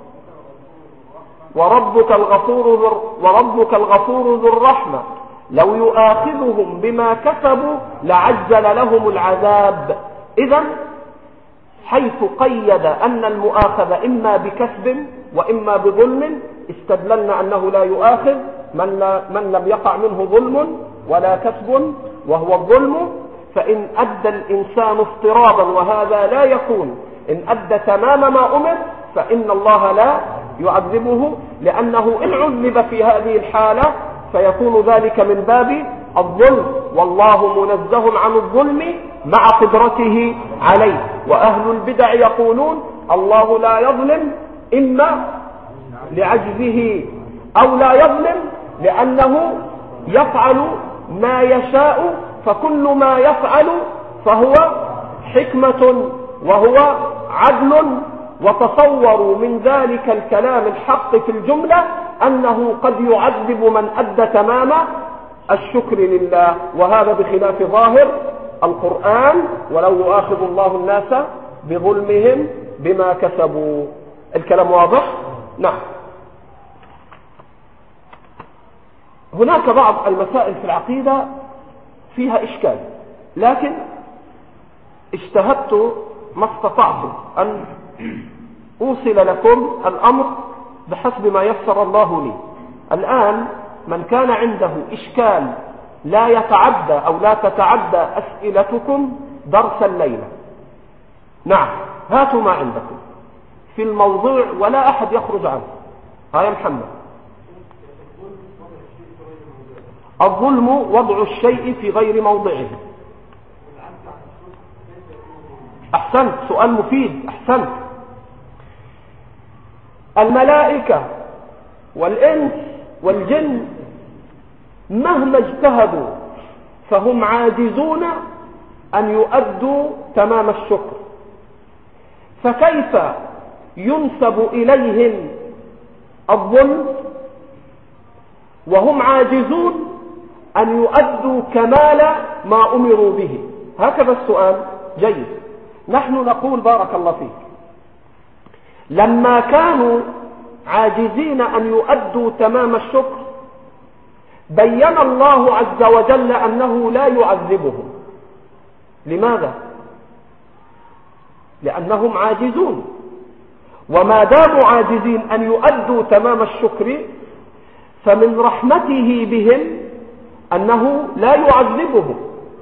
وربك الغفور وربك الغفور ذو الرحمة لو يؤاخذهم بما كسبوا لعجل لهم العذاب. إذن حيث قيد أن المؤاخذة إما بكسب وإما بظلم، استدللنا أنه لا يؤاخذ من, لا من لم يقع منه ظلم ولا كسب وهو الظلم. فإن أدى الإنسان افتراضا، وهذا لا يكون، إن أدى تمام ما أمر فإن الله لا يعذبه، لأنه إن عذب في هذه الحالة فيكون ذلك من باب الظلم، والله منزه عن الظلم مع قدرته عليه. وأهل البدع يقولون الله لا يظلم إما لعجزه أو لا يظلم لأنه يفعل ما يشاء، فكل ما يفعل فهو حكمة وهو عدل. وتصوروا من ذلك الكلام الحق في الجملة أنه قد يعذب من أدى تمام الشكر لله، وهذا بخلاف ظاهر القرآن: ولو يؤاخذ الله الناس بظلمهم بما كسبوا. الكلام واضح؟ نعم. هناك بعض المسائل في العقيدة فيها إشكال، لكن اجتهدت ما استطعت أن أوصل لكم الأمر بحسب ما يسر الله لي. الآن من كان عنده إشكال لا يتعدى أو لا تتعدى أسئلتكم درس الليلة، نعم هاتوا ما عندكم في الموضوع ولا أحد يخرج عنه. ها يا محمد. الظلم وضع الشيء في غير موضعه. أحسنت، سؤال مفيد، أحسنت. الملائكة والإنس والجن مهما اجتهدوا فهم عاجزون أن يؤدوا تمام الشكر، فكيف ينسب إليهم الظلم وهم عاجزون أن يؤدوا كمال ما أمروا به. هكذا السؤال. جيد. نحن نقول بارك الله فيك لما كانوا عاجزين أن يؤدوا تمام الشكر بين الله عز وجل أنه لا يعذبهم. لماذا؟ لأنهم عاجزون، وما داموا عاجزين أن يؤدوا تمام الشكر فمن رحمته بهم أنه لا يعذبهم،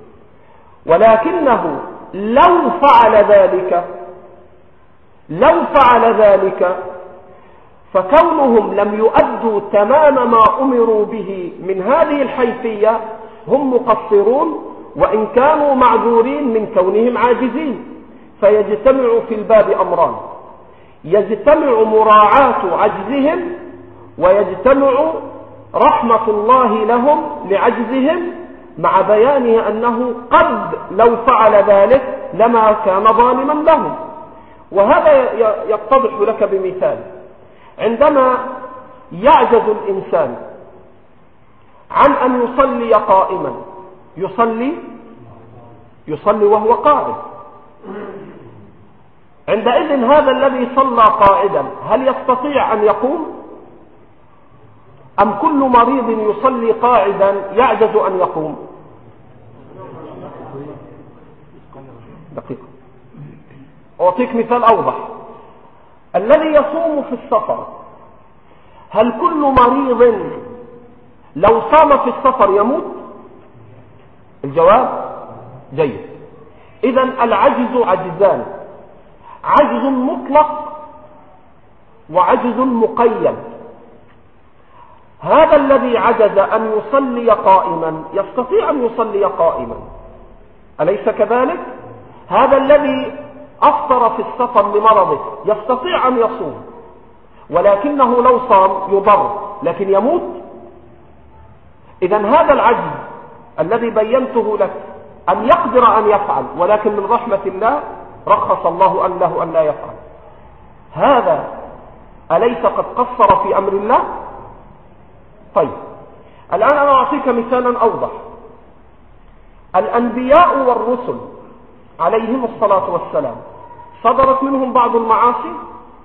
ولكنه لو فعل ذلك لو فعل ذلك فكونهم لم يؤدوا تمام ما أمروا به من هذه الحيثية هم مقصرون وإن كانوا معذورين من كونهم عاجزين. فيجتمع في الباب أمران: يجتمع مراعاة عجزهم، ويجتمع رحمة الله لهم لعجزهم، مع بيانه أنه قد لو فعل ذلك لما كان ظالما لهم. وهذا يتضح لك بمثال: عندما يعجز الإنسان عن أن يصلي قائما يصلي يصلي وهو قاعد، عندئذ هذا الذي صلى قاعدا هل يستطيع أن يقوم؟ أم كل مريض يصلي قاعدا يعجز أن يقوم؟ دقيقة أعطيك مثال أوضح. الذي يصوم في السفر هل كل مريض لو صام في السفر يموت؟ الجواب جيد. إذن العجز عجزان: عجز مطلق وعجز مقيد. هذا الذي عجز أن يصلي قائما يستطيع أن يصلي قائما، أليس كذلك؟ هذا الذي أفطر في السفر لمرضه يستطيع أن يصوم، ولكنه لو صام يضر لكن يموت. إذن هذا العجز الذي بينته لك أن يقدر أن يفعل، ولكن من رحمة الله رخص الله أن له أن لا يفعل. هذا أليس قد قصر في أمر الله؟ طيب الآن أنا أعطيك مثالا أوضح. الأنبياء والرسل عليهم الصلاة والسلام صدرت منهم بعض المعاصي،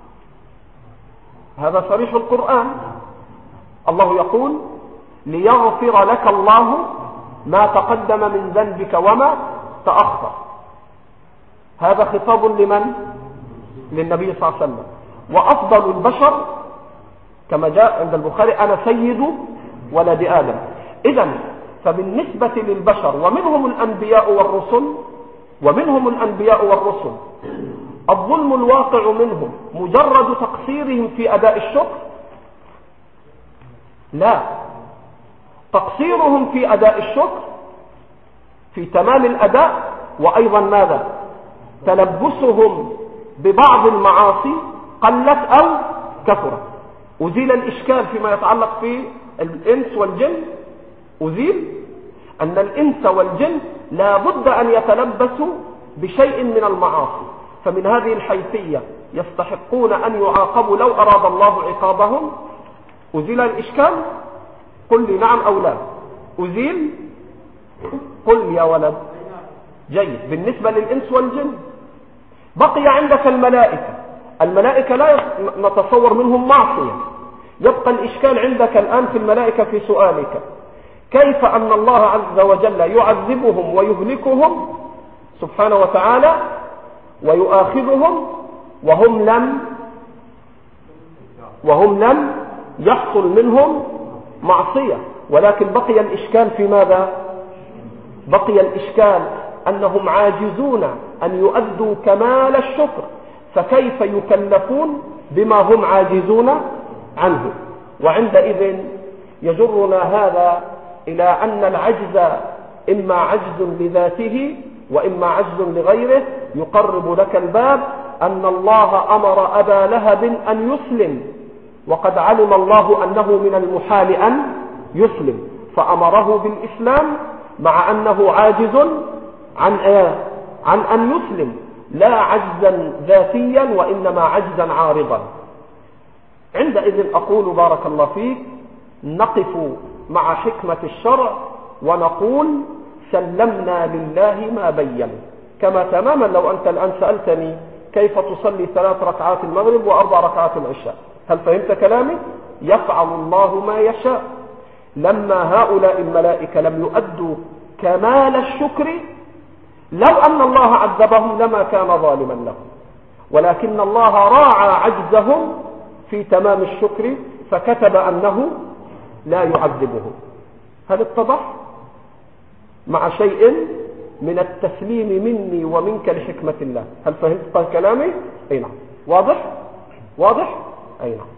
هذا صريح القرآن. الله يقول: ليغفر لك الله ما تقدم من ذنبك وما تأخر. هذا خطاب لمن؟ للنبي صلى الله عليه وسلم. وأفضل البشر كما جاء عند البخاري: أنا سيد ولد آدم. إذن فبالنسبة للبشر ومنهم الأنبياء والرسل ومنهم الأنبياء والرسل الظلم الواقع منهم مجرد تقصيرهم في أداء الشكر؟ لا، تقصيرهم في أداء الشكر في تمام الأداء، وأيضا ماذا؟ تلبسهم ببعض المعاصي قلت أو كثرت. أزيل الإشكال فيما يتعلق في الإنس والجن، أزيل أن الإنس والجن لا بد أن يتلبسوا بشيء من المعاصي، فمن هذه الحيثية يستحقون أن يعاقبوا لو أراد الله عقابهم. أزيل الإشكال؟ قل لي نعم أو لا. أزيل؟ قل يا ولد. جيد. بالنسبة للإنس والجن بقي عندك الملائكة. الملائكة لا نتصور منهم معصية. يبقى الإشكال عندك الآن في الملائكة في سؤالك: كيف أن الله عز وجل يعذبهم ويهلكهم سبحانه وتعالى ويؤاخذهم وهم لم وهم لم يحصل منهم معصية؟ ولكن بقي الإشكال في ماذا؟ بقي الإشكال أنهم عاجزون أن يؤدوا كمال الشكر، فكيف يكلفون بما هم عاجزون عنه؟ وعندئذ يجرنا هذا إلى أن العجز إما عجز لذاته وإما عجز لغيره. يقرب لك الباب أن الله أمر أبا لهب أن يسلم، وقد علم الله أنه من المحال أن يسلم، فأمره بالإسلام مع أنه عاجز عن إيه؟ عن أن يسلم، لا عجزا ذاتيا وإنما عجزا عارضا. عندئذ أقول بارك الله فيك نقف مع حكمة الشرع ونقول سلمنا لله ما بين. كما تماما لو أنت الآن سألتني كيف تصلي ثلاث ركعات المغرب وأربع ركعات العشاء، هل فهمت كلامي؟ يفعل الله ما يشاء. لما هؤلاء الملائكة لم يؤدوا كمال الشكر، لو أن الله عذبهم لما كان ظالما لهم، ولكن الله راعى عجزهم في تمام الشكر فكتب أنه لا يعذبهم. هل اتضح؟ مع شيء من التسليم مني ومنك لحكمة الله. هل فهمت كلامي؟ أي نعم. واضح؟ واضح؟ أي نعم.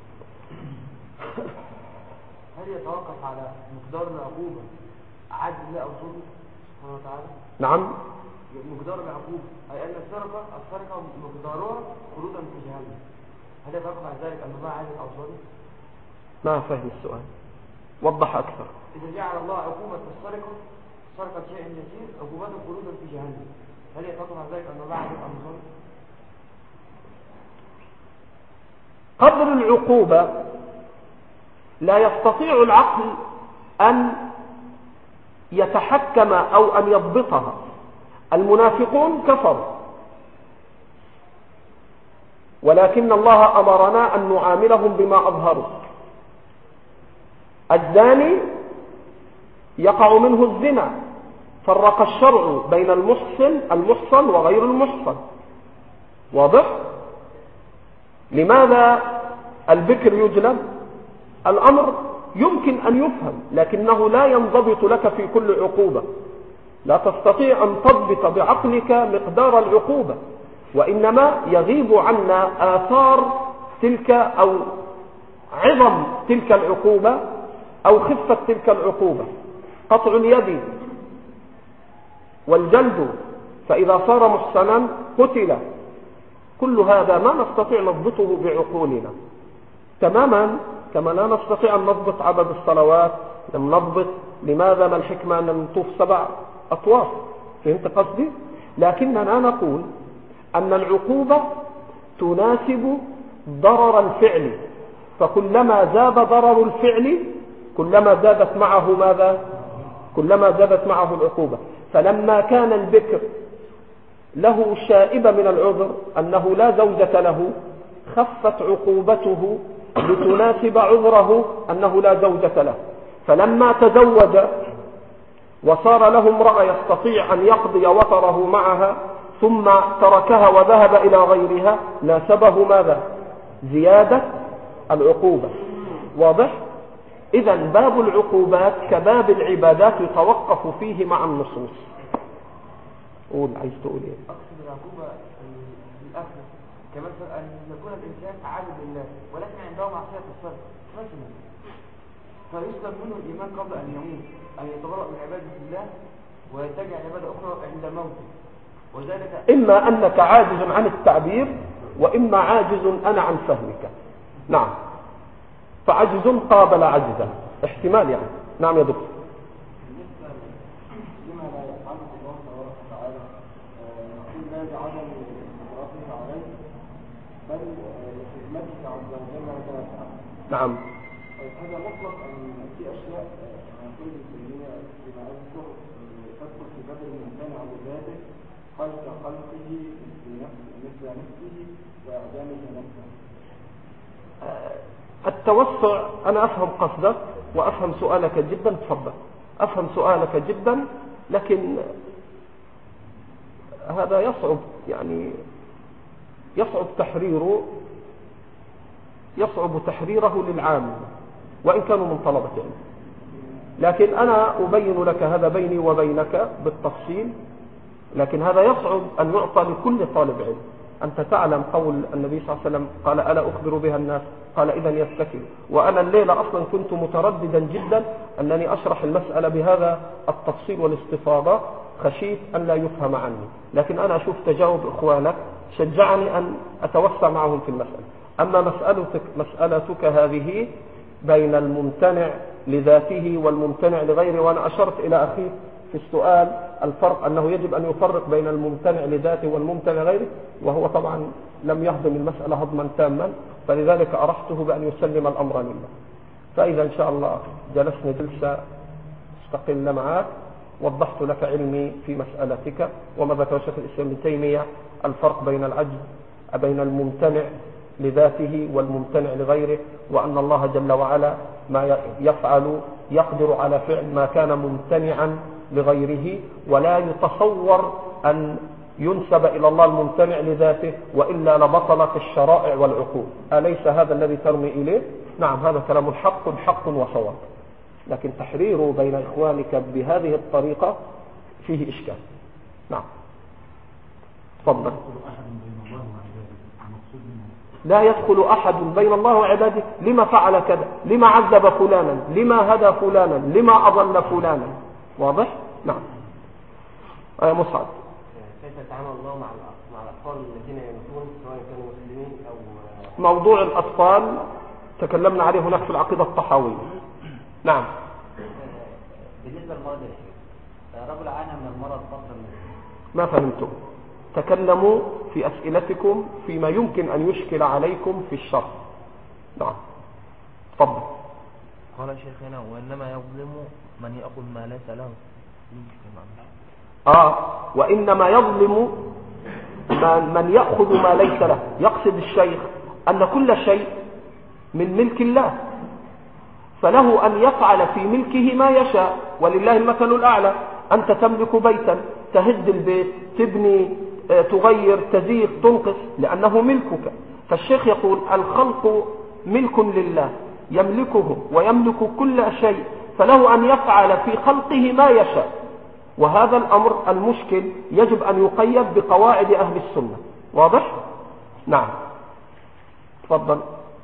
هل يتوقف على مقدار العقوبة عدل الله أو ظلم سبحانه وتعالى؟ نعم. مقدار العقوبة أي أن السرقة السرقة مقدارها خروجا في جهنم، هل يتوقف على ذلك أن الله عادل أو ظلم؟ ما فهم السؤال، وضح أكثر. إذا جعل الله عقوبة السرقة سرقة شيء يسير عقوبته خروجا في جهنم، هل يتوقف على ذلك أن الله عادل أو ظلم؟ قدر العقوبة لا يستطيع العقل أن يتحكم أو أن يضبطها. المنافقون كفروا، ولكن الله أمرنا أن نعاملهم بما أظهروا. الزاني يقع منه الزنا، فرق الشرع بين المحسن المحصن وغير المحصن. واضح؟ لماذا البكر يجلب؟ الأمر يمكن أن يفهم، لكنه لا ينضبط لك في كل عقوبة. لا تستطيع أن تضبط بعقلك مقدار العقوبة، وإنما يغيب عنا آثار تلك أو عظم تلك العقوبة أو خفة تلك العقوبة. قطع اليد والجلد فإذا صار محسنا قتل، كل هذا ما نستطيع نضبطه بعقولنا تماما، كما لا نستطيع أن نضبط عدد الصلوات. لم نضبط لماذا، ما الحكمة أن نطوف سبع أطواف. فهمت قصدي؟ لكننا نقول أن العقوبة تناسب ضرر الفعل، فكلما زاد ضرر الفعل كلما زادت معه ماذا؟ كلما زادت معه العقوبة. فلما كان البكر له شائبة من العذر أنه لا زوجة له، خفت عقوبته لتناسب عذره أنه لا زوجة له. فلما تزوج وصار له امرأة يستطيع أن يقضي وطره معها ثم تركها وذهب إلى غيرها، ناسبه ماذا؟ زيادة العقوبة. واضح؟ إذن باب العقوبات كباب العبادات يتوقف فيه مع النصوص. قول، عايز تقول ايه؟ أقصد العقوبة الآخرة كمثل أن يكون الإنسان عابد لله ولكن عنده معصية الصرف مثلا، فيسلب منه الإيمان قبل أن يموت، أن يتبرأ من عبادة الله ويتجع عبادة أخرى عند موته. وذلك إما أنك عاجز عن التعبير، وإما عاجز أنا عن فهمك. نعم، فعجز قابل عجزا، احتمال يعني. نعم يا دكتور. بالنسبة لما لا يفعله الله تبارك وتعالى نقول لا بعدم قدرته عليه بل لخدمتك عز وجل وتوسعه. نعم. هذا مطلق أن في أشياء نقول بالكلية بما أذكر تدخل في باب الممتنع بذاته خلق خلقه مثل نفسه وإعدامه نفسه. التوسع أنا أفهم قصدك وأفهم سؤالك جدا، تفضل. أفهم سؤالك جدا، لكن هذا يصعب يعني يصعب تحريره يصعب تحريره للعام وإن كانوا من طلبة علم. لكن أنا أبين لك هذا بيني وبينك بالتفصيل، لكن هذا يصعب أن يعطى لكل طالب علم. أنت تعلم قول النبي صلى الله عليه وسلم قال ألا أخبر بها الناس؟ قال إذا يستكل. وأنا الليلة أصلا كنت مترددا جدا أنني أشرح المسألة بهذا التفصيل والاستفاضة، خشيت أن لا يفهم عني، لكن أنا أشوف تجاوب إخوانك شجعني أن أتوسع معهم في المسألة. أما مسألتك, مسألتك هذه بين الممتنع لذاته والممتنع لغيره، وأنا أشرت إلى أخي في السؤال الفرق أنه يجب أن يفرق بين الممتنع لذاته والممتنع لغيره، وهو طبعا لم يهضم المسألة هضما تاما، فلذلك أرحته بأن يسلم الأمر لله. فإذا إن شاء الله جلسنا جلسة استقل معك، وضحت لك علمي في مسألتك وما ذكر شيخ الإسلام ابن تيمية الفرق بين العجز بين الممتنع لذاته والممتنع لغيره، وأن الله جل وعلا ما يفعل يقدر على فعل ما كان ممتنعا لغيره، ولا يتصور أن ينسب إلى الله الممتنع لذاته، وإلا لبطلت الشرائع والعقول. أليس هذا الذي ترمي إليه؟ نعم، هذا كلام حق حق وصواب، لكن تحريره بين إخوانك بهذه الطريقة فيه إشكال. نعم تفضل. لا يدخل أحد بين الله وعباده. لما فعل كذا؟ لما عذب فلانا؟ لما هدى فلانا؟ لما أضل فلانا؟ واضح؟ نعم. آية مصعب. كيف يتعامل الله مع مع الأطفال الذين يموتون سواء كانوا مسلمين أو موضوع الأطفال تكلمنا عليه هناك في العقيدة الطحاوية. نعم. بالنسبة للمرض الشيخ، رجل عانى من المرض فترة من ما فهمتم؟ تكلموا في أسئلتكم فيما يمكن أن يشكل عليكم في الشرح. نعم تفضل. قال شيخنا: وإنما يظلم من يأخذ ما ليس له. آه وإنما يظلم من يأخذ ما ليس له. يقصد الشيخ أن كل شيء من ملك الله، فله أن يفعل في ملكه ما يشاء، ولله المثل الأعلى. أنت تملك بيتا، تهد البيت، تبني، تغير، تزيغ، تنقص، لأنه ملكك. فالشيخ يقول الخلق ملك لله، يملكه ويملك كل شيء، فله أن يفعل في خلقه ما يشاء. وهذا الأمر المشكل يجب أن يقيد بقواعد أهل السنة. واضح؟ نعم تفضل.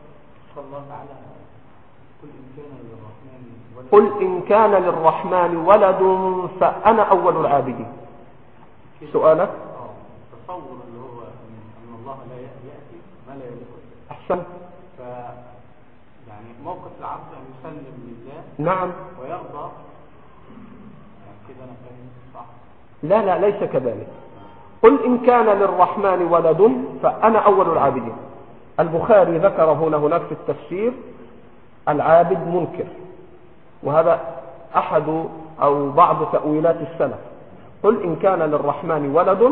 قل إن كان للرحمن ولد فأنا أول العابدين. سؤالك؟ تصور اللي هو أن الله لا يأتي ما لا يليق. أحسن. ف يعني موقف العبد أن يسلم لله. نعم. ويرضى. يعني كده أنا فاهم صح؟ لا لا ليس كذلك. قل إن كان للرحمن ولد فأنا أول العابدين. البخاري ذكر هنا هناك في التفسير العابد منكر، وهذا أحد أو بعض تأويلات السلف. قل إن كان للرحمن ولد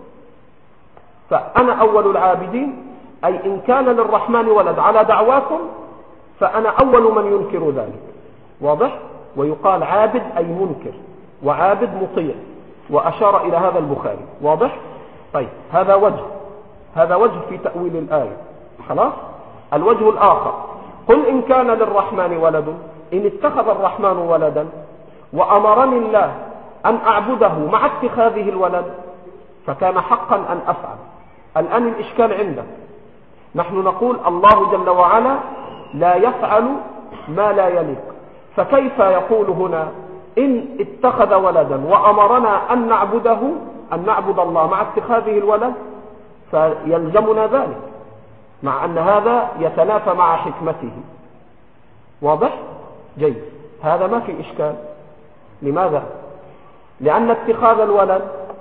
فأنا أول العابدين، أي إن كان للرحمن ولد على دعواكم فأنا أول من ينكر ذلك. واضح؟ ويقال عابد أي منكر، وعابد مطيع، وأشار إلى هذا البخاري. واضح؟ طيب هذا وجه هذا وجه في تأويل الآية. خلاص. الوجه الآخر: قل إن كان للرحمن ولد، إن اتخذ الرحمن ولدا وأمرني الله أن أعبده مع اتخاذه الولد فكان حقا أن أفعل. الآن الإشكال عندك. نحن نقول الله جل وعلا لا يفعل ما لا يليق، فكيف يقول هنا إن اتخذ ولدا وأمرنا أن نعبده أن نعبد الله مع اتخاذه الولد؟ فيلزمنا ذلك، مع أن هذا يتنافى مع حكمته. واضح؟ جيد. هذا ما في إشكال. لماذا؟ لأن اتخاذ الولد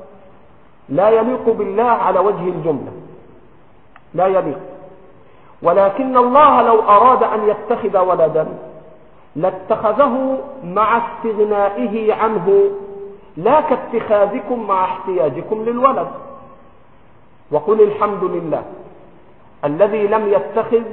لا يليق بالله على وجه الجملة، لا يليق. ولكن الله لو أراد أن يتخذ ولدا لاتخذه مع استغنائه عنه، لا كاتخاذكم مع احتياجكم للولد. وقل الحمد لله الذي لم يتخذ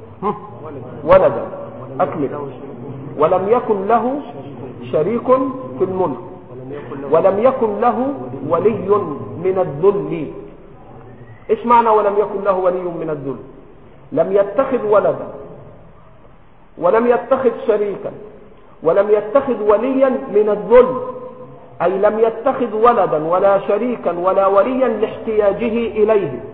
ولدا أكمل ولم يكن له شريك في الملك ولم يكن له ولي من الذل. إيش معنى ولم يكن له ولي من الذل؟ لم يتخذ ولدا ولم يتخذ شريكا ولم يتخذ وليا من الذل، أي لم يتخذ ولدا ولا شريكا ولا وليا لاحتياجه إليه.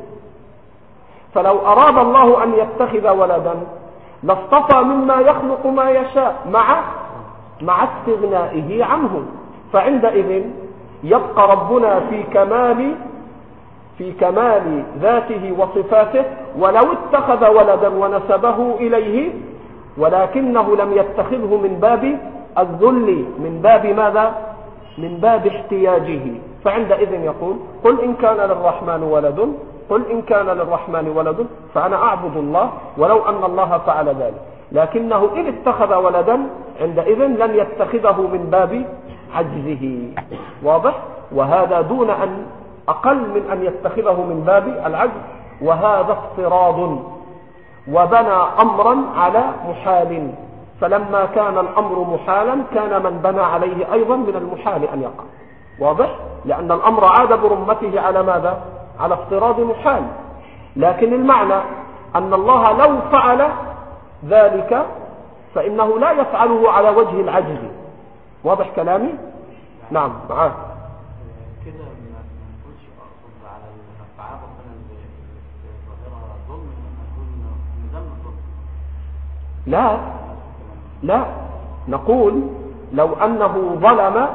فلو أراد الله أن يتخذ ولدا لاصطفى مما يخلق ما يشاء مع مع استغنائه عنه، فعندئذ يبقى ربنا في كمال في كمال ذاته وصفاته ولو اتخذ ولدا ونسبه إليه، ولكنه لم يتخذه من باب الذل، من باب ماذا؟ من باب احتياجه. فعندئذ يقول قل إن كان للرحمن ولد قل إن كان للرحمن ولد فأنا أعبد الله ولو أن الله فعل ذلك، لكنه إن اتخذ ولدا عندئذ لن يتخذه من باب عجزه. واضح؟ وهذا دون أن أقل من أن يتخذه من باب العجز، وهذا افتراض وبنى أمرا على محال، فلما كان الأمر محالا كان من بنى عليه أيضا من المحال أن يقع. واضح؟ لأن الأمر عاد برمته على ماذا؟ على افتراض محال. لكن المعنى أن الله لو فعل ذلك فإنه لا يفعله على وجه العجز. واضح كلامي؟ نعم معاه. كده ما نقولش أقصد على الأفعال ربنا الظاهرة ظلم، نقول نزلنا ظلم. لا لا، نقول لو أنه ظلم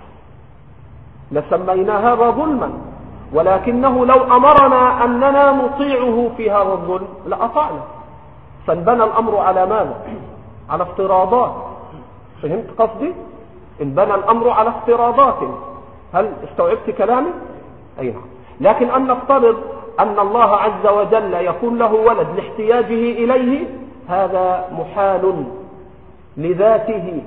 لسمينا هذا ظلما، ولكنه لو أمرنا أننا نطيعه في هذا الظلم لأطعنا، فانبنى الأمر على ماذا؟ على افتراضات. فهمت قصدي؟ انبنى الأمر على افتراضات. هل استوعبت كلامي؟ أي نعم. لكن أن نفترض أن الله عز وجل يكون له ولد لاحتياجه إليه، هذا محال لذاته،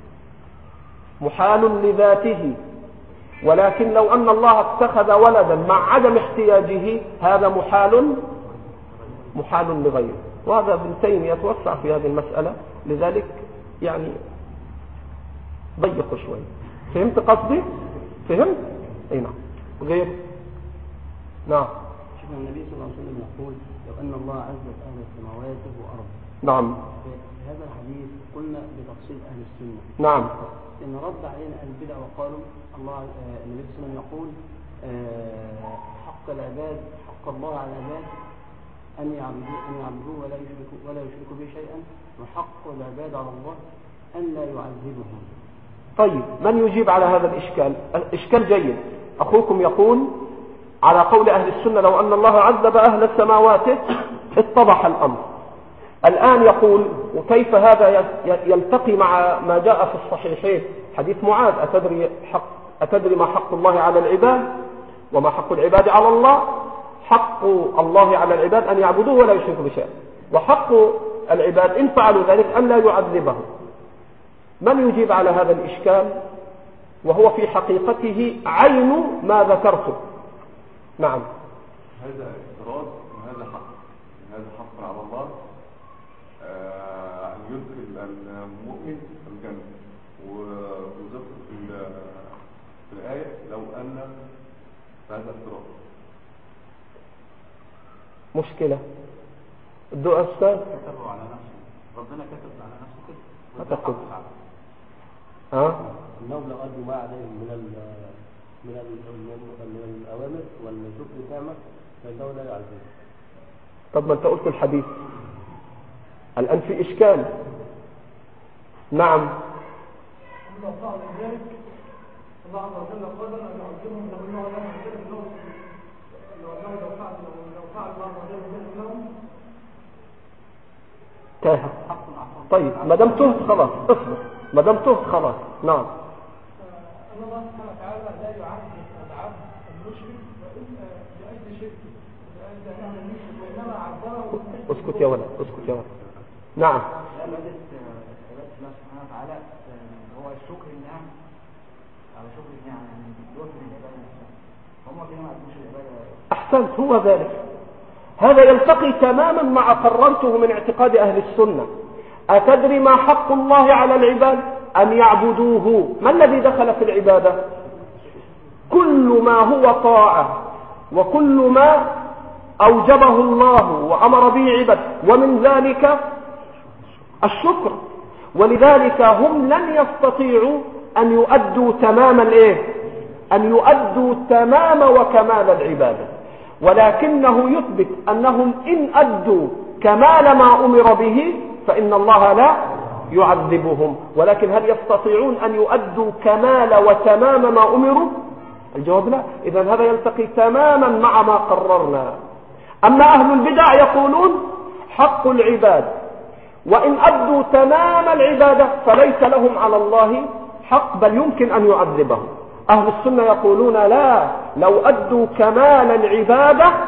محال لذاته. ولكن لو أن الله اتخذ ولدا مع عدم احتياجه، هذا محال محال لغيره. وهذا ابن تيمية يتوسع في هذه المسألة، لذلك يعني ضيق شوي. فهمت قصدي؟ فهمت؟ اي نعم. غير نعم. شوف النبي صلى الله عليه وسلم يقول لو أن الله عزت أهل السماوات وأرض. نعم. في هذا الحديث قلنا بتفصيل أهل السنة. نعم. إن رد علينا أهل البدع وقالوا الله آه النبي صلى الله عليه وسلم يقول آه حق العباد حق الله على العباد أن يعبدوه أن يعبدوه ولا يشركوا ولا يشركوا به شيئا، وحق العباد على الله أن لا يعذبهم. طيب من يجيب على هذا الإشكال؟ الإشكال جيد. أخوكم يقول على قول أهل السنة لو أن الله عذب أهل السماوات اتضح الأمر. الآن يقول وكيف هذا يلتقي مع ما جاء في الصحيحين حديث معاذ أتدري, حق أتدري ما حق الله على العباد وما حق العباد على الله؟ حق الله على العباد أن يعبدوه ولا يشركوا بشيء، وحق العباد إن فعلوا ذلك أن لا يعذبهم. من يجيب على هذا الإشكال وهو في حقيقته عين ما ذكرته؟ نعم. هذا افتراض وهذا حق، هذا حق على الله أن يدخل المؤمن الجنة. وذكر في في الآية لو أن هذا افتراض. مشكلة الدعاء أستاذ كتبوا على نفسه، ربنا كتب على نفسه كده. أتقل ها إنهم لو أدوا ما عليهم من ال من ال من الأوامر والشكر نعمة فإنه لا يعذبهم. طب ما أنت قلت الحديث الآن في إشكال. نعم. الله فعل ذلك الله عز وجل قدر أن يعذبهم لأنه لا يعذب لهم لو فعل لو فعل الله عز وجل لهم تاه. طيب ما دام تهت خلاص اصبر، ما دام تهت خلاص. نعم. أن الله سبحانه وتعالى لا يعذب العبد المشرك لأجل شركه لأجل أن المشرك وإنما عذبه. اسكت يا ولد اسكت يا ولد. نعم. عبادة عبادة الله سبحانه وتعالى هو الشكر النعم على شكر النعم، يعني يوفي العبادة نفسها. هم كده ما عندهمش العبادة. أحسنت، هو ذلك. هذا يلتقي تماما مع قررته من اعتقاد أهل السنة. أتدري ما حق الله على العباد؟ أن يعبدوه. ما الذي دخل في العبادة؟ كل ما هو طاعة وكل ما أوجبه الله وأمر به عباد، ومن ذلك الشكر. ولذلك هم لن يستطيعوا أن يؤدوا تمام الإيه؟ أن يؤدوا تمام وكمال العبادة، ولكنه يثبت أنهم إن أدوا كمال ما أمر به فإن الله لا يعذبهم. ولكن هل يستطيعون أن يؤدوا كمال وتمام ما أمروا؟ الجواب لا. إذن هذا يلتقي تماما مع ما قررنا. أما أهل البدع يقولون حق العباد وإن أدوا تمام العبادة فليس لهم على الله حق بل يمكن أن يعذبهم. أهل السنة يقولون لا، لو أدوا كمال العبادة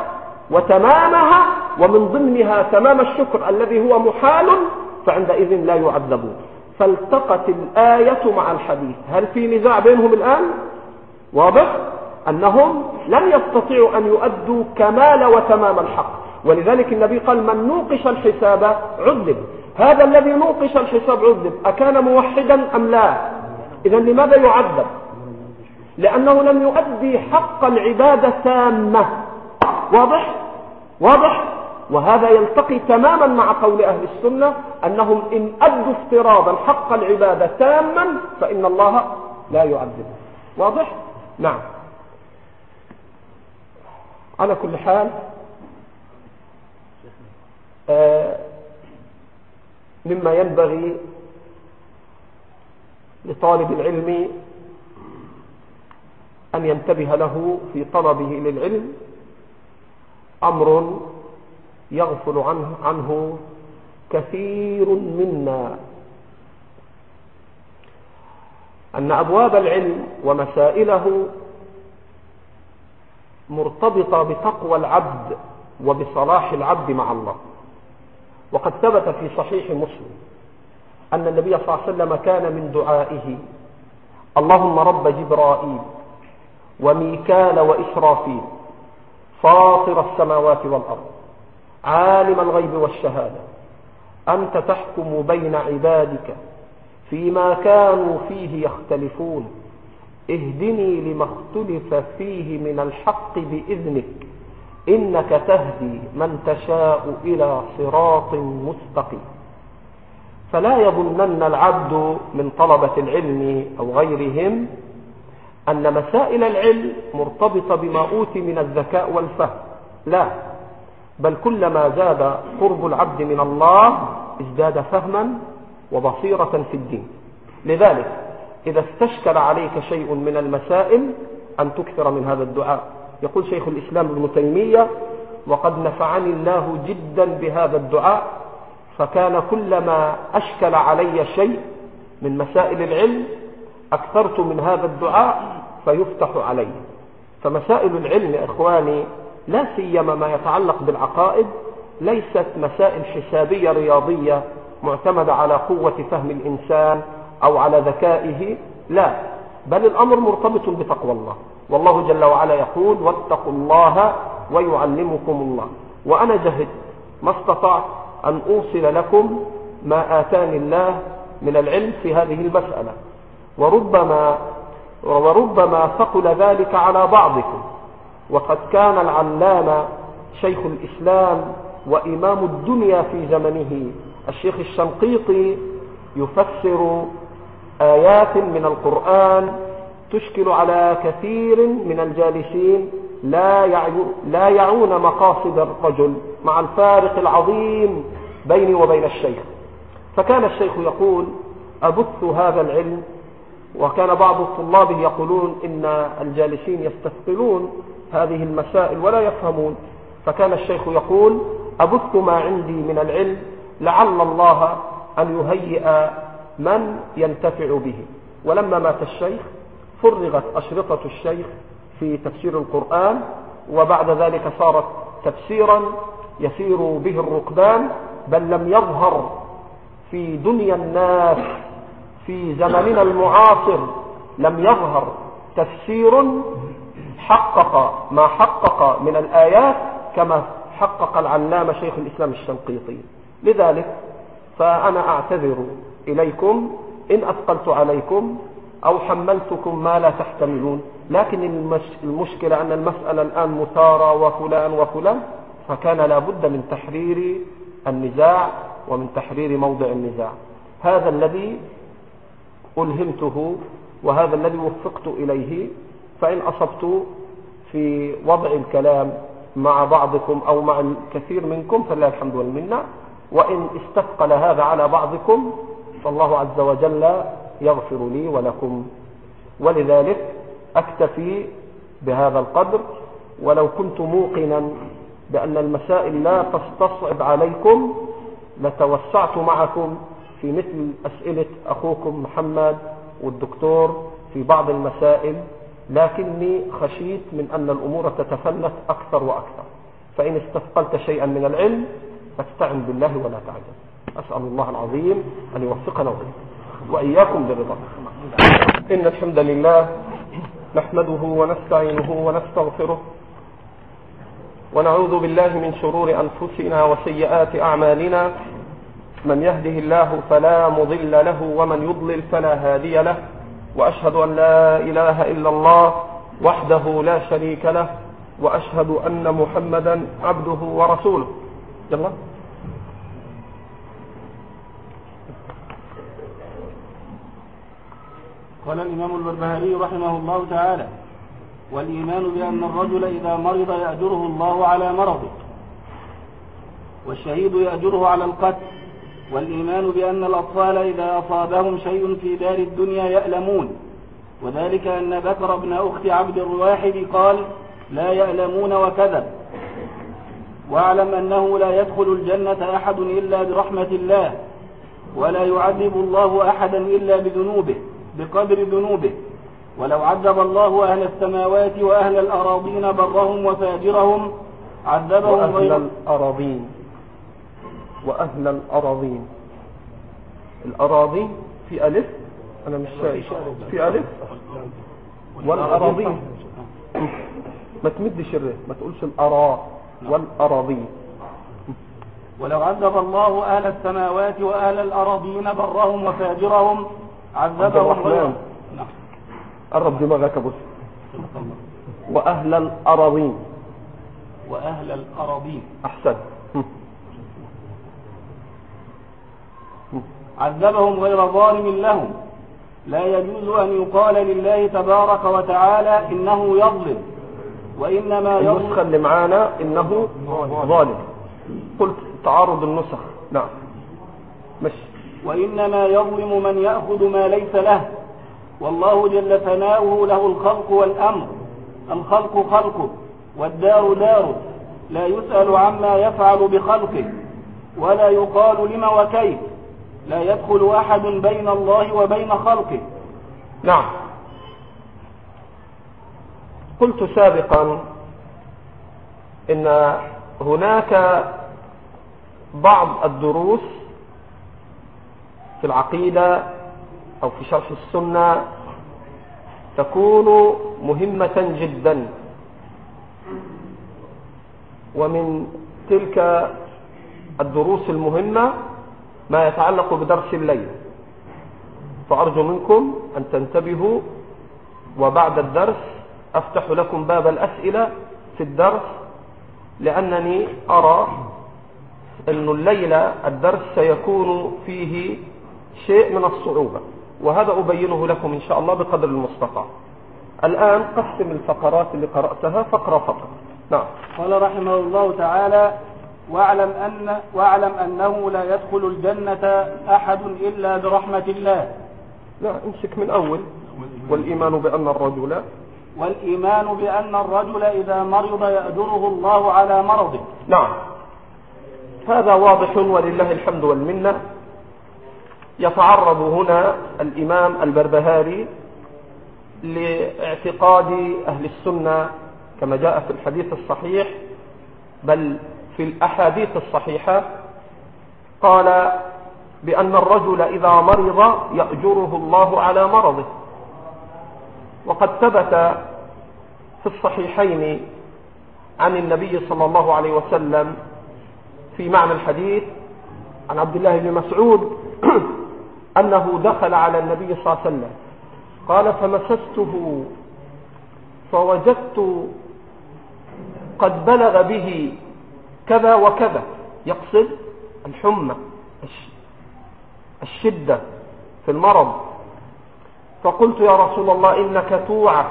وتمامها ومن ضمنها تمام الشكر الذي هو محال، فعندئذ لا يعذبون. فالتقت الآية مع الحديث. هل في نزاع بينهم الآن؟ واضح أنهم لم يستطيعوا أن يؤدوا كمال وتمام الحق، ولذلك النبي قال من نوقش الحساب عذب. هذا الذي نوقش الحساب عذب أكان موحدا أم لا؟ إذن لماذا يعذب؟ لأنه لم يؤدي حق العبادة تامة. واضح؟ واضح؟ وهذا يلتقي تماما مع قول أهل السنة أنهم إن أدوا افتراضا حق العبادة تاما فإن الله لا يعذب. واضح؟ نعم. على كل حال آه مما ينبغي لطالب العلم أن ينتبه له في طلبه للعلم أمر يغفل عنه, عنه كثير منا، أن أبواب العلم ومسائله مرتبطة بتقوى العبد وبصلاح العبد مع الله. وقد ثبت في صحيح مسلم أن النبي صلى الله عليه وسلم كان من دعائه اللهم رب جبرائيل وميكال وإسرافيل فاطر السماوات والأرض عالم الغيب والشهادة أنت تحكم بين عبادك فيما كانوا فيه يختلفون اهدني لما اختلف فيه من الحق بإذنك إنك تهدي من تشاء إلى صراط مستقيم. فلا يظنن العبد من طلبة العلم أو غيرهم أن مسائل العلم مرتبطة بما أوتي من الذكاء والفهم، لا، بل كلما زاد قرب العبد من الله ازداد فهما وبصيرة في الدين. لذلك إذا استشكل عليك شيء من المسائل أن تكثر من هذا الدعاء. يقول شيخ الإسلام ابن تيمية وقد نفعني الله جدا بهذا الدعاء، فكان كلما أشكل علي شيء من مسائل العلم أكثرت من هذا الدعاء فيفتح علي. فمسائل العلم يا إخواني لا سيما ما يتعلق بالعقائد ليست مسائل حسابية رياضية معتمدة على قوة فهم الإنسان أو على ذكائه، لا، بل الأمر مرتبط بتقوى الله. والله جل وعلا يقول واتقوا الله ويعلمكم الله. وأنا جهد ما استطعت أن أوصل لكم ما آتاني الله من العلم في هذه المسألة، وربما وربما ثقل ذلك على بعضكم. وقد كان العلامة شيخ الإسلام وإمام الدنيا في زمنه الشيخ الشنقيطي يفسر آيات من القرآن تشكل على كثير من الجالسين لا لا يعون مقاصد الرجل مع الفارق العظيم بيني وبين الشيخ. فكان الشيخ يقول أبث هذا العلم، وكان بعض الطلاب يقولون إن الجالسين يستثقلون هذه المسائل ولا يفهمون، فكان الشيخ يقول أبث ما عندي من العلم لعل الله أن يهيئ من ينتفع به. ولما مات الشيخ فرغت أشرطة الشيخ في تفسير القرآن، وبعد ذلك صارت تفسيرا يسير به الركبان، بل لم يظهر في دنيا الناس في زمننا المعاصر لم يظهر تفسير حقق ما حقق من الآيات كما حقق العلامة شيخ الإسلام الشنقيطي. لذلك فأنا أعتذر إليكم إن أثقلت عليكم أو حملتكم ما لا تحتملون، لكن المشكلة أن المسألة الآن مثارة وفلان وفلان، فكان لا بد من تحرير النزاع ومن تحرير موضع النزاع. هذا الذي ألهمته وهذا الذي وفقت إليه، فإن أصبت في وضع الكلام مع بعضكم أو مع الكثير منكم فلا الحمد والمنة، وإن استثقل هذا على بعضكم فالله عز وجل يغفر لي ولكم. ولذلك أكتفي بهذا القدر، ولو كنت موقنا بأن المسائل لا تستصعب عليكم لتوسعت معكم في مثل أسئلة أخوكم محمد والدكتور في بعض المسائل، لكني خشيت من أن الأمور تتفلت أكثر وأكثر. فإن استثقلت شيئا من العلم فاستعن بالله ولا تعجز. أسأل الله العظيم أن يوفقنا وإياكم لرضاه. إن الحمد لله نحمده ونستعينه ونستغفره ونعوذ بالله من شرور أنفسنا وسيئات أعمالنا. من يهده الله فلا مضل له ومن يضلل فلا هادي له، وأشهد أن لا إله إلا الله وحده لا شريك له، وأشهد أن محمدا عبده ورسوله. يلا قال الإمام البربهاري رحمه الله تعالى: والإيمان بأن الرجل إذا مرض يأجره الله على مرضه، والشهيد يأجره على القتل. والإيمان بأن الأطفال إذا أصابهم شيء في دار الدنيا يألمون، وذلك أن بكر بن أخت عبد الواحد قال: لا يألمون وكذب. واعلم أنه لا يدخل الجنة أحد إلا برحمة الله، ولا يعذب الله أحدا إلا بذنوبه بقدر ذنوبه. ولو عذب الله أهل السماوات وأهل الأراضين برهم وفاجرهم عذبهم وأهل غير الأراضين وأهل الأراضين. الأراضين في ألف، أنا مش شايف في ألف. والأراضين ما تمدش الره، ما تقولش الأراء والأراضين. ولو عذب الله أهل السماوات وأهل الأراضين برهم وفاجرهم عذبهم غير. قرب دماغك بص. وأهل الأراضين وأهل الأراضين أحسن. عذبهم غير ظالم لهم. لا يجوز أن يقال لله تبارك وتعالى إنه يظلم، وإنما يظلم. النسخة اللي معانا إنه ظالم. قلت تعارض النسخ. نعم مش. وإنما يظلم من يأخذ ما ليس له، والله جل ثناؤه له الخلق والأمر. الخلق خلقه والدار داره، لا يسأل عما يفعل بخلقه، ولا يقال لما وكيف. لا يدخل أحد بين الله وبين خلقه. نعم. قلت سابقا إن هناك بعض الدروس في العقيدة أو في شرح السنة تكون مهمة جدا، ومن تلك الدروس المهمة ما يتعلق بدرس الليل، فأرجو منكم أن تنتبهوا، وبعد الدرس أفتح لكم باب الأسئلة في الدرس، لأنني أرى أن الليلة الدرس سيكون فيه شيء من الصعوبة، وهذا أبينه لكم إن شاء الله بقدر المستطاع. الآن قسم الفقرات اللي قرأتها فقرة فقرة. نعم. قال رحمه الله تعالى: واعلم أن واعلم أنه لا يدخل الجنة أحد إلا برحمة الله. لا، امسك من أول. والإيمان بأن الرجل والإيمان بأن الرجل إذا مرض يأجره الله على مرضه. نعم، هذا واضح ولله الحمد والمنة. يتعرض هنا الإمام البربهاري لاعتقاد أهل السنة كما جاء في الحديث الصحيح، بل في الأحاديث الصحيحة، قال بأن الرجل إذا مرض يأجره الله على مرضه. وقد ثبت في الصحيحين عن النبي صلى الله عليه وسلم في معنى الحديث عن عبد الله بن مسعود أنه دخل على النبي صلى الله عليه وسلم قال: فمسسته فوجدت قد بلغ به كذا وكذا، يقصد الحمى الشدة في المرض. فقلت: يا رسول الله إنك توعك.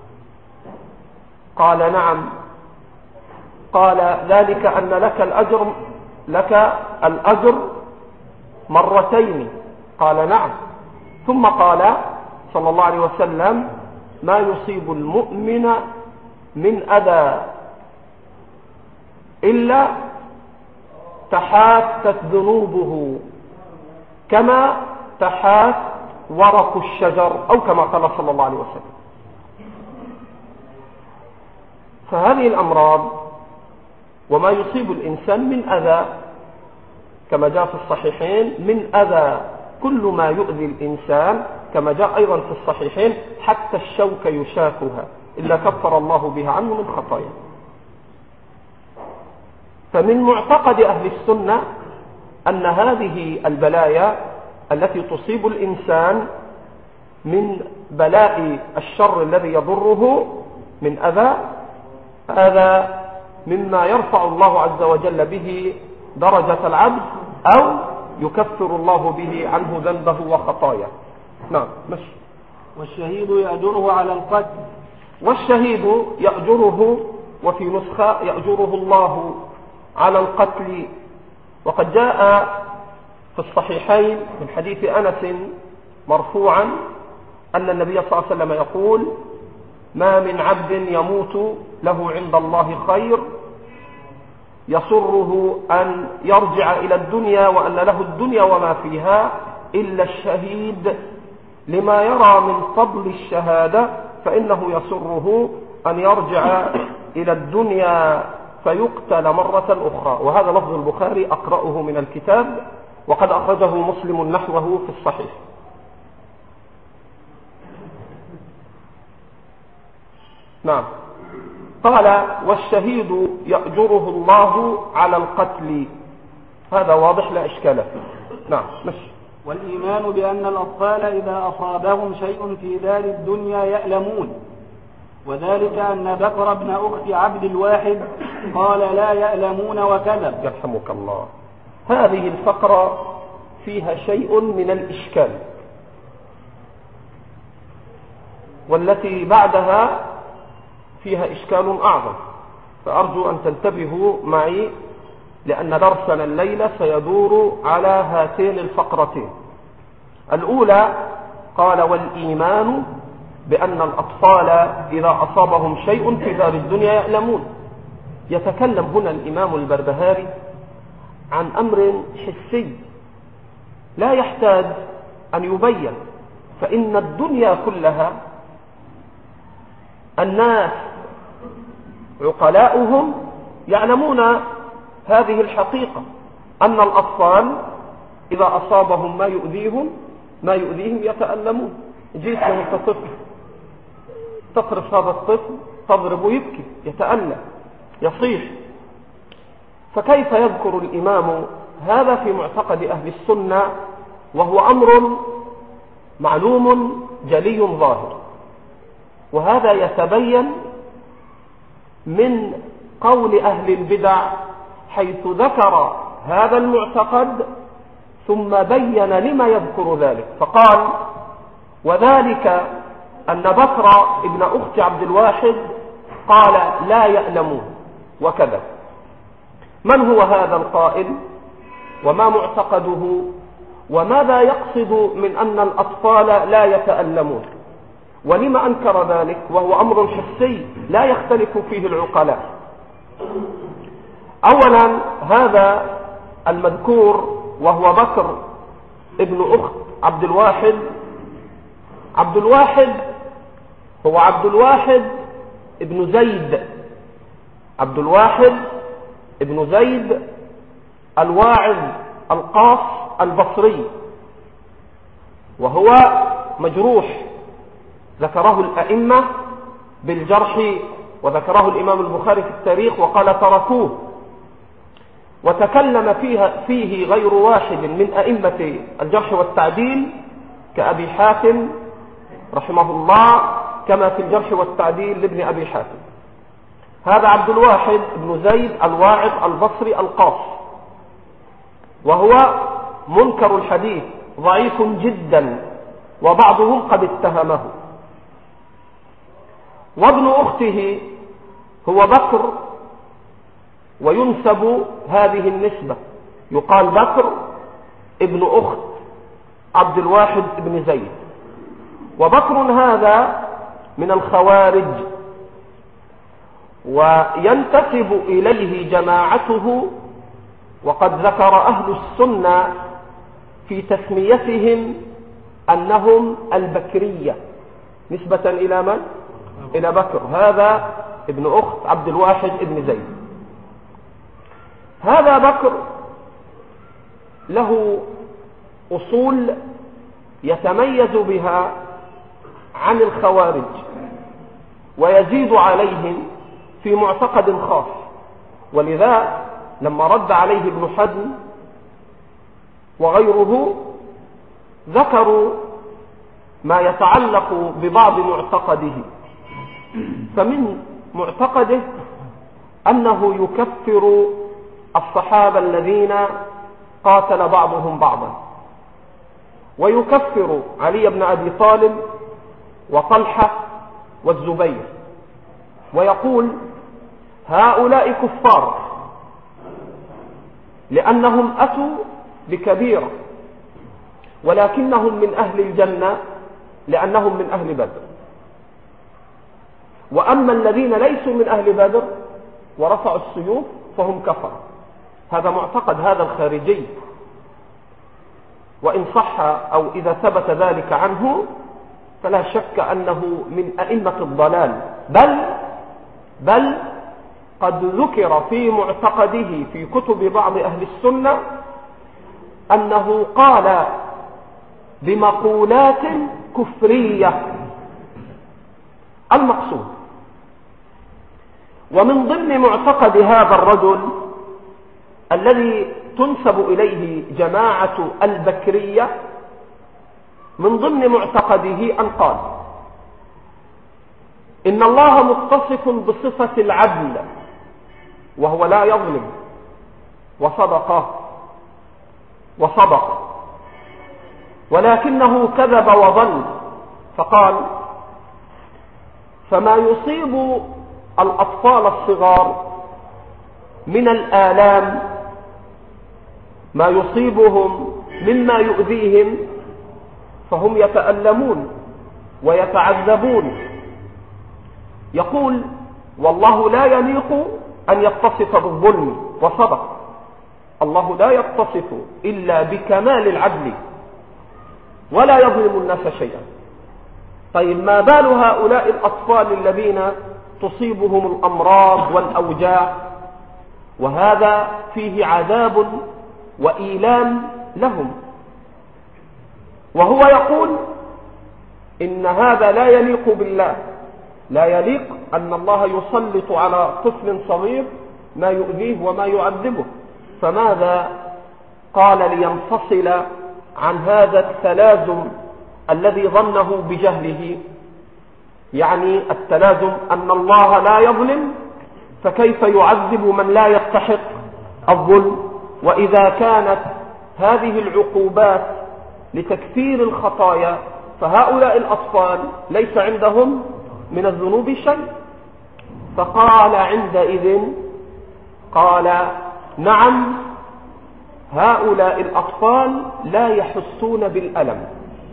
قال: نعم. قال: ذلك أن لك الأجر لك الأجر مرتين. قال: نعم. ثم قال صلى الله عليه وسلم: ما يصيب المؤمن من أذى إلا تحاتت ذنوبه كما تحات ورق الشجر، أو كما قال صلى الله عليه وسلم. فهذه الأمراض وما يصيب الإنسان من أذى، كما جاء في الصحيحين من أذى كل ما يؤذي الإنسان، كما جاء أيضا في الصحيحين حتى الشوك يشاكها إلا كفر الله بها عنه من خطايا. فمن معتقد أهل السنة أن هذه البلايا التي تصيب الإنسان من بلاء الشر الذي يضره من أذى، هذا مما يرفع الله عز وجل به درجة العبد أو يكفر الله به عنه ذنبه وخطاياه. نعم ماشي. والشهيد يأجره على القتل. والشهيد يأجره، وفي نسخة يأجره الله على القتل. وقد جاء في الصحيحين من حديث أنس مرفوعا أن النبي صلى الله عليه وسلم يقول: ما من عبد يموت له عند الله خير يسره أن يرجع إلى الدنيا وأن له الدنيا وما فيها إلا الشهيد، لما يرى من فضل الشهادة، فإنه يسره أن يرجع إلى الدنيا فيقتل مرة أخرى. وهذا لفظ البخاري أقرأه من الكتاب، وقد أخرجه مسلم نحوه في الصحيح. نعم. قال: والشهيد يأجره الله على القتل. هذا واضح لا إشكال فيه. نعم ماشي. والإيمان بأن الأطفال إذا أصابهم شيء في دار الدنيا يألمون، وذلك أن بكر بن أخت عبد الواحد قال: لا يألمون وكذب. يرحمك الله. هذه الفقرة فيها شيء من الإشكال، والتي بعدها فيها إشكال أعظم، فأرجو أن تنتبهوا معي، لأن درسنا الليلة سيدور على هاتين الفقرتين. الأولى قال: والإيمان بأن الأطفال إذا أصابهم شيء في دار الدنيا يألمون. يتكلم هنا الإمام البربهاري عن أمر حسي لا يحتاج أن يبين، فإن الدنيا كلها الناس عقلاؤهم يعلمون هذه الحقيقة، أن الأطفال إذا أصابهم ما يؤذيهم ما يؤذيهم يتألمون. جيت وانت طفل تقرص هذا الطفل تضرب ويبكي يتألم يصيح، فكيف يذكر الإمام هذا في معتقد أهل السنة وهو أمر معلوم جلي ظاهر؟ وهذا يتبين من قول أهل البدع، حيث ذكر هذا المعتقد ثم بين لما يذكر ذلك، فقال: وذلك أن بكر ابن أخت عبد الواحد قال: لا يألمون وكذا. من هو هذا القائل؟ وما معتقده؟ وماذا يقصد من أن الأطفال لا يتألمون؟ ولما أنكر ذلك وهو أمر حسي لا يختلف فيه العقلاء؟ أولا، هذا المذكور وهو بكر ابن أخت عبد الواحد، عبد الواحد هو عبد الواحد ابن زيد، عبد الواحد ابن زيد الواعظ القاص البصري، وهو مجروح، ذكره الأئمة بالجرح، وذكره الإمام البخاري في التاريخ وقال تركوه، وتكلم فيها فيه غير واحد من أئمة الجرح والتعديل كأبي حاتم رحمه الله، كما في الجرح والتعديل لابن أبي حاتم. هذا عبد الواحد بن زيد الواعظ البصري القاص، وهو منكر الحديث ضعيف جدا، وبعضهم قد اتهمه. وابن أخته هو بكر، وينسب هذه النسبة، يقال بكر ابن أخت عبد الواحد بن زيد. وبكر هذا من الخوارج، وينتسب إليه جماعته، وقد ذكر أهل السنة في تسميتهم أنهم البكرية، نسبة إلى من؟ إلى بكر، هذا ابن أخت عبد الواحد بن زيد. هذا بكر له أصول يتميز بها عن الخوارج ويزيد عليهم في معتقد خاص، ولذا لما رد عليه ابن حزم وغيره ذكروا ما يتعلق ببعض معتقده. فمن معتقده أنه يكفر الصحابة الذين قاتل بعضهم بعضا، ويكفر علي بن أبي طالب وطلحة والزبير، ويقول هؤلاء كفار لأنهم أتوا بكبيرة، ولكنهم من أهل الجنة لأنهم من أهل بدر. وأما الذين ليسوا من أهل بدر ورفعوا السيوف فهم كفر. هذا معتقد هذا الخارجي، وإن صح أو إذا ثبت ذلك عنه فلا شك أنه من أئمة الضلال، بل بل قد ذكر في معتقده في كتب بعض أهل السنة أنه قال بمقولات كفرية. المقصود ومن ضمن معتقد هذا الرجل الذي تنسب إليه جماعة البكرية، من ضمن معتقده أن قال إن الله متصف بصفة العدل وهو لا يظلم، وصدق وصدق ولكنه كذب وظن، فقال فما يصيب الأطفال الصغار من الآلام ما يصيبهم مما يؤذيهم فهم يتألمون ويتعذبون. يقول والله لا يليق أن يتصف بالظلم، وصدق، الله لا يتصف إلا بكمال العدل ولا يظلم الناس شيئا. طيب ما بال هؤلاء الأطفال الذين تصيبهم الأمراض والأوجاع، وهذا فيه عذاب وإيلام لهم، وهو يقول إن هذا لا يليق بالله، لا يليق أن الله يسلط على طفل صغير ما يؤذيه وما يعذبه. فماذا قال لينفصل عن هذا التلازم الذي ظنه بجهله؟ يعني التلازم أن الله لا يظلم، فكيف يعذب من لا يستحق الظلم؟ وإذا كانت هذه العقوبات لتكفير الخطايا فهؤلاء الأطفال ليس عندهم من الذنوب شيء. فقال عندئذ قال نعم هؤلاء الأطفال لا يحسون بالألم،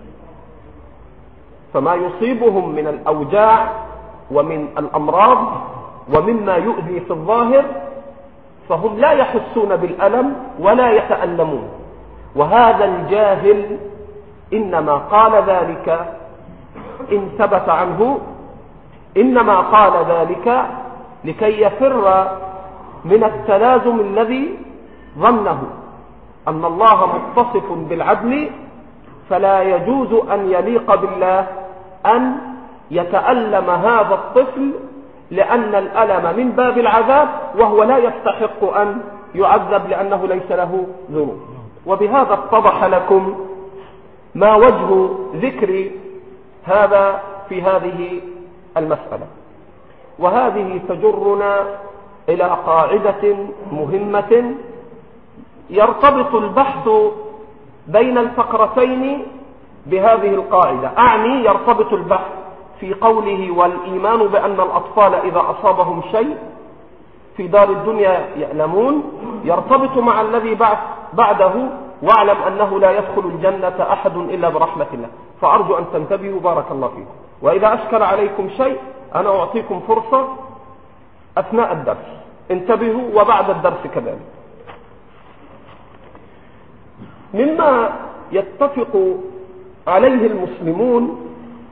فما يصيبهم من الأوجاع ومن الأمراض ومما يؤذي في الظاهر فهم لا يحسون بالألم ولا يتألمون. وهذا الجاهل إنما قال ذلك إن ثبت عنه إنما قال ذلك لكي يفر من التلازم الذي ظنه أن الله متصف بالعدل، فلا يجوز أن يليق بالله أن يتألم هذا الطفل، لأن الألم من باب العذاب وهو لا يستحق أن يعذب لأنه ليس له ذنوب. وبهذا اتضح لكم ما وجه ذكر هذا في هذه المسألة. وهذه تجرنا إلى قاعدة مهمة يرتبط البحث بين الفقرتين بهذه القاعدة. أعني يرتبط البحث في قوله والإيمان بأن الأطفال إذا أصابهم شيء في دار الدنيا يألمون، يرتبط مع الذي بعده واعلم أنه لا يدخل الجنة أحد إلا برحمة الله. فأرجو أن تنتبهوا بارك الله فيكم. وإذا أشكل عليكم شيء أنا أعطيكم فرصة أثناء الدرس، انتبهوا، وبعد الدرس كذلك. مما يتفق عليه المسلمون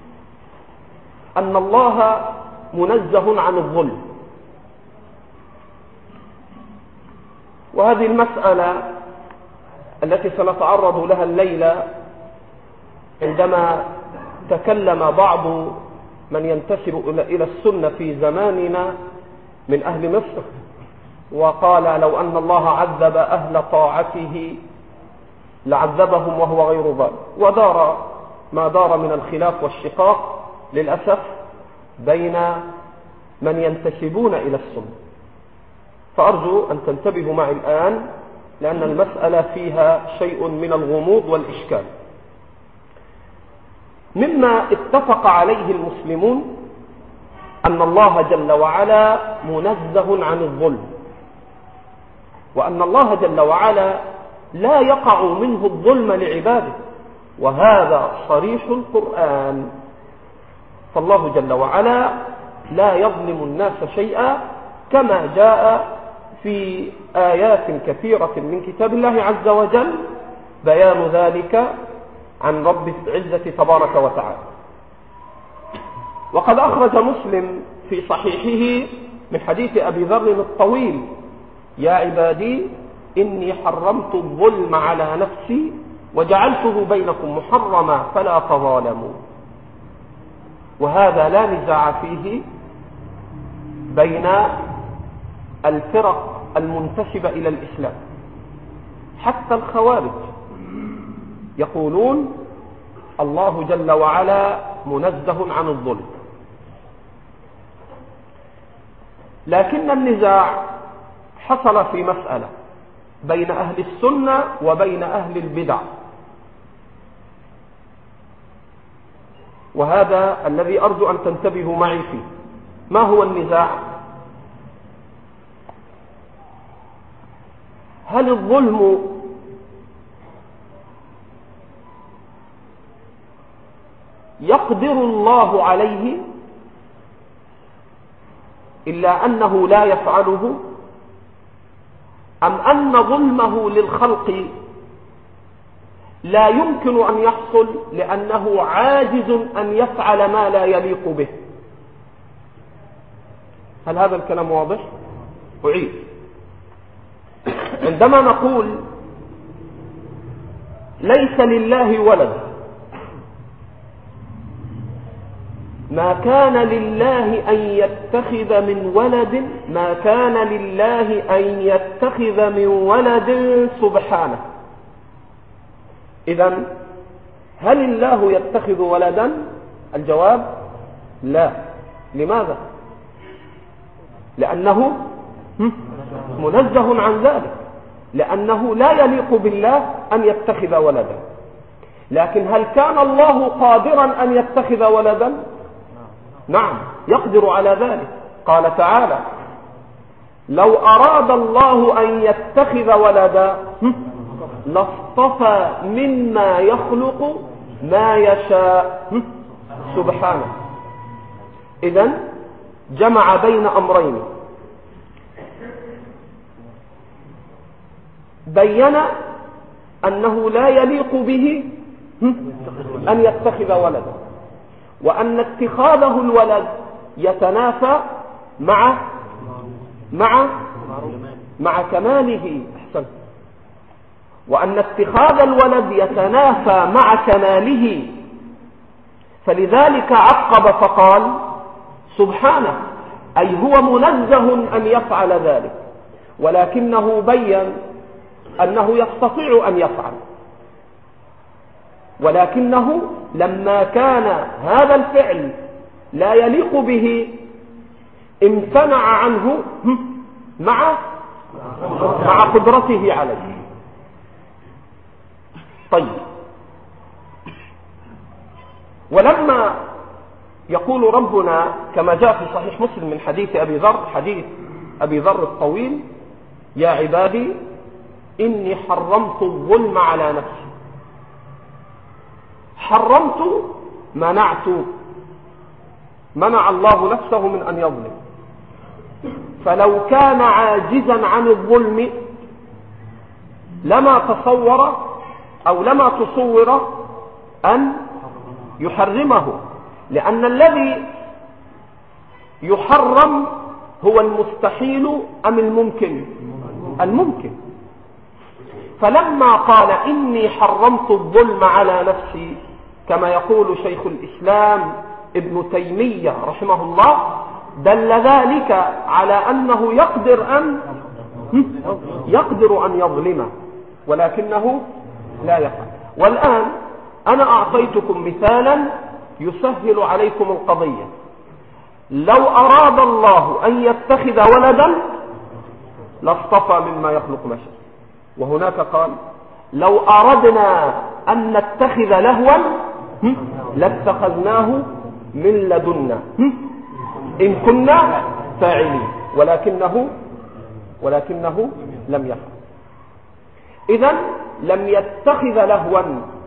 أن الله منزه عن الظلم، وهذه المسألة التي سنتعرض لها الليلة عندما تكلم بعض من ينتسب إلى السنة في زماننا من أهل مصر وقال لو أن الله عذب أهل طاعته لعذبهم وهو غير ظالم، ودار ما دار من الخلاف والشقاق للأسف بين من ينتسبون إلى السنة. فأرجو أن تنتبهوا معي الآن لأن المسألة فيها شيء من الغموض والإشكال. مما اتفق عليه المسلمون أن الله جل وعلا منزه عن الظلم، وأن الله جل وعلا لا يقع منه الظلم لعباده، وهذا صريح القرآن. فالله جل وعلا لا يظلم الناس شيئا كما جاء في آيات كثيرة من كتاب الله عز وجل بيان ذلك عن رب العزة تبارك وتعالى. وقد أخرج مسلم في صحيحه من حديث أبي ذر الطويل: يا عبادي إني حرمت الظلم على نفسي وجعلته بينكم محرما فلا تظالموا. وهذا لا نزاع فيه بين الفرق المنتسبة إلى الإسلام، حتى الخوارج يقولون الله جل وعلا منزه عن الظلم. لكن النزاع حصل في مسألة بين أهل السنة وبين أهل البدع، وهذا الذي أرجو أن تنتبهوا معي فيه. ما هو النزاع؟ هل الظلم يقدر الله عليه إلا أنه لا يفعله، أم أن ظلمه للخلق لا يمكن أن يحصل لأنه عاجز أن يفعل ما لا يليق به؟ هل هذا الكلام واضح؟ أعيد. عندما نقول ليس لله ولد، ما كان لله أن يتخذ من ولد ما كان لله أن يتخذ من ولد سبحانه. إذن هل الله يتخذ ولدا؟ الجواب لا. لماذا؟ لأنه منزه عن ذلك، لأنه لا يليق بالله أن يتخذ ولدا. لكن هل كان الله قادرا أن يتخذ ولدا؟ نعم، يقدر على ذلك. قال تعالى: لو أراد الله أن يتخذ ولدا لاصطفى مما يخلق ما يشاء سبحانه. إذن جمع بين أمرين: بين أنه لا يليق به أن يتخذ ولدا، وأن اتخاذه الولد يتنافى مع مع مع كماله. أحسن. وأن اتخاذ الولد يتنافى مع كماله، فلذلك عقب فقال سبحانه، أي هو منزه أن يفعل ذلك، ولكنه بين أنه يستطيع أن يفعل، ولكنه لما كان هذا الفعل لا يليق به امتنع عنه مع مع قدرته عليه. طيب، ولما يقول ربنا كما جاء في صحيح مسلم من حديث أبي ذر حديث أبي ذر الطويل: يا عبادي إني حرمت الظلم على نفسي. حرمت، منعت، منع الله نفسه من أن يظلم. فلو كان عاجزا عن الظلم لما تصور أو لما تصور أن يحرمه، لأن الذي يحرم هو المستحيل أم الممكن؟ الممكن. فلما قال إني حرمت الظلم على نفسي كما يقول شيخ الإسلام ابن تيمية رحمه الله، دل ذلك على أنه يقدر أن يقدر أن يظلمه ولكنه لا يفعل. والآن أنا أعطيتكم مثالا يسهل عليكم القضية. لو أراد الله أن يتخذ ولدا لاصطفى مما يخلق ما شاء، وهناك قال لو أردنا أن نتخذ لهوا لاتخذناه من لدنا إن كنا فاعلين، ولكنه ولكنه لم يفعل. إذن لم يتخذ لهوا.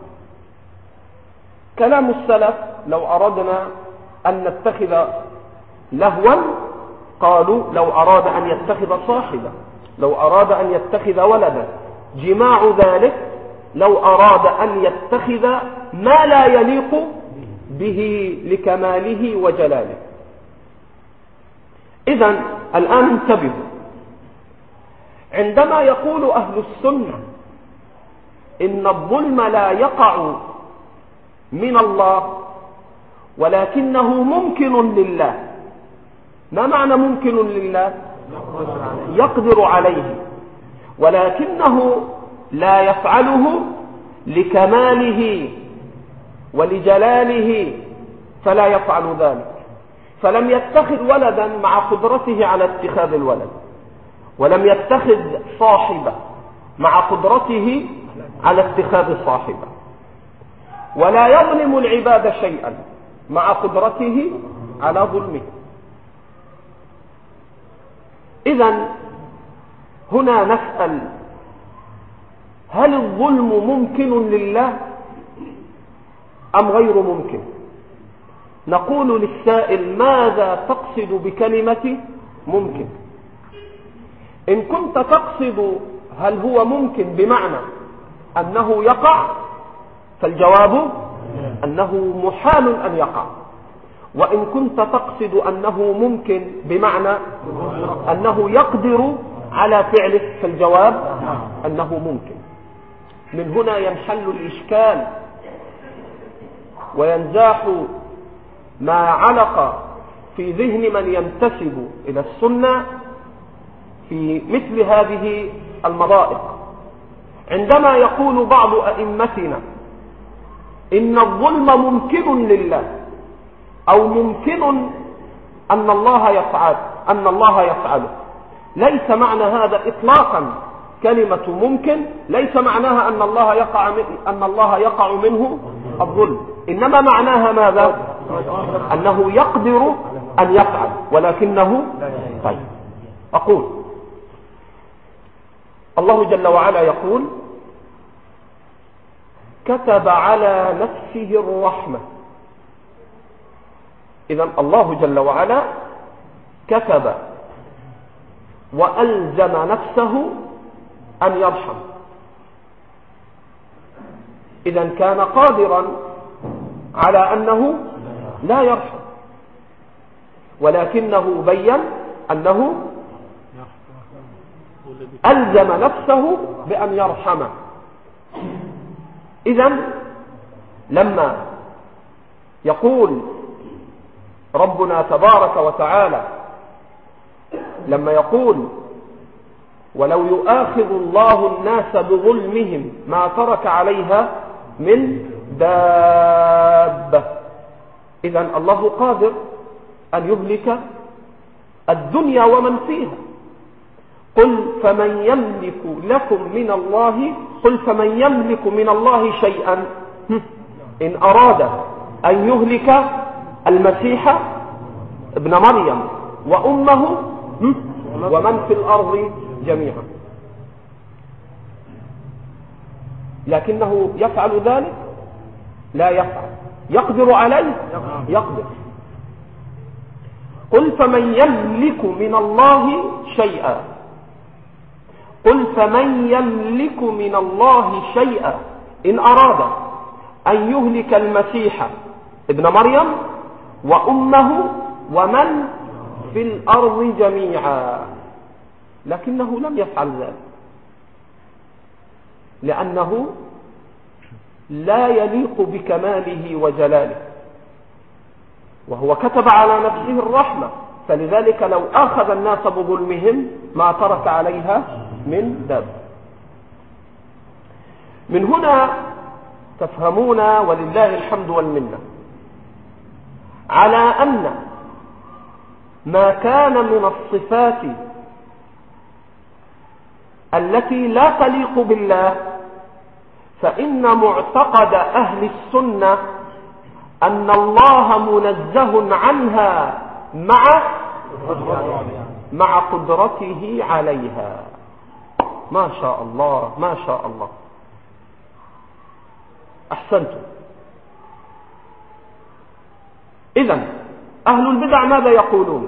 كلام السلف لو أردنا أن نتخذ لهوا قالوا لو أراد أن يتخذ صاحبا، لو أراد أن يتخذ ولدا، جماع ذلك لو أراد أن يتخذ ما لا يليق به لكماله وجلاله. إذن الآن انتبهوا، عندما يقول أهل السنة إن الظلم لا يقع من الله ولكنه ممكن لله، ما معنى ممكن لله؟ يقدر عليه، ولكنه لا يفعله لكماله ولجلاله فلا يفعل ذلك. فلم يتخذ ولدا مع قدرته على اتخاذ الولد، ولم يتخذ صاحبة مع قدرته على اتخاذ صاحبة، ولا يظلم العباد شيئا مع قدرته على ظلمه. إذن هنا نسأل هل الظلم ممكن لله أم غير ممكن؟ نقول للسائل ماذا تقصد بكلمة ممكن؟ إن كنت تقصد هل هو ممكن بمعنى أنه يقع فالجواب أنه محال أن يقع، وإن كنت تقصد أنه ممكن بمعنى أنه يقدر على فعله فالجواب أنه ممكن. من هنا ينحل الإشكال وينزاح ما علق في ذهن من ينتسب إلى السنة في مثل هذه المضائق. عندما يقول بعض أئمتنا إن الظلم ممكن لله أو ممكن أن الله يفعل أن الله يفعله، ليس معنى هذا إطلاقا كلمة ممكن ليس معناها أن الله يقع من أن الله يقع منه الظلم، إنما معناها ماذا؟ أنه يقدر أن يفعل ولكنه طيب. أقول الله جل وعلا يقول كتب على نفسه الرحمة. إذن الله جل وعلا كتب وألزم نفسه أن يرحم، إذن كان قادرا على أنه لا يرحم، ولكنه بين أنه ألزم نفسه بأن يرحمه. إذن لما يقول ربنا تبارك وتعالى لما يقول ولو يؤاخذ الله الناس بظلمهم ما ترك عليها من دابة، إذن الله قادر أن يهلك الدنيا ومن فيها. قل فمن يملك لكم من الله قل فمن يملك من الله شيئا إن أراد أن يهلك المسيح ابن مريم وأمه ومن في الأرض جميعا، لكنه يفعل ذلك؟ لا يفعل. يقدر عليه؟ يقدر. قل فمن يملك من الله شيئا قل فمن يملك من الله شيئا إن أراد أن يهلك المسيح ابن مريم وأمه ومن في الأرض جميعا، لكنه لم يفعل ذلك. لأنه لا يليق بكماله وجلاله، وهو كتب على نفسه الرحمة، فلذلك لو أخذ الناس بظلمهم ما ترك عليها من داب. من هنا تفهمون ولله الحمد والمنة على أن ما كان من الصفات التي لا تليق بالله فإن معتقد أهل السنة أن الله منزه عنها مع مع قدرته عليها. ما شاء الله ما شاء الله، أحسنتم. إذن أهل البدع ماذا يقولون؟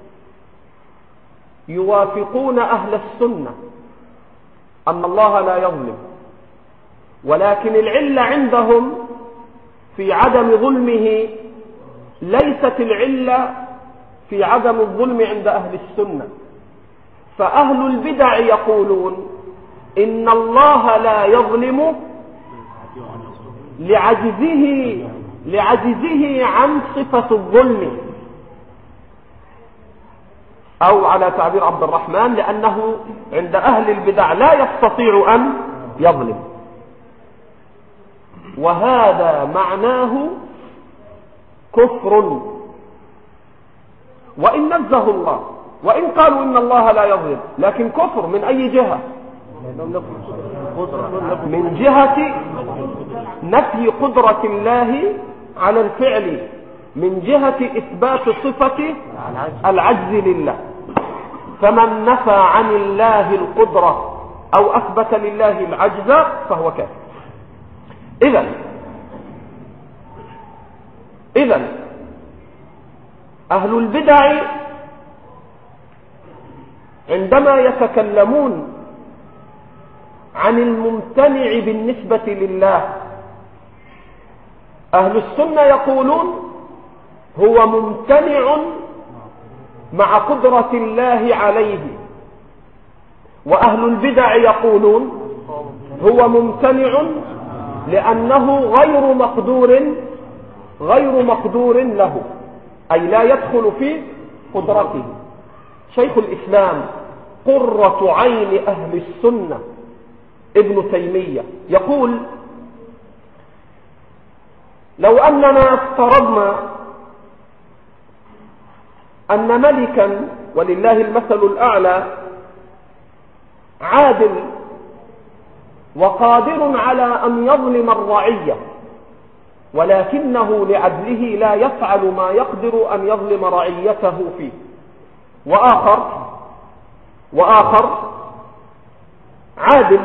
يوافقون أهل السنة أن الله لا يظلم، ولكن العلة عندهم في عدم ظلمه ليست العلة في عدم الظلم عند أهل السنة. فأهل البدع يقولون إن الله لا يظلم لعجزه لعجزه عن صفة الظلم، أو على تعبير عبد الرحمن لأنه عند أهل البدع لا يستطيع أن يظلم، وهذا معناه كفر. وإن نزه الله وإن قالوا إن الله لا يظلم، لكن كفر من أي جهة؟ من جهة نفي قدرة الله على الفعل، من جهة إثبات صفة العجز لله. فمن نفى عن الله القدرة أو أثبت لله العجز فهو كافر. إذن إذن أهل البدع عندما يتكلمون عن الممتنع بالنسبة لله، أهل السنة يقولون هو ممتنع مع قدرة الله عليه، وأهل البدع يقولون هو ممتنع لأنه غير مقدور غير مقدور له، أي لا يدخل في قدرته. شيخ الإسلام قرة عين أهل السنة ابن تيمية يقول: لو أننا افترضنا أن ملكا ولله المثل الأعلى عادل وقادر على أن يظلم الرعية، ولكنه لعدله لا يفعل ما يقدر أن يظلم رعيته فيه، وآخر وآخر عادل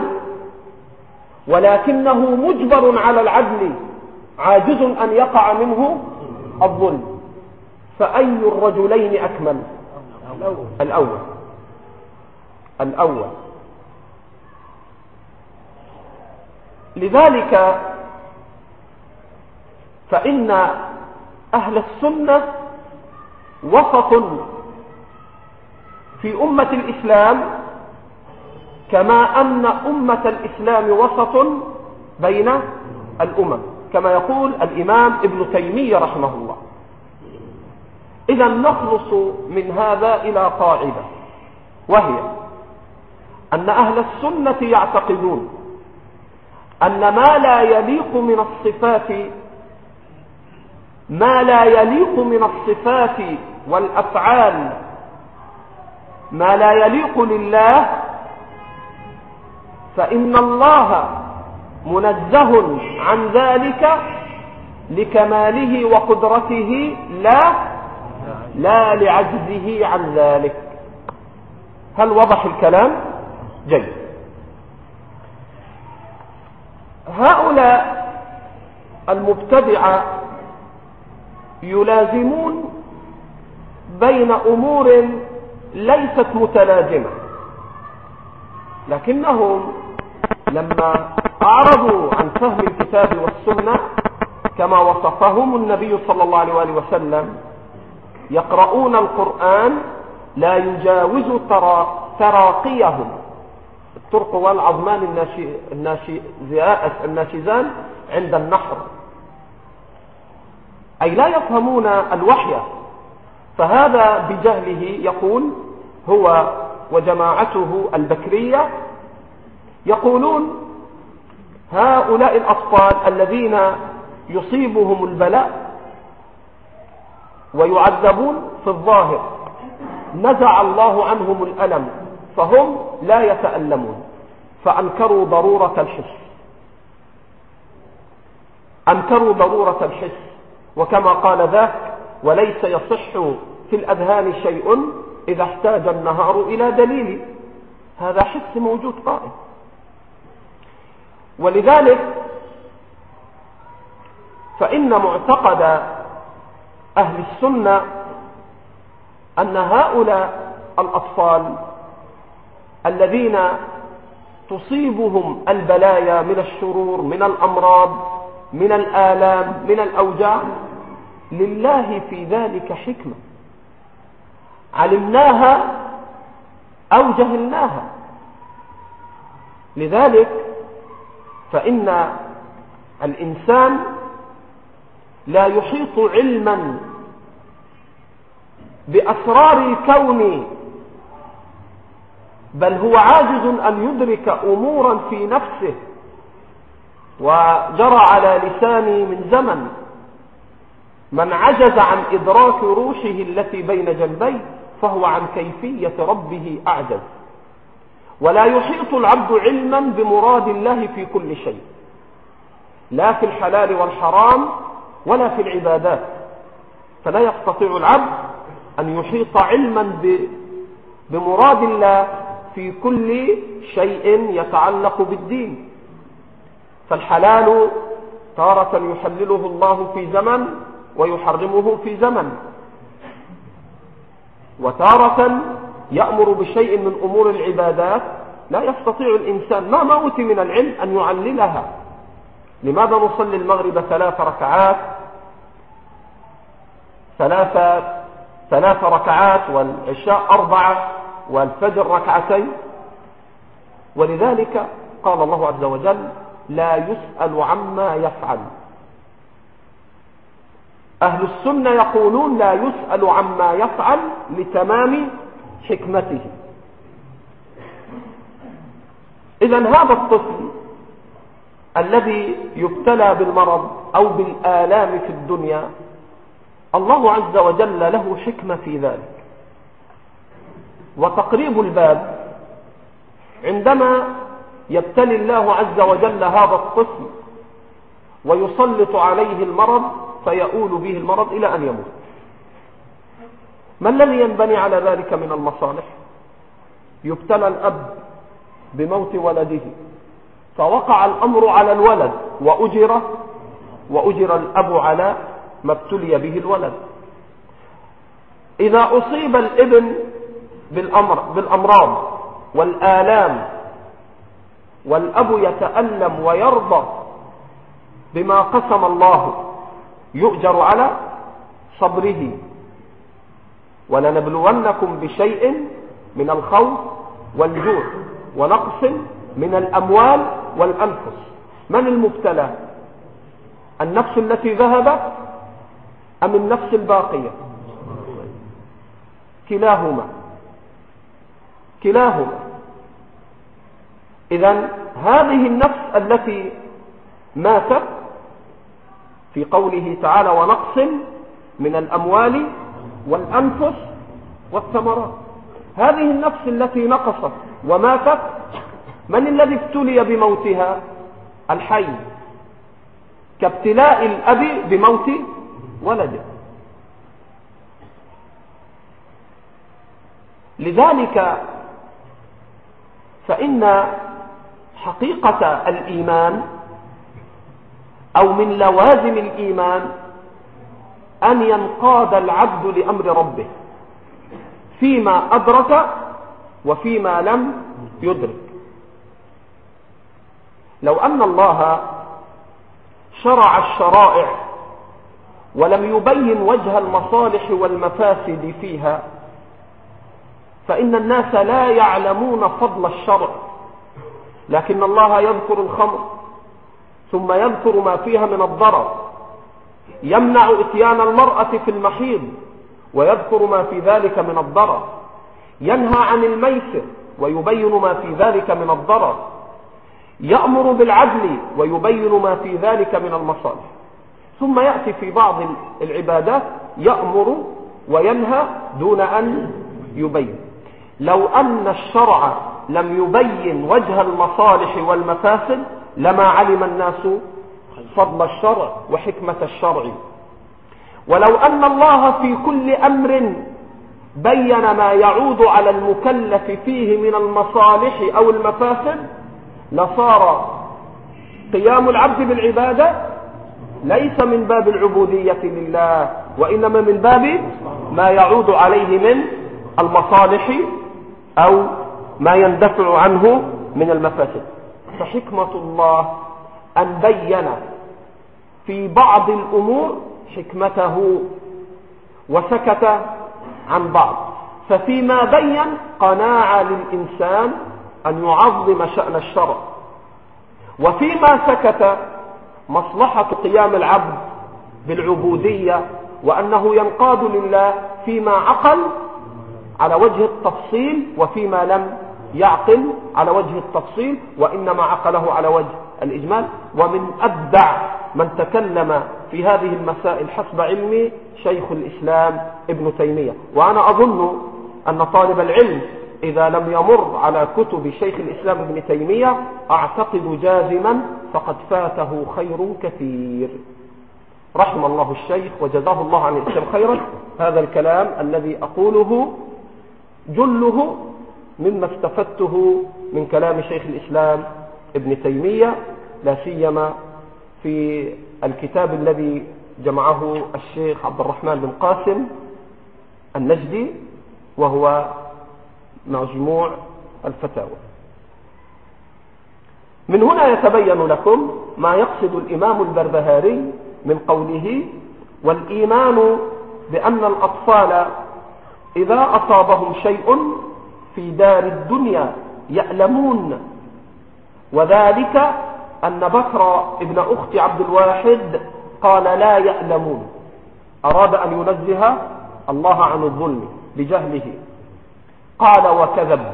ولكنه مجبر على العدل عاجز أن يقع منه الظلم، فأي الرجلين أكمل؟ الأول الأول لذلك فإن أهل السنة وسط في أمة الإسلام، كما أن أمة الإسلام وسط بين الأمم، كما يقول الإمام ابن تيمية رحمه الله. إذا نخلص من هذا إلى قاعدة، وهي أن أهل السنة يعتقدون أن ما لا يليق من الصفات ما لا يليق من الصفات والأفعال ما لا يليق لله، فإن الله منزه عن ذلك لكماله وقدرته لا لا لعجزه عن ذلك. هل وضح الكلام؟ جيد. هؤلاء المبتدعة يلازمون بين أمور ليست متلازمة، لكنهم لما أعرضوا عن فهم الكتاب والسنة كما وصفهم النبي صلى الله عليه وآله وسلم، يقرؤون القرآن لا يجاوز ترا... تراقيهم ترقى العظمان الناشي الناشي الناشزان عند النحر، أي لا يفهمون الوحي. فهذا بجهله يقول هو وجماعته البكرية يقولون هؤلاء الأطفال الذين يصيبهم البلاء ويعذبون في الظاهر نزع الله عنهم الألم فهم لا يتألمون، فأنكروا ضرورة الحس، أنكروا ضرورة الحس. وكما قال ذاك وليس يصح في الأذهان شيء إذا احتاج النهار إلى دليل، هذا حس موجود قائم. ولذلك فإن معتقد أهل السنة أن هؤلاء الأطفال الذين تصيبهم البلايا من الشرور من الأمراض من الآلام من الأوجاع لله في ذلك حكمة علمناها أو جهلناها. لذلك فإن الإنسان لا يحيط علما بأسرار الكون، بل هو عاجز أن يدرك أمورا في نفسه. وجرى على لساني من زمن من عجز عن إدراك روحه التي بين جنبيه فهو عن كيفية ربه أعجز. ولا يحيط العبد علما بمراد الله في كل شيء، لا في الحلال والحرام ولا في العبادات. فلا يستطيع العبد أن يحيط علما بمراد الله في كل شيء يتعلق بالدين. فالحلال تارة يحلله الله في زمن ويحرمه في زمن، وتارة يأمر بشيء من أمور العبادات لا يستطيع الإنسان ما موت من العلم أن يعللها. لماذا نصلي المغرب ثلاث ركعات ثلاثة ثلاث ركعات والعشاء أربعة والفجر ركعتين؟ ولذلك قال الله عز وجل لا يسأل عما يفعل. أهل السنة يقولون لا يسأل عما يفعل لتمام حكمته. إذن هذا الطفل الذي يبتلى بالمرض أو بالآلام في الدنيا الله عز وجل له حكمة في ذلك. وتقريب الباب عندما يبتلي الله عز وجل هذا الطفل ويسلط عليه المرض فيؤول به المرض إلى أن يموت، ما الذي ينبني على ذلك من المصالح؟ يبتلى الأب بموت ولده فوقع الأمر على الولد وأجر وأجر الأب على ما ابتلي به الولد. إذا أصيب الابن بالأمر بالأمراض والآلام والأب يتألم ويرضى بما قسم الله يؤجر على صبره. ولنبلونكم بشيء من الخوف والجوع ونقص من الأموال والأنفس. من المبتلى؟ النفس التي ذهبت أم النفس الباقية؟ كلاهما كلاهما. إذن هذه النفس التي ماتت في قوله تعالى ونقص من الأموال والأنفس والثمرات، هذه النفس التي نقصت وماتت من الذي ابتلي بموتها؟ الحي، كابتلاء الأب بموت ولده. لذلك فإن حقيقة الإيمان أو من لوازم الإيمان أن ينقاد العبد لأمر ربه فيما أدرك وفيما لم يدرك. لو أن الله شرع الشرائع ولم يبين وجه المصالح والمفاسد فيها فإن الناس لا يعلمون فضل الشرع لكن الله يذكر الخمر ثم يذكر ما فيها من الضرر، يمنع اتيان المرأة في المحيض ويذكر ما في ذلك من الضرر، ينهى عن الميسر ويبين ما في ذلك من الضرر، يأمر بالعدل ويبين ما في ذلك من المصالح. ثم يأتي في بعض العبادات يأمر وينهى دون أن يبين. لو أن الشرع لم يبين وجه المصالح والمفاسد لما علم الناس فضل الشرع وحكمة الشرع. ولو أن الله في كل أمر بين ما يعود على المكلف فيه من المصالح أو المفاسد لصار قيام العبد بالعبادة ليس من باب العبودية لله، وإنما من باب ما يعود عليه من المصالح أو ما يندفع عنه من المفاسد. فحكمة الله أن بين في بعض الأمور حكمته وسكت عن بعض، ففيما بين قناعة للإنسان أن يعظم شأن الشرع، وفيما سكت مصلحة قيام العبد بالعبودية وأنه ينقاد لله فيما عقل على وجه التفصيل وفيما لم يعقل على وجه التفصيل وإنما عقله على وجه الإجمال. ومن أبدع من تكلم في هذه المسائل حسب علمي شيخ الإسلام ابن تيمية. وأنا أظن أن طالب العلم إذا لم يمر على كتب شيخ الإسلام ابن تيمية أعتقد جازما فقد فاته خير كثير. رحم الله الشيخ وجزاه الله عن الإسلام خيرا. هذا الكلام الذي أقوله جله مما استفدته من كلام شيخ الإسلام ابن تيمية، لا سيما في الكتاب الذي جمعه الشيخ عبد الرحمن بن قاسم النجدي وهو مجموع الفتاوى. من هنا يتبين لكم ما يقصد الإمام البربهاري من قوله: والإيمان بأن الأطفال إذا أصابهم شيء في دار الدنيا يألمون، وذلك أن بكر ابن أخت عبد الواحد قال لا يألمون، أراد أن ينزه الله عن الظلم بجهله. قال وكذب.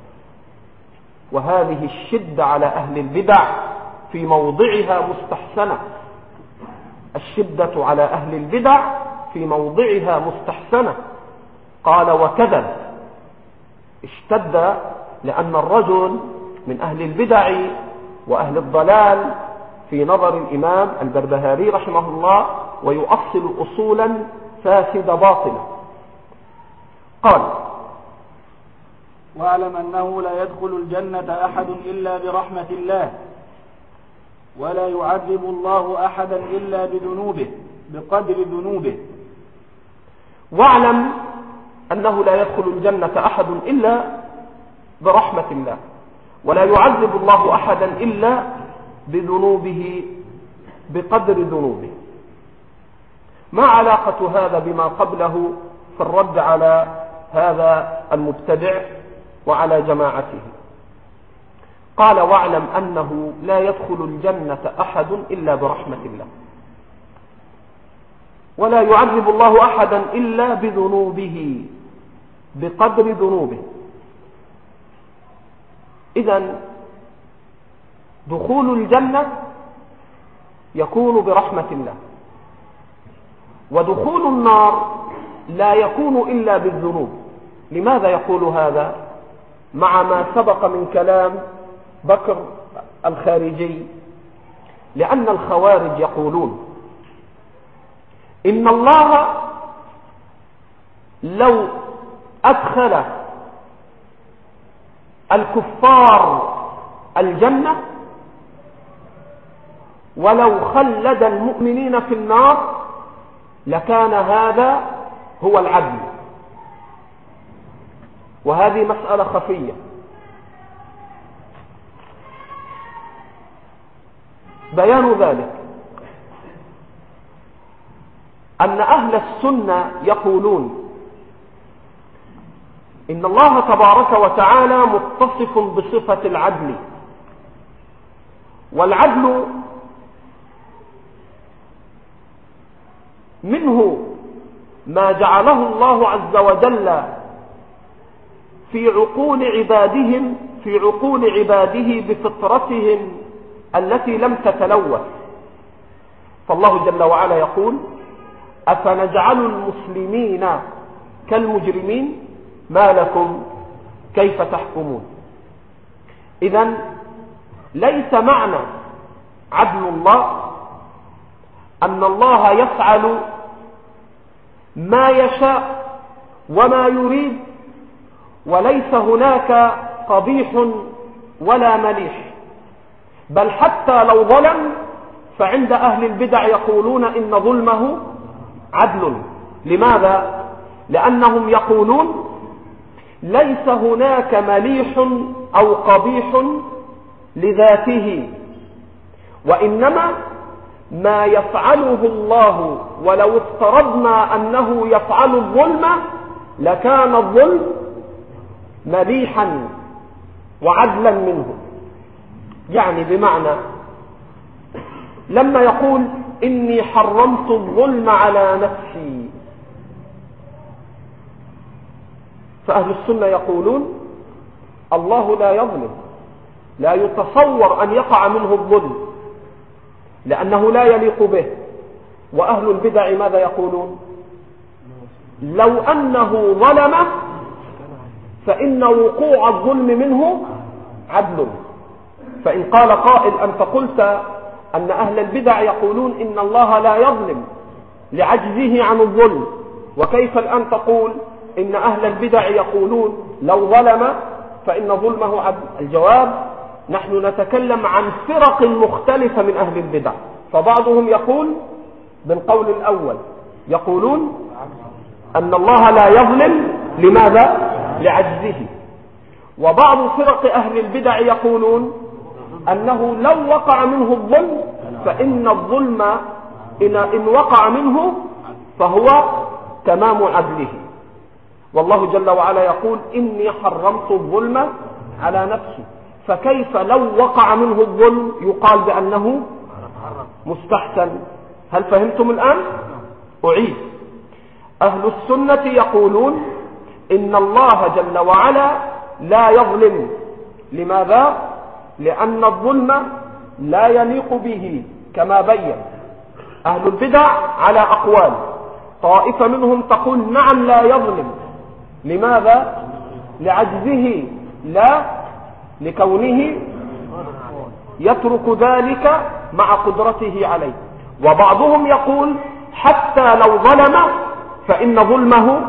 وهذه الشدة على أهل البدع في موضعها مستحسنة، الشدة على أهل البدع في موضعها مستحسنة. قال وكذب، اشتد لأن الرجل من أهل البدع وأهل الضلال في نظر الإمام البربهاري رحمه الله ويؤصل أصولا فاسدة باطلة. قال: واعلم أنه لا يدخل الجنة أحد إلا برحمة الله، ولا يعذب الله أحدا إلا بذنوبه بقدر ذنوبه. واعلم أنه لا يدخل الجنة أحد إلا برحمة الله، ولا يعذب الله أحدا إلا بذنوبه بقدر ذنوبه. ما علاقة هذا بما قبله في الرد على هذا المبتدع وعلى جماعته؟ قال: واعلم أنه لا يدخل الجنة أحد إلا برحمة الله، ولا يعذب الله أحدا إلا بذنوبه بقدر ذنوبه. إذن دخول الجنة يكون برحمة الله، ودخول النار لا يكون إلا بالذنوب. لماذا يقول هذا مع ما سبق من كلام بكر الخارجي؟ لأن الخوارج يقولون إن الله لو أدخل الكفار الجنة ولو خلد المؤمنين في النار لكان هذا هو العدل. وهذه مسألة خفية. بيان ذلك أن أهل السنة يقولون إن الله تبارك وتعالى متصف بصفة العدل، والعدل منه ما جعله الله عز وجل في عقول عبادهم في عقول عباده بفطرتهم التي لم تتلوث. فالله جل وعلا يقول: أفنجعل المسلمين كالمجرمين ما لكم كيف تحكمون. إذن ليس معنى عدل الله أن الله يفعل ما يشاء وما يريد، وليس هناك قبيح ولا مليح، بل حتى لو ظلم فعند أهل البدع يقولون إن ظلمه عدل. لماذا؟ لأنهم يقولون ليس هناك مليح أو قبيح لذاته، وإنما ما يفعله الله، ولو افترضنا أنه يفعل الظلم لكان الظلم مليحا وعدلا منه. يعني بمعنى لما يقول إني حرمت الظلم على نفسي، فأهل السنة يقولون الله لا يظلم، لا يتصور أن يقع منه الظلم لأنه لا يليق به. وأهل البدع ماذا يقولون؟ لو أنه ظلم فإن وقوع الظلم منه عدل. فإن قال قائل: أنت قلت أن أهل البدع يقولون إن الله لا يظلم لعجزه عن الظلم، وكيف الآن تقول إن أهل البدع يقولون لو ظلم فإن ظلمه عدل؟ الجواب: نحن نتكلم عن فرق مختلفة من أهل البدع. فبعضهم يقول بالقول الأول، يقولون أن الله لا يظلم. لماذا؟ لعجزه. وبعض فرق أهل البدع يقولون أنه لو وقع منه الظلم فإن الظلم إن وقع منه فهو تمام عدله. والله جل وعلا يقول: إني حرمت الظلم على نفسي. فكيف لو وقع منه الظلم يقال بأنه مستحسن؟ هل فهمتم الآن؟ أعيد. أهل السنة يقولون إن الله جل وعلا لا يظلم. لماذا؟ لأن الظلم لا يليق به كما بين. أهل البدع على أقوال، طائفة منهم تقول نعم لا يظلم. لماذا؟ لعجزه، لا لكونه يترك ذلك مع قدرته عليه. وبعضهم يقول حتى لو ظلم فإن ظلمه.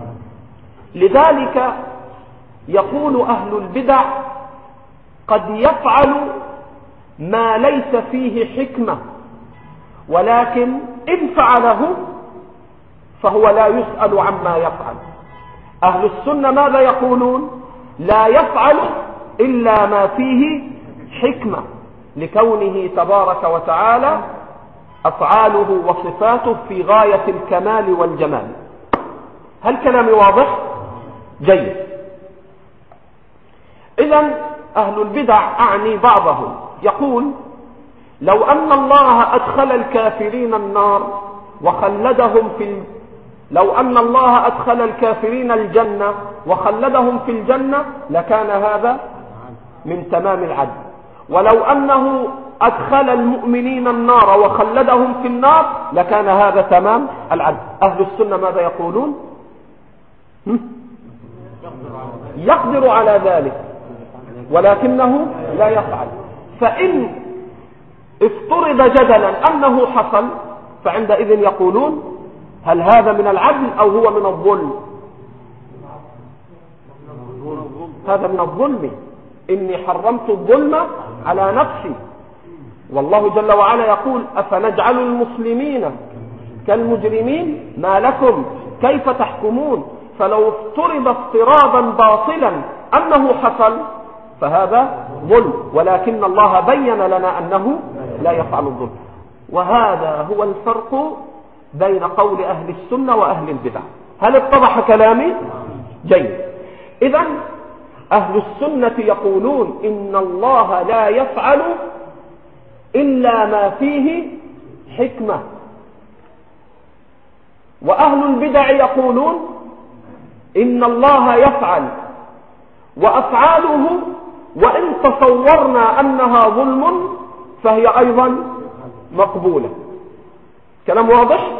لذلك يقول أهل البدع قد يفعل ما ليس فيه حكمة، ولكن إن فعله فهو لا يسأل عما يفعل. أهل السنة ماذا يقولون؟ لا يفعل إلا ما فيه حكمة، لكونه تبارك وتعالى أفعاله وصفاته في غاية الكمال والجمال. هل كلامي واضح؟ جيد. إذن أهل البدع أعني بعضهم يقول لو أن الله أدخل الكافرين النار وخلدهم في ال... لو أن الله أدخل الكافرين الجنة وخلدهم في الجنة لكان هذا من تمام العدل. ولو أنه أدخل المؤمنين النار وخلدهم في النار لكان هذا تمام العدل. أهل السنة ماذا يقولون؟ يقدر على ذلك ولكنه لا يفعل. فإن افترض جدلا أنه حصل فعندئذ يقولون هل هذا من العدل أو هو من الظلم؟ هذا من الظلم. إني حرمت الظلم على نفسي. والله جل وعلا يقول أفنجعل المسلمين كالمجرمين ما لكم كيف تحكمون. فلو افترض افتراضا باطلا أنه حصل فهذا ظلم، ولكن الله بين لنا أنه لا يفعل الظلم. وهذا هو الفرق بين قول أهل السنة وأهل البدع. هل اتضح كلامي؟ جيد. إذن أهل السنة يقولون إن الله لا يفعل إلا ما فيه حكمة. وأهل البدع يقولون إن الله يفعل وأفعاله وإن تصورنا أنها ظلم فهي أيضا مقبولة. كلام واضح؟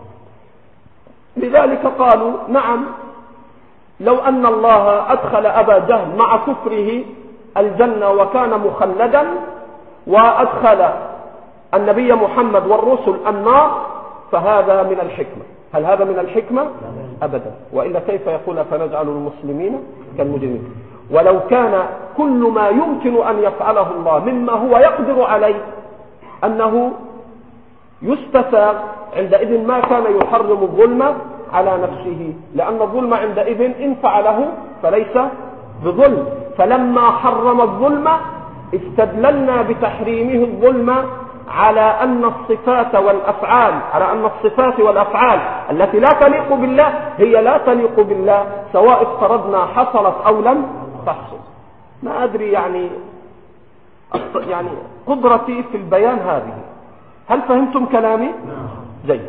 لذلك قالوا نعم، لو أن الله أدخل أبا جهل مع كفره الجنة وكان مخلدا، وأدخل النبي محمد والرسل النار، فهذا من الحكمة. هل هذا من الحكمة؟ أبدا. وإلا كيف يقول فنجعل المسلمين كالمجرمين؟ ولو كان كل ما يمكن أن يفعله الله مما هو يقدر عليه أنه يستساغ، عندئذ ما كان يحرم الظلم على نفسه، لأن الظلم عندئذ إن فعله فليس بظلم. فلما حرم الظلم استدللنا بتحريمه الظلم على أن الصفات والأفعال على أن الصفات والأفعال التي لا تليق بالله هي لا تليق بالله، سواء افترضنا حصلت أو لم تحصل. ما أدري يعني يعني قدرتي في البيان هذه. هل فهمتم كلامي؟ جيد.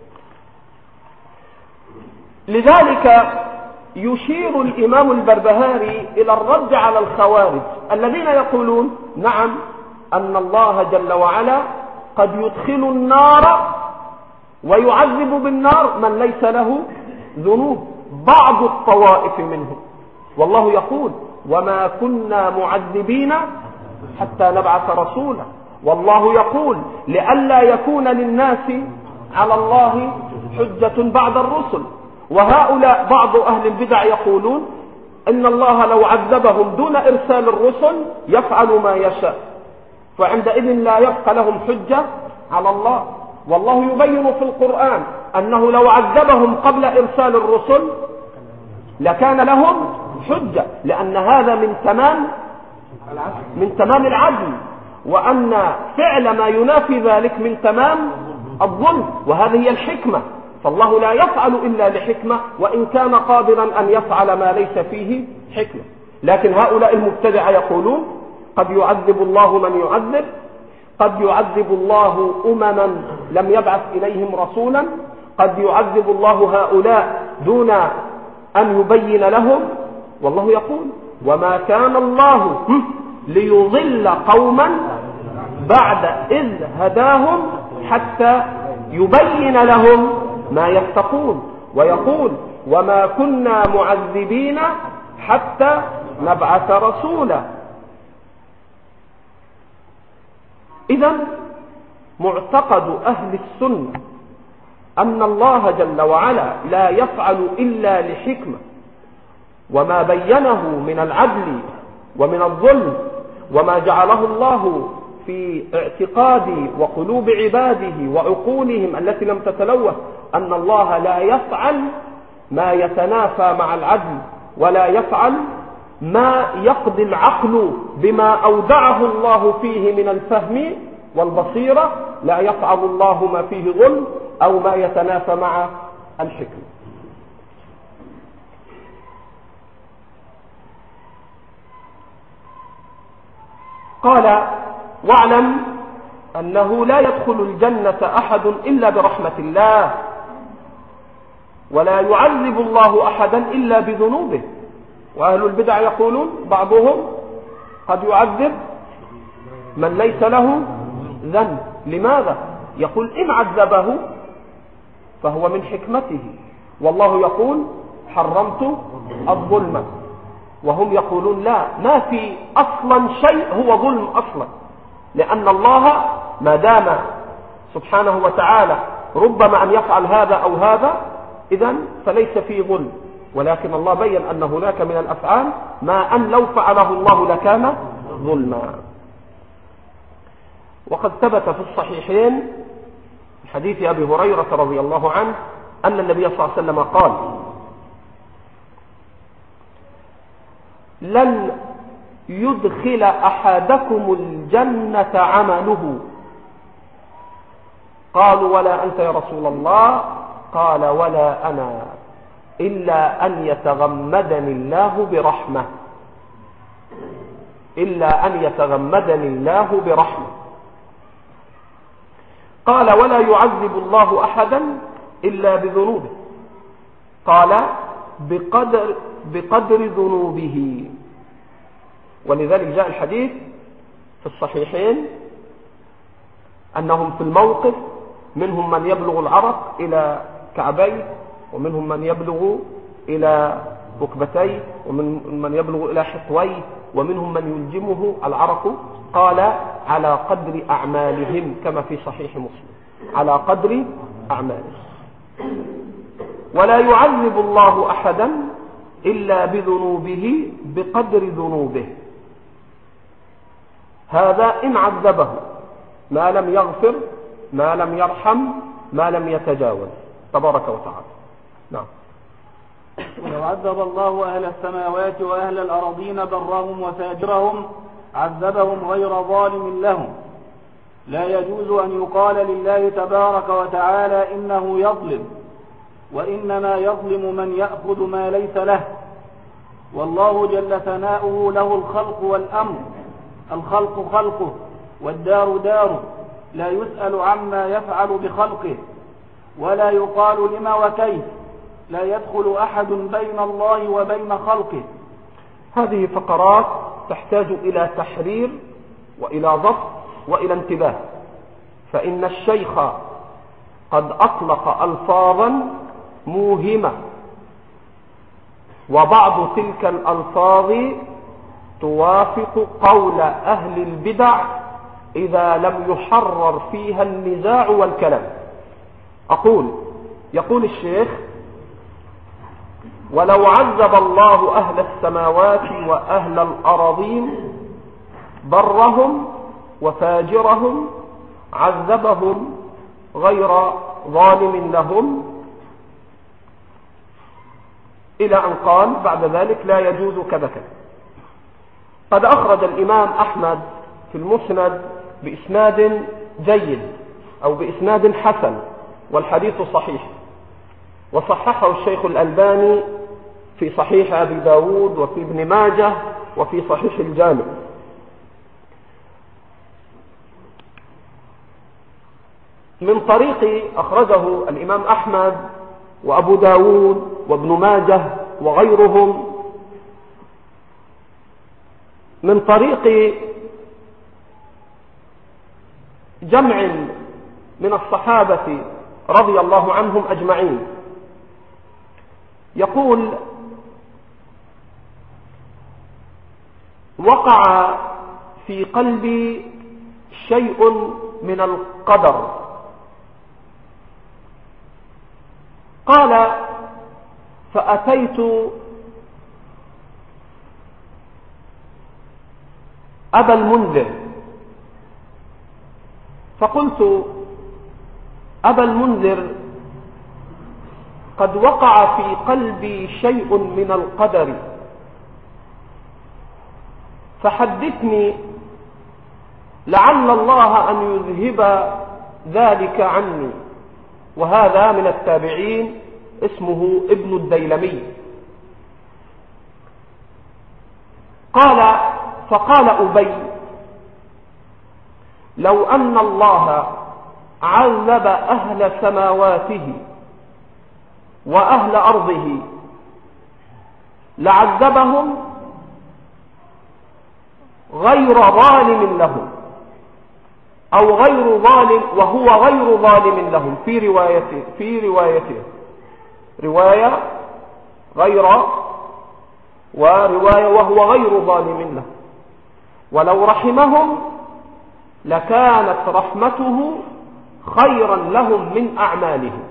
لذلك يشير الإمام البربهاري إلى الرد على الخوارج الذين يقولون نعم أن الله جل وعلا قد يدخل النار ويعذب بالنار من ليس له ذنوب، بعض الطوائف منهم. والله يقول وما كنا معذبين حتى نبعث رسولا. والله يقول لئلا يكون للناس على الله حجة بعد الرسل. وهؤلاء بعض أهل البدع يقولون إن الله لو عذبهم دون إرسال الرسل يفعل ما يشاء، فعندئذ لا يبقى لهم حجة على الله. والله يبين في القرآن أنه لو عذبهم قبل إرسال الرسل لكان لهم حجة، لأن هذا من تمام من تمام العدل، وأن فعل ما ينافي ذلك من تمام الظلم، وهذه هي الحكمة. فالله لا يفعل إلا لحكمة، وإن كان قادرا أن يفعل ما ليس فيه حكمة. لكن هؤلاء المبتدع يقولون قد يعذب الله من يعذب، قد يعذب الله أمما لم يبعث إليهم رسولا، قد يعذب الله هؤلاء دون أن يبين لهم. والله يقول وما كان الله ليضل قوما بعد إذ هداهم حتى يبين لهم ما يتقون. ويقول وما كنا معذبين حتى نبعث رسولا. إذن معتقد أهل السنة أن الله جل وعلا لا يفعل إلا لحكمة، وما بينه من العدل ومن الظلم وما جعله الله في اعتقاد وقلوب عباده وعقولهم التي لم تتلوث، أن الله لا يفعل ما يتنافى مع العدل، ولا يفعل ما يقضي العقل بما أودعه الله فيه من الفهم والبصيرة. لا يفعل الله ما فيه ظلم أو ما يتنافى مع الحكمة. قال واعلم أنه لا يدخل الجنة أحد إلا برحمة الله، ولا يعذب الله أحدا إلا بذنوبه. وأهل البدع يقولون بعضهم قد يعذب من ليس له ذنب. لماذا؟ يقول إن عذبه فهو من حكمته، والله يقول حرمت الظلم، وهم يقولون لا، ما في أصلا شيء هو ظلم أصلا، لأن الله ما دام سبحانه وتعالى ربما أن يفعل هذا أو هذا، إذن فليس فيه ظلم. ولكن الله بين أن هناك من الأفعال ما أن لو فعله الله لكان ظلما. وقد ثبت في الصحيحين حديث أبي هريرة رضي الله عنه أن النبي صلى الله عليه وسلم قال لن يدخل أحدكم الجنة عمله. قالوا ولا أنت يا رسول الله؟ قال ولا أنا، إلا أن يتغمدني الله برحمة، إلا أن يتغمدني الله برحمة. قال ولا يعذب الله أحدا إلا بذنوبه. قال بقدر, بقدر ذنوبه. ولذلك جاء الحديث في الصحيحين أنهم في الموقف منهم من يبلغ العرق إلى كعبيه، ومنهم من يبلغ إلى ركبتيه، ومن من يبلغ إلى حقويه، ومنهم من يلجمه العرق. قال على قدر أعمالهم، كما في صحيح مسلم، على قدر أعمالهم. ولا يعذب الله أحدا إلا بذنوبه بقدر ذنوبه. هذا إن عذبه، ما لم يغفر، ما لم يرحم، ما لم يتجاوز تبارك وتعالى. نعم. ولو عذب الله أهل السماوات وأهل الأرضين برهم وفاجرهم عذبهم غير ظالم لهم. لا يجوز أن يقال لله تبارك وتعالى إنه يظلم، وإنما يظلم من يأخذ ما ليس له. والله جل ثناؤه له الخلق والأمر، الخلق خلقه والدار داره، لا يسأل عما يفعل بخلقه، ولا يقال لما وكيف، لا يدخل أحد بين الله وبين خلقه. هذه فقرات تحتاج إلى تحرير وإلى ضبط وإلى انتباه، فإن الشيخ قد أطلق ألفاظا موهمة، وبعض تلك الألفاظ توافق قول أهل البدع إذا لم يحرر فيها النزاع والكلام. أقول يقول الشيخ ولو عذب الله أهل السماوات وأهل الأراضين برهم وفاجرهم عذبهم غير ظالم لهم، إلى أن قال بعد ذلك لا يجوز كذا كذا. قد أخرج الإمام أحمد في المسند بإسناد جيد أو بإسناد حسن، والحديث صحيح، وصححه الشيخ الألباني في صحيح أبي داود وفي ابن ماجه وفي صحيح الجامع. من طريق أخرجه الإمام أحمد وأبو داود وابن ماجه وغيرهم من طريق جمع من الصحابة رضي الله عنهم أجمعين. يقول وقع في قلبي شيء من القدر. قال فأتيت أبا المنذر فقلت أبا المنذر قد وقع في قلبي شيء من القدر، فحدثني لعل الله أن يذهب ذلك عني. وهذا من التابعين اسمه ابن الديلمي. قال فقال أبي لو أن الله عذب أهل سماواته وأهل أرضه لعذبهم غير ظالم لهم، أو غير ظالم وهو غير ظالم لهم في روايته في روايته رواية غير ورواية وهو غير ظالم له، ولو رحمهم لكانت رحمته خيرا لهم من أعمالهم.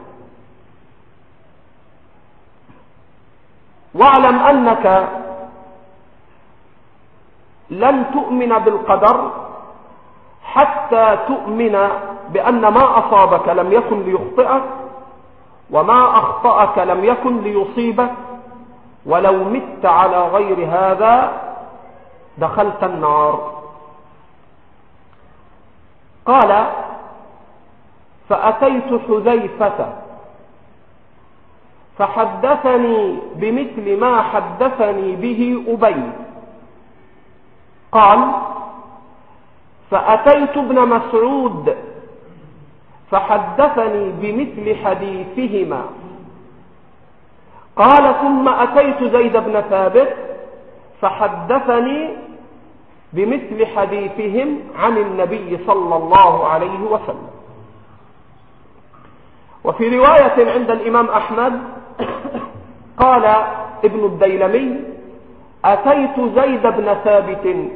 واعلم أنك لن تؤمن بالقدر حتى تؤمن بأن ما أصابك لم يكن ليخطئك، وما أخطأك لم يكن ليصيبك، ولو مت على غير هذا دخلت النار. قال فأتيت حذيفة فحدثني بمثل ما حدثني به أبي. قال فأتيت ابن مسعود فحدثني بمثل حديثهما. قال ثم أتيت زيد بن ثابت فحدثني بمثل حديثهم عن النبي صلى الله عليه وسلم. وفي رواية عند الإمام أحمد قال ابن الديلمي أتيت زيد بن ثابت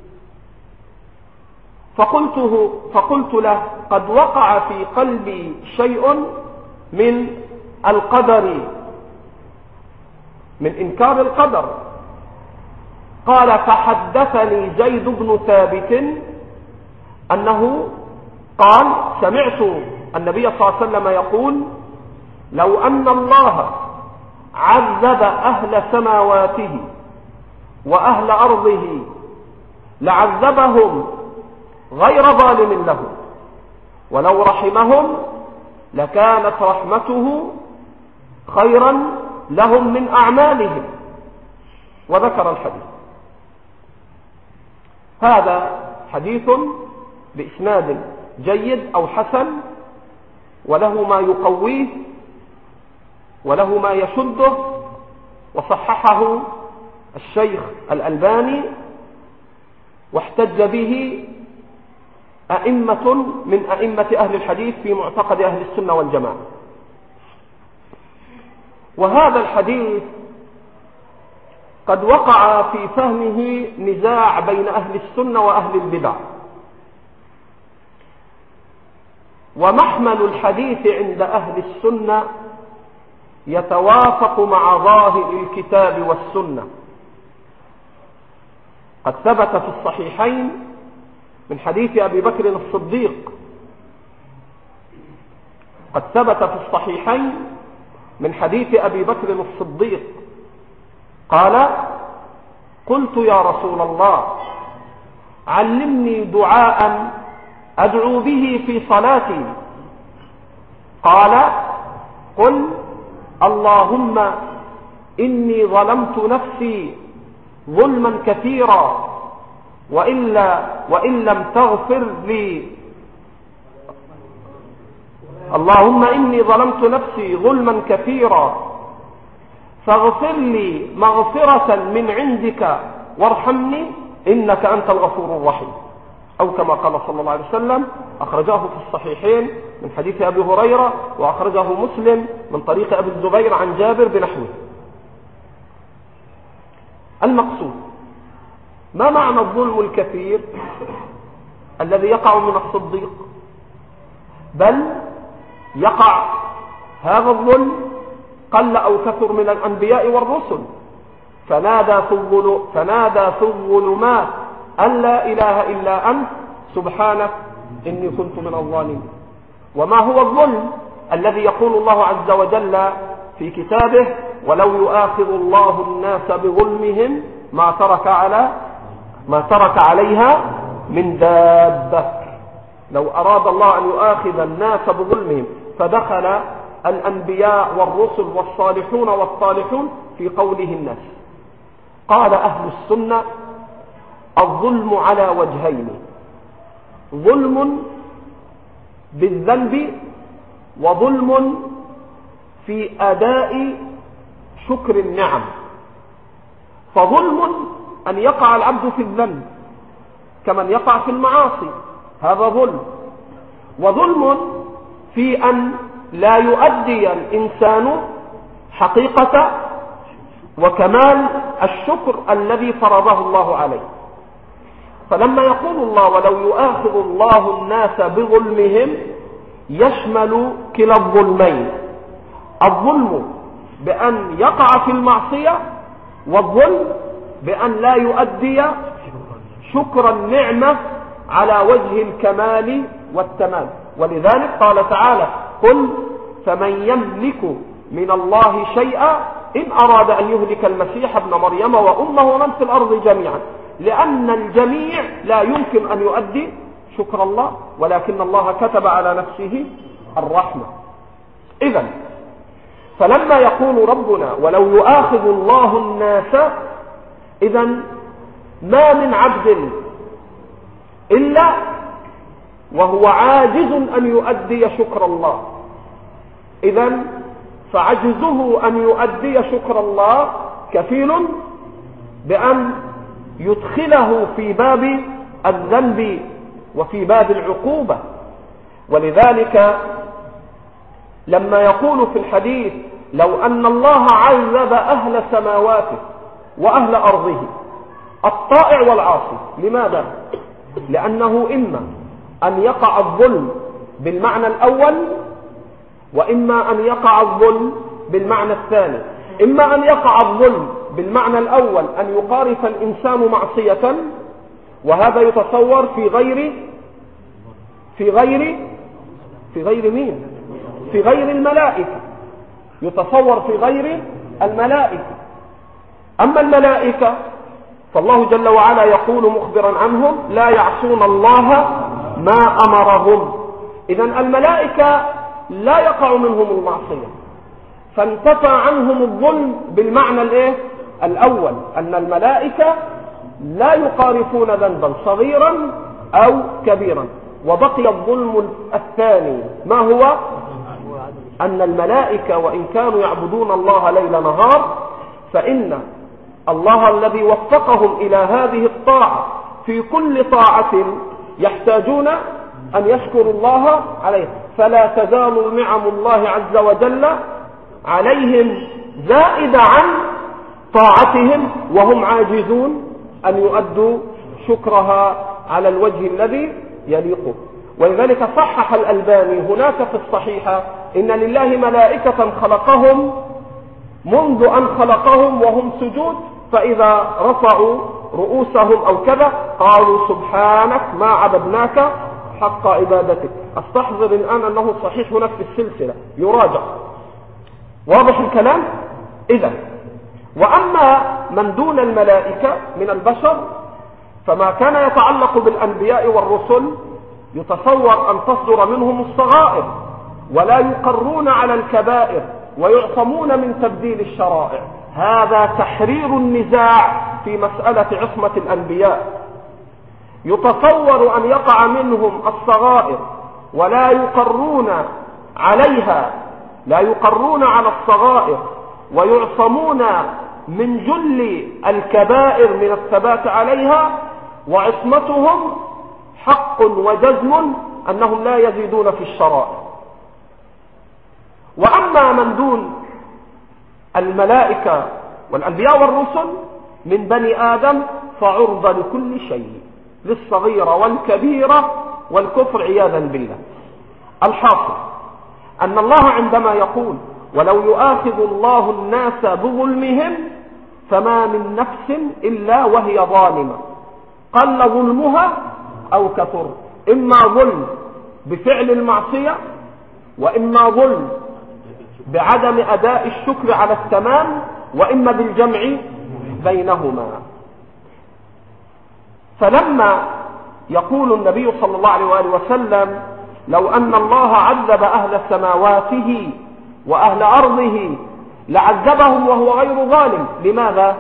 فقلته فقلت له قد وقع في قلبي شيء من القدر، من إنكار القدر. قال فحدثني زيد بن ثابت أنه قال سمعت النبي صلى الله عليه وسلم يقول لو أن الله عذب أهل سماواته وأهل أرضه لعذبهم غير ظالم لهم، ولو رحمهم لكانت رحمته خيرا لهم من أعمالهم، وذكر الحديث. هذا حديث بإسناد جيد أو حسن، وله ما يقويه وله ما يشده، وصححه الشيخ الألباني، واحتج به أئمة من أئمة أهل الحديث في معتقد أهل السنة والجماعة. وهذا الحديث قد وقع في فهمه نزاع بين أهل السنة وأهل البدع، ومحمل الحديث عند أهل السنة يتوافق مع ظاهر الكتاب والسنة. قد ثبت في الصحيحين من حديث أبي بكر الصديق قد ثبت في الصحيحين من حديث أبي بكر الصديق قال قلت يا رسول الله علمني دعاء أدعو به في صلاتي. قال قل اللهم إني ظلمت نفسي ظلما كثيرا وإلا وإن لم تغفر لي اللهم إني ظلمت نفسي ظلما كثيرا فاغفر لي مغفرة من عندك وارحمني إنك أنت الغفور الرحيم، أو كما قال صلى الله عليه وسلم. أخرجاه في الصحيحين من حديث أبي هريرة، وأخرجه مسلم من طريق أبي الزبير عن جابر بنحوه. المقصود ما معنى الظلم الكثير الذي يقع من الصديق؟ بل يقع هذا الظلم قل أو كثر من الأنبياء والرسل، فنادى في الظلم فنادى في الظلمات أن لا إله إلا أنت سبحانك إني كنت من الظالمين. وما هو الظلم الذي يقول الله عز وجل في كتابه ولو يؤاخذ الله الناس بظلمهم ما ترك على ما ترك عليها من دابة. لو أراد الله أن يؤاخذ الناس بظلمهم فدخل الأنبياء والرسل والصالحون والصالحون في قوله الناس. قال أهل السنة الظلم على وجهين: ظلم بالذنب وظلم في أداء شكر النعم. فظلم أن يقع العبد في الذنب كمن يقع في المعاصي، هذا ظلم. وظلم في أن لا يؤدي الإنسان حقيقة وكمال الشكر الذي فرضه الله عليه. فلما يقول الله ولو يؤاخذ الله الناس بظلمهم يشمل كلا الظلمين: الظلم بأن يقع في المعصية، والظلم بأن لا يؤدي شكر النعمة على وجه الكمال والتمام. ولذلك قال تعالى: قل فمن يملك من الله شيئا إن أراد أن يهلك المسيح ابن مريم وأمه ومن في الأرض جميعا، لأن الجميع لا يمكن أن يؤدي شكر الله، ولكن الله كتب على نفسه الرحمة. إذن فلما يقول ربنا ولو يؤاخذ الله الناس، إذن ما من عبد إلا وهو عاجز أن يؤدي شكر الله. إذن فعجزه أن يؤدي شكر الله كفيل بأن يدخله في باب الذنب وفي باب العقوبة. ولذلك لما يقول في الحديث لو أن الله عذب أهل سماواته وأهل أرضه الطائع والعاصي، لماذا؟ لأنه إما أن يقع الظلم بالمعنى الأول، وإما أن يقع الظلم بالمعنى الثاني. إما أن يقع الظلم بالمعنى الأول أن يقارف الإنسان معصية، وهذا يتصور في غير في غير في غير مين؟ في غير الملائكة، يتصور في غير الملائكة. أما الملائكة فالله جل وعلا يقول مخبرا عنهم لا يعصون الله ما أمرهم. إذن الملائكة لا يقع منهم المعصية، فانتفى عنهم الظلم بالمعنى الايه الأول، أن الملائكة لا يقارفون ذنبا صغيرا أو كبيرا. وبقي الظلم الثاني، ما هو؟ أن الملائكة وإن كانوا يعبدون الله ليل نهار، فإن الله الذي وفقهم إلى هذه الطاعة في كل طاعة يحتاجون أن يشكروا الله عليه. فلا تزال نعم الله عز وجل عليهم زائدة عن طاعتهم، وهم عاجزون أن يؤدوا شكرها على الوجه الذي يليق. ولذلك صحح الألباني هناك في الصحيحة إن لله ملائكة خلقهم منذ أن خلقهم وهم سجود، فإذا رفعوا رؤوسهم أو كذا قالوا سبحانك ما عبدناك حق عبادتك. استحضر الآن أنه صحيح هناك في السلسلة، يراجع. واضح الكلام؟ إذا وأما من دون الملائكة من البشر فما كان يتعلق بالأنبياء والرسل يتصور أن تصدر منهم الصغائر، ولا يقرون على الكبائر، ويعصمون من تبديل الشرائع. هذا تحرير النزاع في مسألة عصمة الأنبياء. يتصور أن يقع منهم الصغائر ولا يقرون عليها، لا يقرون على الصغائر، ويعصمون من جل الكبائر من الثبات عليها، وعصمتهم حق وجزم أنهم لا يزيدون في الشرائع. وأما من دون الملائكة والأنبياء والرسل من بني آدم فعرضة لكل شيء، للصغيرة والكبيرة والكفر عياذا بالله. الحاصل أن الله عندما يقول ولو يؤاخذ الله الناس بظلمهم فما من نفس إلا وهي ظالمة، قل ظلمها أو كثر، إما ظلم بفعل المعصية، وإما ظلم بعدم أداء الشكر على التمام، وإما بالجمع بينهما. فلما يقول النبي صلى الله عليه وآله وسلم لو أن الله عذب أهل سماواته وأهل أرضه لعذبهم وهو غير ظالم، لماذا؟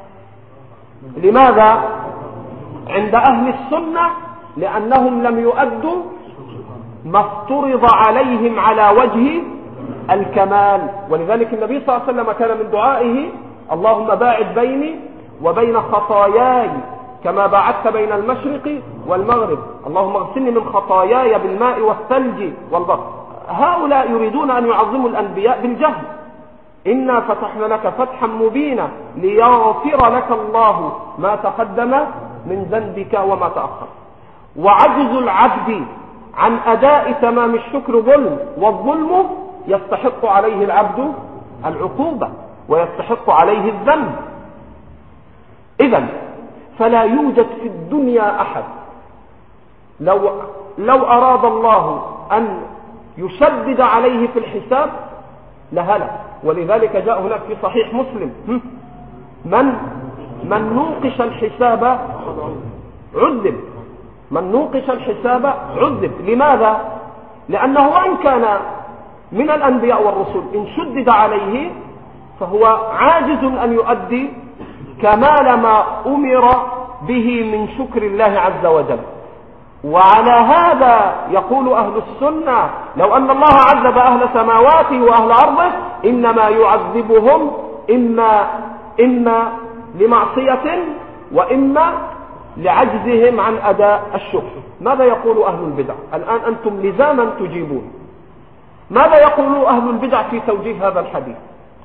لماذا؟ عند أهل السنة لأنهم لم يؤدوا ما افترض عليهم على وجه الكمال. ولذلك النبي صلى الله عليه وسلم كان من دعائه اللهم باعد بيني وبين خطاياي كما باعدت بين المشرق والمغرب، اللهم اغسلني من خطاياي بالماء والثلج والبرد. هؤلاء يريدون أن يعظموا الأنبياء بالجهل. إنا فتحنا لك فتحا مبينا ليغفر لك الله ما تقدم من ذنبك وما تأخر. وعجز العبد عن أداء تمام الشكر ظلم، والظلم يستحق عليه العبد العقوبة ويستحق عليه الذنب. إذن فلا يوجد في الدنيا أحد لو, لو أراد الله أن يشدد عليه في الحساب لهلك. ولذلك جاء هناك في صحيح مسلم من من نوقش الحساب عذب، من نوقش الحساب عذب. لماذا؟ لأنه وإن كان من الأنبياء والرسل إن شدد عليه فهو عاجز أن يؤدي كمال ما أمر به من شكر الله عز وجل. وعلى هذا يقول أهل السنة لو أن الله عذب أهل سماواته وأهل أرضه إنما يعذبهم إما, إما لمعصية وإما لعجزهم عن أداء الشكر. ماذا يقول أهل البدع؟ الآن أنتم لزاما تجيبون. ماذا يقول أهل البدع في توجيه هذا الحديث؟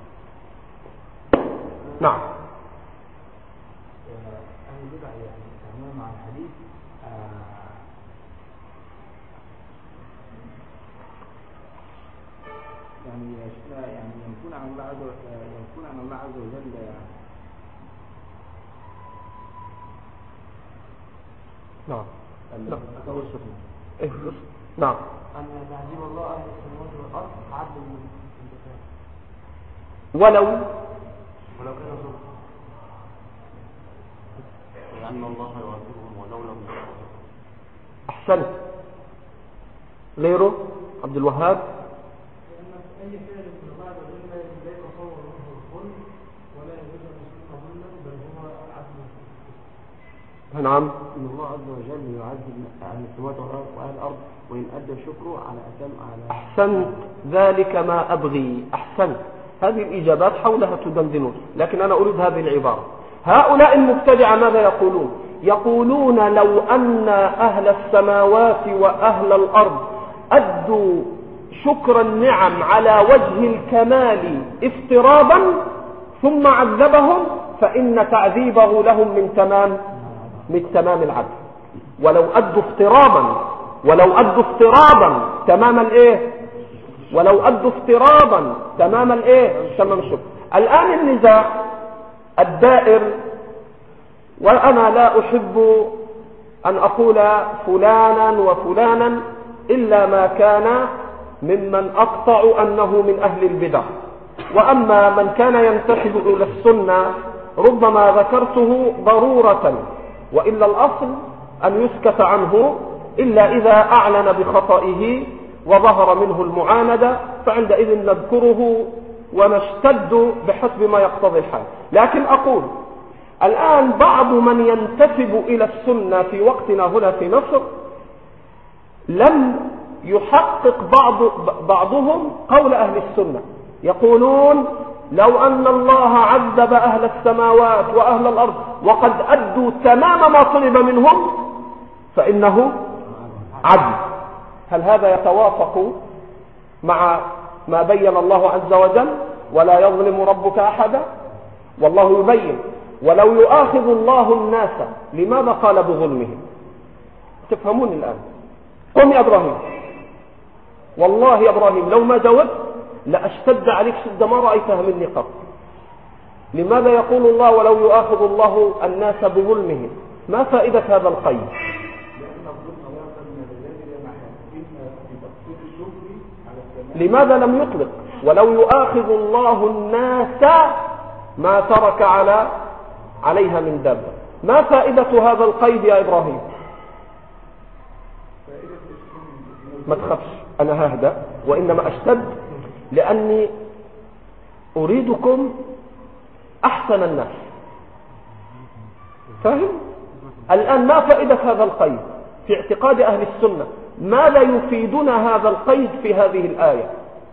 نعم. أهل البدع يتعاملون مع الحديث يعني يعني ينفون عن الله عز وجل ينفون عن الله عز وجل نعم. إيه نعم. أن تعذيب الله أهل السماوات والأرض عدل من الانتفاع ولو ولو كان ظلم لأن الله يعذبهم ولو لم يعذبهم. أحسنت. غيره عبد الوهاب. لأن أي فعل من الله عز وجل لا يتصور منه الظلم ولا يجوز أن يكون ظلما بل هو عدل. نعم. إن الله عز وجل يعذب أهل السماوات وأهل الأرض وإن أدى شكره على أتم على. أحسنت. ذلك ما أبغي. أحسنت. هذه الإجابات حولها تدندنون، لكن أنا أريد هذه العبارة. هؤلاء المبتدعة ماذا يقولون؟ يقولون لو أن أهل السماوات وأهل الأرض أدوا شكر النعم على وجه الكمال افتراضا ثم عذبهم فإن تعذيبه لهم من تمام من تمام العدل. ولو أدوا افتراضا ولو أدوا افتراضا تمام الايه ولو أدوا افتراضا تمام الايه تمام الشكر. الآن النزاع الدائر، وأنا لا أحب أن أقول فلانا وفلانا إلا ما كان ممن أقطع أنه من أهل البدع، وأما من كان ينتسب إلى السنة ربما ذكرته ضرورة، وإلا الأصل أن يسكت عنه إلا إذا أعلن بخطئه وظهر منه المعاندة، فعندئذ نذكره ونشتد بحسب ما يقتضي الحال. لكن أقول الآن بعض من ينتسب إلى السنة في وقتنا هنا في مصر لم يحقق بعض بعضهم قول أهل السنة. يقولون لو أن الله عذب أهل السماوات وأهل الأرض وقد أدوا تمام ما طلب منهم فإنه عدل. هل هذا يتوافق مع ما بين الله عز وجل ولا يظلم ربك أحدا؟ والله يبين ولو يؤاخذ الله الناس لماذا قال بظلمهم؟ تفهمون الآن؟ قم يا إبراهيم، والله يا إبراهيم لو ما جاوبت لأشتد عليك شدة ما رأيتها مني قط. لماذا يقول الله ولو يؤاخذ الله الناس بظلمهم؟ ما فائدة هذا القيد؟ لماذا لم يطلق ولو يؤاخذ الله الناس ما ترك على عليها من دابة؟ ما فائدة هذا القيد يا إبراهيم؟ ما تخافش أنا ههدأ وإنما أشتد لأني أريدكم أحسن الناس. فاهم؟ الآن ما فائدة هذا القيد في اعتقاد أهل السنة؟ ماذا يفيدنا هذا القيد في هذه الآية؟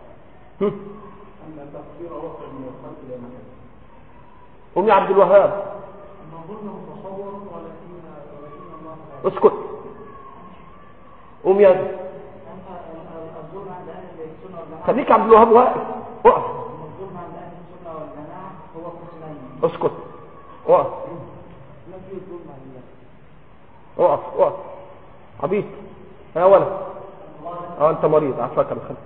أم عبد الوهاب اسكت. أم يا خليك عبد الوهاب واقف وقف. اسكت وقف وقف وقف عبيد يا ولد. اه انت مريض عفاك الخلق.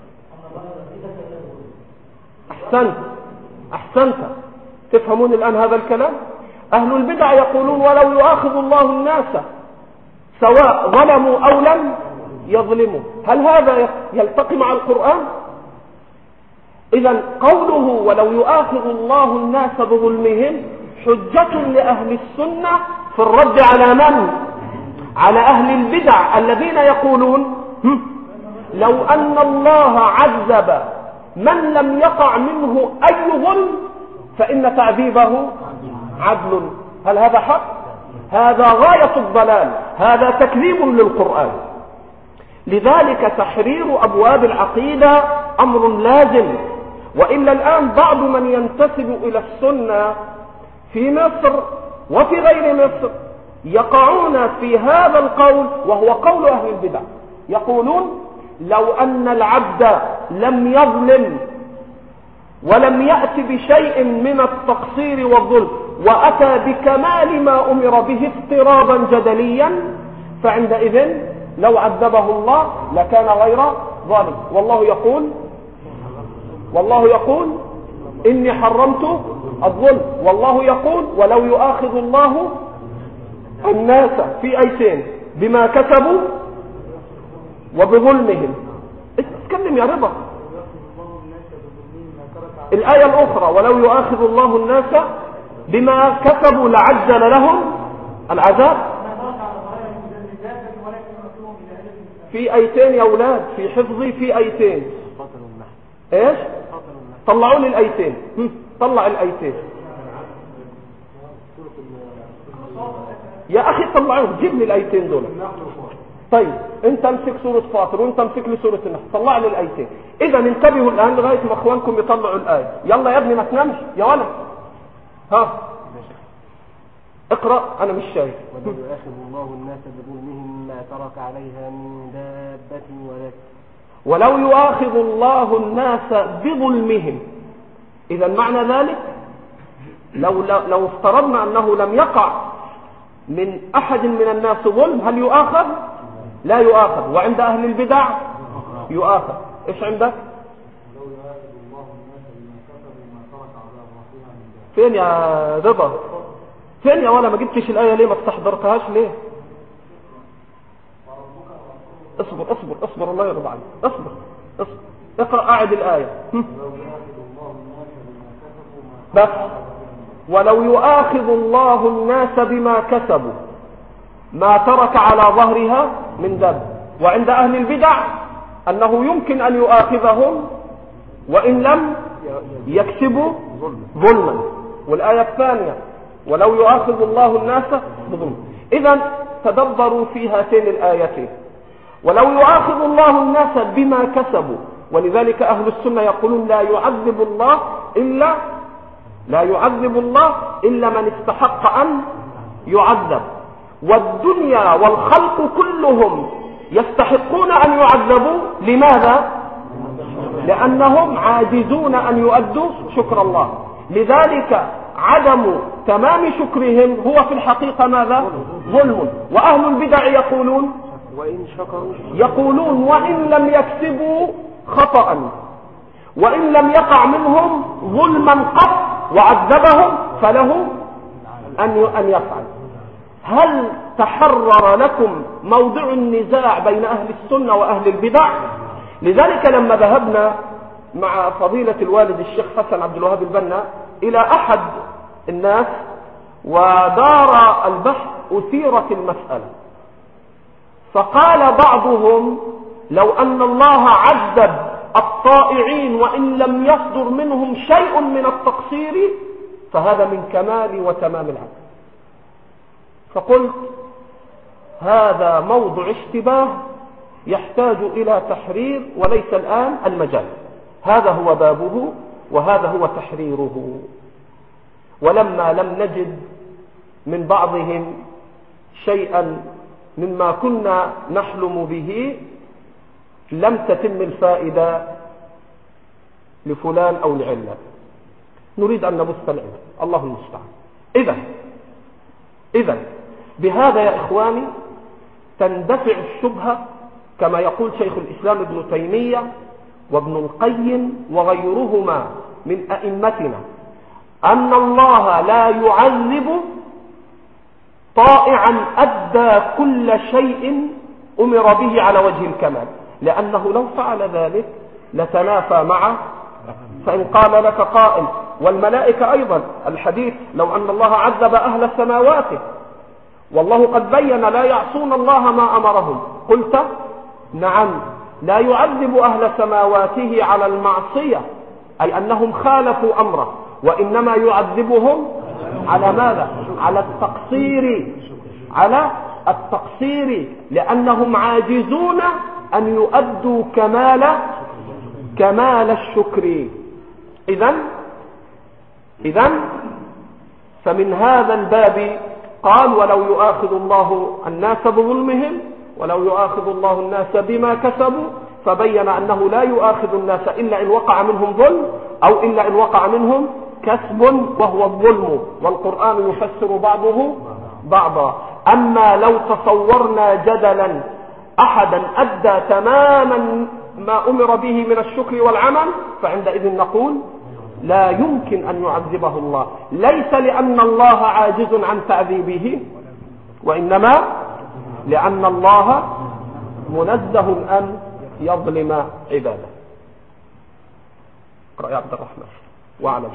احسنت احسنت. تفهمون الان هذا الكلام؟ اهل البدع يقولون ولو يؤاخذ الله الناس سواء ظلموا او لم يظلموا. هل هذا يلتقي مع القرآن؟ اذا قوله ولو يؤاخذ الله الناس بظلمهم حجة لأهل السنة في الرد على من؟ على أهل البدع الذين يقولون لو أن الله عذب من لم يقع منه أي ظلم فإن تعذيبه عدل. هل هذا حق؟ هذا غاية الضلال، هذا تكذيب للقرآن. لذلك تحرير أبواب العقيدة أمر لازم. وإلا الآن بعض من ينتسب إلى السنة في مصر وفي غير مصر يقعون في هذا القول، وهو قول أهل البدع. يقولون لو أن العبد لم يظلم ولم يأت بشيء من التقصير والظلم وأتى بكمال ما أمر به اضطرابا جدليا، فعندئذ لو عذبه الله لكان غير ظالم. والله يقول والله يقول إني حرمت الظلم، والله يقول ولو يؤاخذ الله الناس في أيتين بما كسبوا وبظلمهم. اتكلم يا رضا. الآية الأخرى ولو يؤاخذ الله الناس بما كسبوا لعجل لهم العذاب. في أيتين يا أولاد، في حفظي في أيتين. ايش؟ طلعوا لي الأيتين. طلع الأيتين يا أخي، طلعوه، جيب لي الأيتين دول. طيب انت امسك سورة فاطر وانت امسك لي سورة النحل، طلع لي الآيتين. اذا انتبهوا الآن لغاية ما اخوانكم يطلعوا الآية. يلا يا ابني ما تنامش يا ولد. ها اقرأ، انا مش شايف. ولو يؤاخذ الله الناس بظلمهم ما ترك عليها من دابة ولكن ولو يؤاخذ الله الناس بظلمهم. اذا معنى ذلك لو لو افترضنا انه لم يقع من احد من الناس ظلم، هل يؤاخذ؟ لا يؤاخذ. وعند اهل البدع يؤاخذ. ايش عندك؟ فين يا رضا؟ فين يا ولا؟ ما جبتش الايه ليه؟ ما استحضرتهاش ليه؟ اصبر اصبر اصبر الله يرضى عليك. اصبر اصبر اقرا اعد الايه. بس ولو يؤاخذ الله الناس بما كسبوا ما ترك على ظهرها من دابة. وعند أهل البدع أنه يمكن أن يؤاخذهم وإن لم يكسبوا ظلما. والآية الثانية ولو يؤاخذ الله الناس بظلم. إذن تدبروا في هاتين الآيتين. ولو يؤاخذ الله الناس بما كسبوا، ولذلك أهل السنة يقولون لا يعذب الله إلا لا يعذب الله إلا من استحق أن يعذب. والدنيا والخلق كلهم يستحقون أن يعذبوا. لماذا؟ لأنهم عاجزون أن يؤدوا شكر الله. لذلك عدم تمام شكرهم هو في الحقيقة ماذا؟ ظلم. وأهل البدع يقولون وإن شكروا يقولون وإن لم يكسبوا خطأ وإن لم يقع منهم ظلما قط وعذبهم فله أن أن يفعل. هل تحرر لكم موضع النزاع بين أهل السنة وأهل البدع؟ لذلك لما ذهبنا مع فضيلة الوالد الشيخ حسن عبد الوهاب البنا إلى أحد الناس ودار البحث أثيرت المسألة، فقال بعضهم لو أن الله عذب الطائعين وإن لم يصدر منهم شيء من التقصير فهذا من كمال وتمام العدل. فقلت هذا موضع اشتباه يحتاج إلى تحرير وليس الآن المجال. هذا هو بابه وهذا هو تحريره. ولما لم نجد من بعضهم شيئا مما كنا نحلم به لم تتم الفائدة لفلان أو لعلان. نريد أن نبث العلم، الله المستعان. إذا إذا بهذا يا إخواني تندفع الشبهة كما يقول شيخ الإسلام ابن تيمية وابن القيم وغيرهما من أئمتنا أن الله لا يعذب طائعا أدى كل شيء أمر به على وجه الكمال، لأنه لو فعل ذلك لتنافى معه. فإن قال لك قائل والملائكة أيضا الحديث لو أن الله عذب أهل سماواته والله قد بين لا يعصون الله ما أمرهم، قلت نعم لا يعذب أهل سماواته على المعصية أي أنهم خالفوا أمره، وإنما يعذبهم على ماذا؟ على التقصير على التقصير، لأنهم عاجزون أن يؤدوا كمال كمال الشكر. إذن إذن فمن هذا الباب قال ولو يؤاخذ الله الناس بظلمهم ولو يؤاخذ الله الناس بما كسبوا، فبين أنه لا يؤاخذ الناس إلا إن وقع منهم ظلم أو إلا إن وقع منهم كسب وهو الظلم، والقرآن يفسر بعضه بعضا. أما لو تصورنا جدلا أحدا أدى تماما ما أمر به من الشكر والعمل، فعندئذ نقول لا يمكن أن يعذبه الله، ليس لأن الله عاجز عن تعذيبه، وإنما لأن الله منزه أن يظلم عباده. اقرأ يا عبد الرحمن. واعلم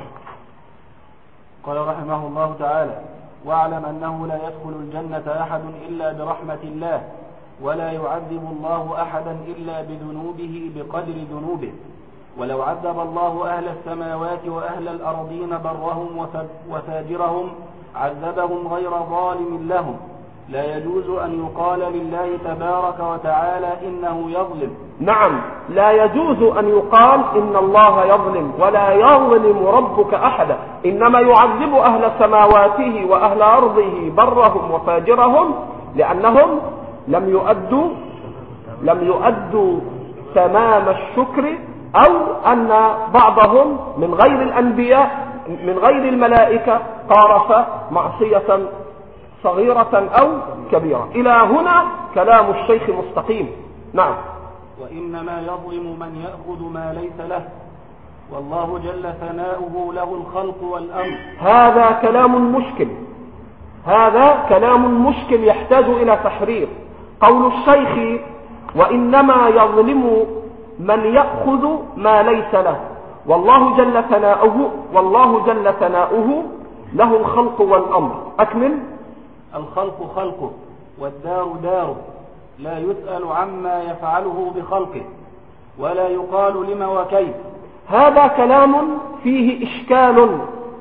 قال رحمه الله تعالى: واعلم أنه لا يدخل الجنة أحد إلا برحمة الله، ولا يعذب الله أحدا إلا بذنوبه بقدر ذنوبه. ولو عذب الله أهل السماوات وأهل الأرضين برهم وفاجرهم عذبهم غير ظالم لهم. لا يجوز أن يقال لله تبارك وتعالى إنه يظلم. نعم، لا يجوز أن يقال إن الله يظلم، ولا يظلم ربك أحدا، إنما يعذب أهل سماواته وأهل أرضه برهم وفاجرهم لأنهم لم يؤدوا لم يؤدوا تمام الشكر، أو أن بعضهم من غير الأنبياء من غير الملائكة قارف معصية صغيرة أو كبيرة. إلى هنا كلام الشيخ مستقيم. نعم. وإنما يظلم من يأخذ ما ليس له، والله جل ثناؤه له الخلق والأمر. هذا كلام مشكل، هذا كلام مشكل يحتاج إلى تحرير. قول الشيخ وإنما يظلم من يأخذ ما ليس له، والله جل ثناؤه والله جل ثناؤه له الخلق والأمر. أكمل. الخلق خلقه والدار داره، لا يسأل عما يفعله بخلقه، ولا يقال لما وكيف. هذا كلام فيه إشكال،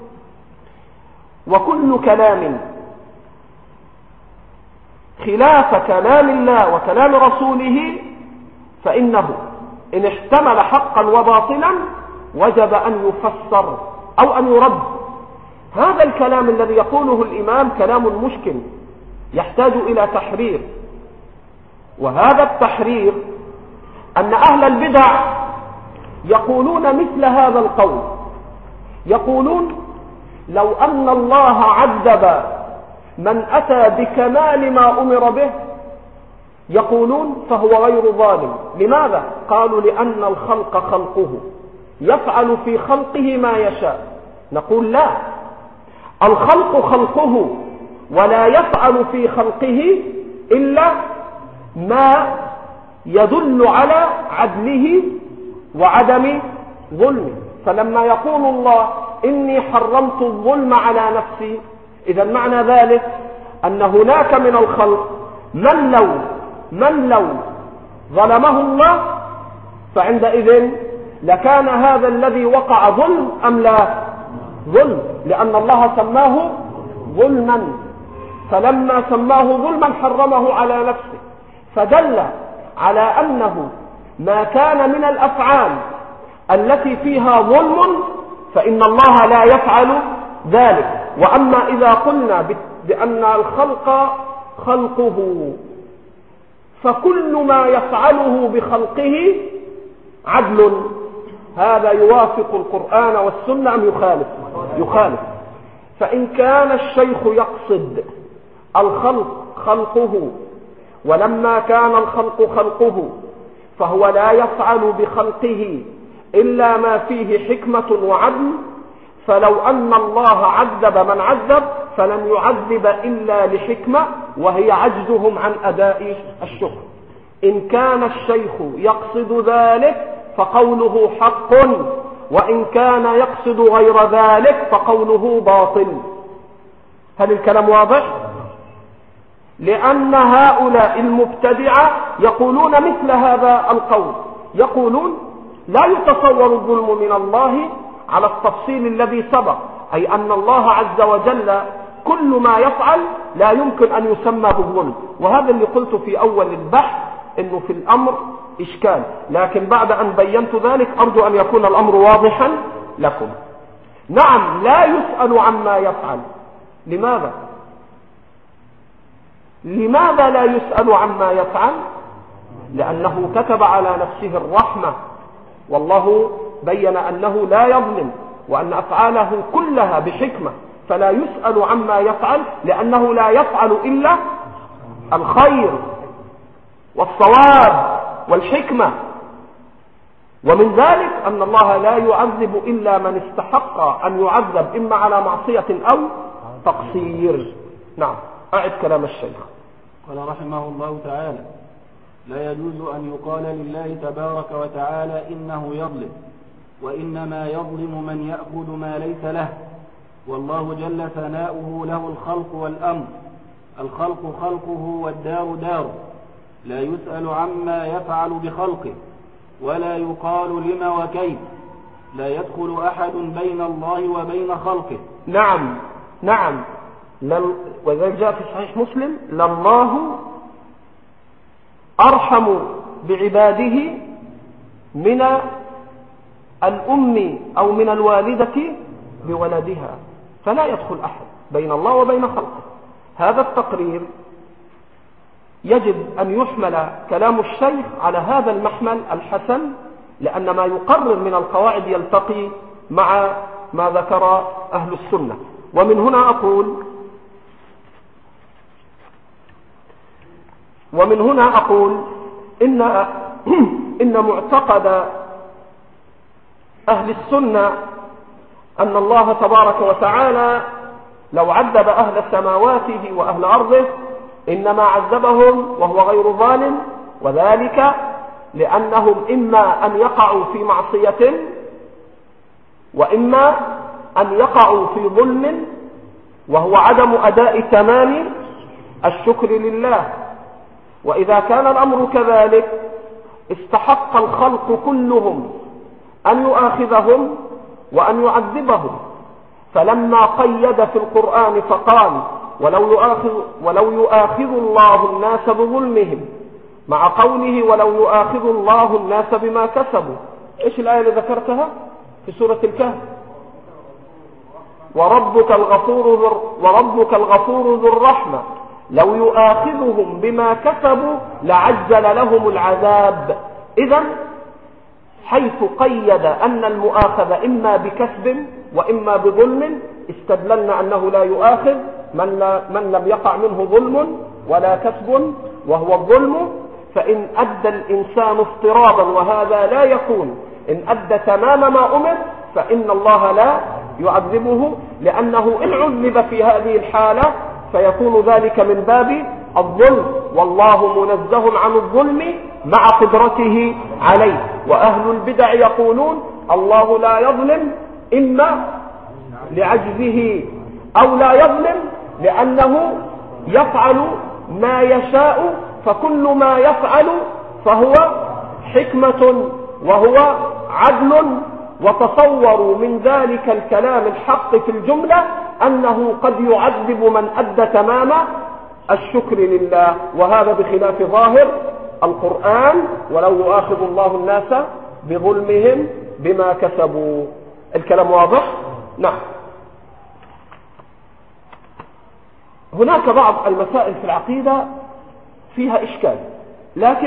وكل كلام خلاف كلام الله وكلام رسوله فإنه إن احتمل حقا وباطلا وجب أن يفسر أو أن يرد. هذا الكلام الذي يقوله الإمام كلام مشكل يحتاج إلى تحرير، وهذا التحرير أن أهل البدع يقولون مثل هذا القول، يقولون لو أن الله عذب من أتى بكمال ما أمر به، يقولون فهو غير ظالم. لماذا؟ قالوا لأن الخلق خلقه، يفعل في خلقه ما يشاء. نقول لا، الخلق خلقه ولا يفعل في خلقه إلا ما يدل على عدله وعدم ظلمه. فلما يقول الله إني حرمت الظلم على نفسي، إذا معنى ذلك أن هناك من الخلق من لو من لو ظلمه الله فعندئذ لكان هذا الذي وقع ظلم أم لا ظلم، لأن الله سماه ظلما، فلما سماه ظلما حرمه على نفسه، فدل على أنه ما كان من الأفعال التي فيها ظلم فإن الله لا يفعل ذلك. وأما إذا قلنا بأن الخلق خلقه فكل ما يفعله بخلقه عدل، هذا يوافق القرآن والسنة أم يخالف؟ يخالف. فإن كان الشيخ يقصد الخلق خلقه، ولما كان الخلق خلقه فهو لا يفعل بخلقه إلا ما فيه حكمة وعدل، فلو أن الله عذب من عذب فلن يعذب إلا لحكمة وهي عجزهم عن أداء الشكر. إن كان الشيخ يقصد ذلك فقوله حق، وإن كان يقصد غير ذلك فقوله باطل. هل الكلام واضح؟ لأن هؤلاء المبتدعة يقولون مثل هذا القول، يقولون لا يتصور الظلم من الله على التفصيل الذي سبق، أي أن الله عز وجل كل ما يفعل لا يمكن أن يسمى بالظلم. وهذا اللي قلت في أول البحث إنه في الأمر إشكال، لكن بعد أن بينت ذلك أرجو أن يكون الأمر واضحا لكم. نعم، لا يسأل عما يفعل. لماذا؟ لماذا لا يسأل عما يفعل؟ لأنه كتب على نفسه الرحمة، والله بين أنه لا يظلم وأن أفعاله كلها بحكمة، فلا يسأل عما يفعل لأنه لا يفعل إلا الخير والصواب والحكمة. ومن ذلك أن الله لا يعذب إلا من استحق أن يعذب، إما على معصية أو تقصير. نعم، أعد كلام الشيخ. قال رحمه الله تعالى: لا يجوز أن يقال لله تبارك وتعالى إنه يظلم، وإنما يظلم من يأخذ ما ليس له، والله جل ثناؤه له الخلق والأمر، الخلق خلقه والدار داره، لا يسأل عما يفعل بخلقه، ولا يقال لما وكيف، لا يدخل أحد بين الله وبين خلقه. نعم نعم، وإذا جاء في صحيح مسلم: لله أرحم بعباده من الأم أو من الوالدة بولدها، فلا يدخل أحد بين الله وبين خلقه. هذا التقرير يجب أن يحمل كلام الشيخ على هذا المحمل الحسن، لأن ما يقرر من القواعد يلتقي مع ما ذكر أهل السنة. ومن هنا أقول ومن هنا أقول إن إن معتقد أهل السنة أن الله تبارك وتعالى لو عذب أهل سماواته وأهل أرضه إنما عذبهم وهو غير ظالم، وذلك لأنهم إما أن يقعوا في معصية وإما أن يقعوا في ظلم، وهو عدم أداء تمام الشكر لله. وإذا كان الأمر كذلك استحق الخلق كلهم أن يؤاخذهم وأن يعذبهم، فلما قيد في القرآن فقال: ولو يؤاخذ, ولو يؤاخذ الله الناس بظلمهم، مع قوله: ولو يؤاخذ الله الناس بما كسبوا. إيش الآية اللي ذكرتها في سورة الكهف؟ وربك الغفور ذو, وربك الغفور ذو الرحمة لو يؤاخذهم بما كسبوا لعجل لهم العذاب. إذن حيث قيد أن المؤاخذة إما بكسب وإما بظلم، استدللنا أنه لا يؤاخذ من, لا من لم يقع منه ظلم ولا كسب وهو الظلم. فإن أدى الإنسان افتراضا، وهذا لا يكون، إن أدى تمام ما أمر فإن الله لا يعذبه، لأنه إن عذب في هذه الحالة فيكون ذلك من باب الظلم، والله منزه عن الظلم مع قدرته عليه. وأهل البدع يقولون الله لا يظلم إما لعجزه أو لا يظلم لأنه يفعل ما يشاء، فكل ما يفعل فهو حكمة وهو عدل. وتصوروا من ذلك الكلام الحق في الجملة أنه قد يعذب من أدى تمام الشكر لله، وهذا بخلاف ظاهر القرآن: ولو يؤاخذ الله الناس بظلمهم بما كسبوا. الكلام واضح؟ نعم. هناك بعض المسائل في العقيدة فيها إشكال، لكن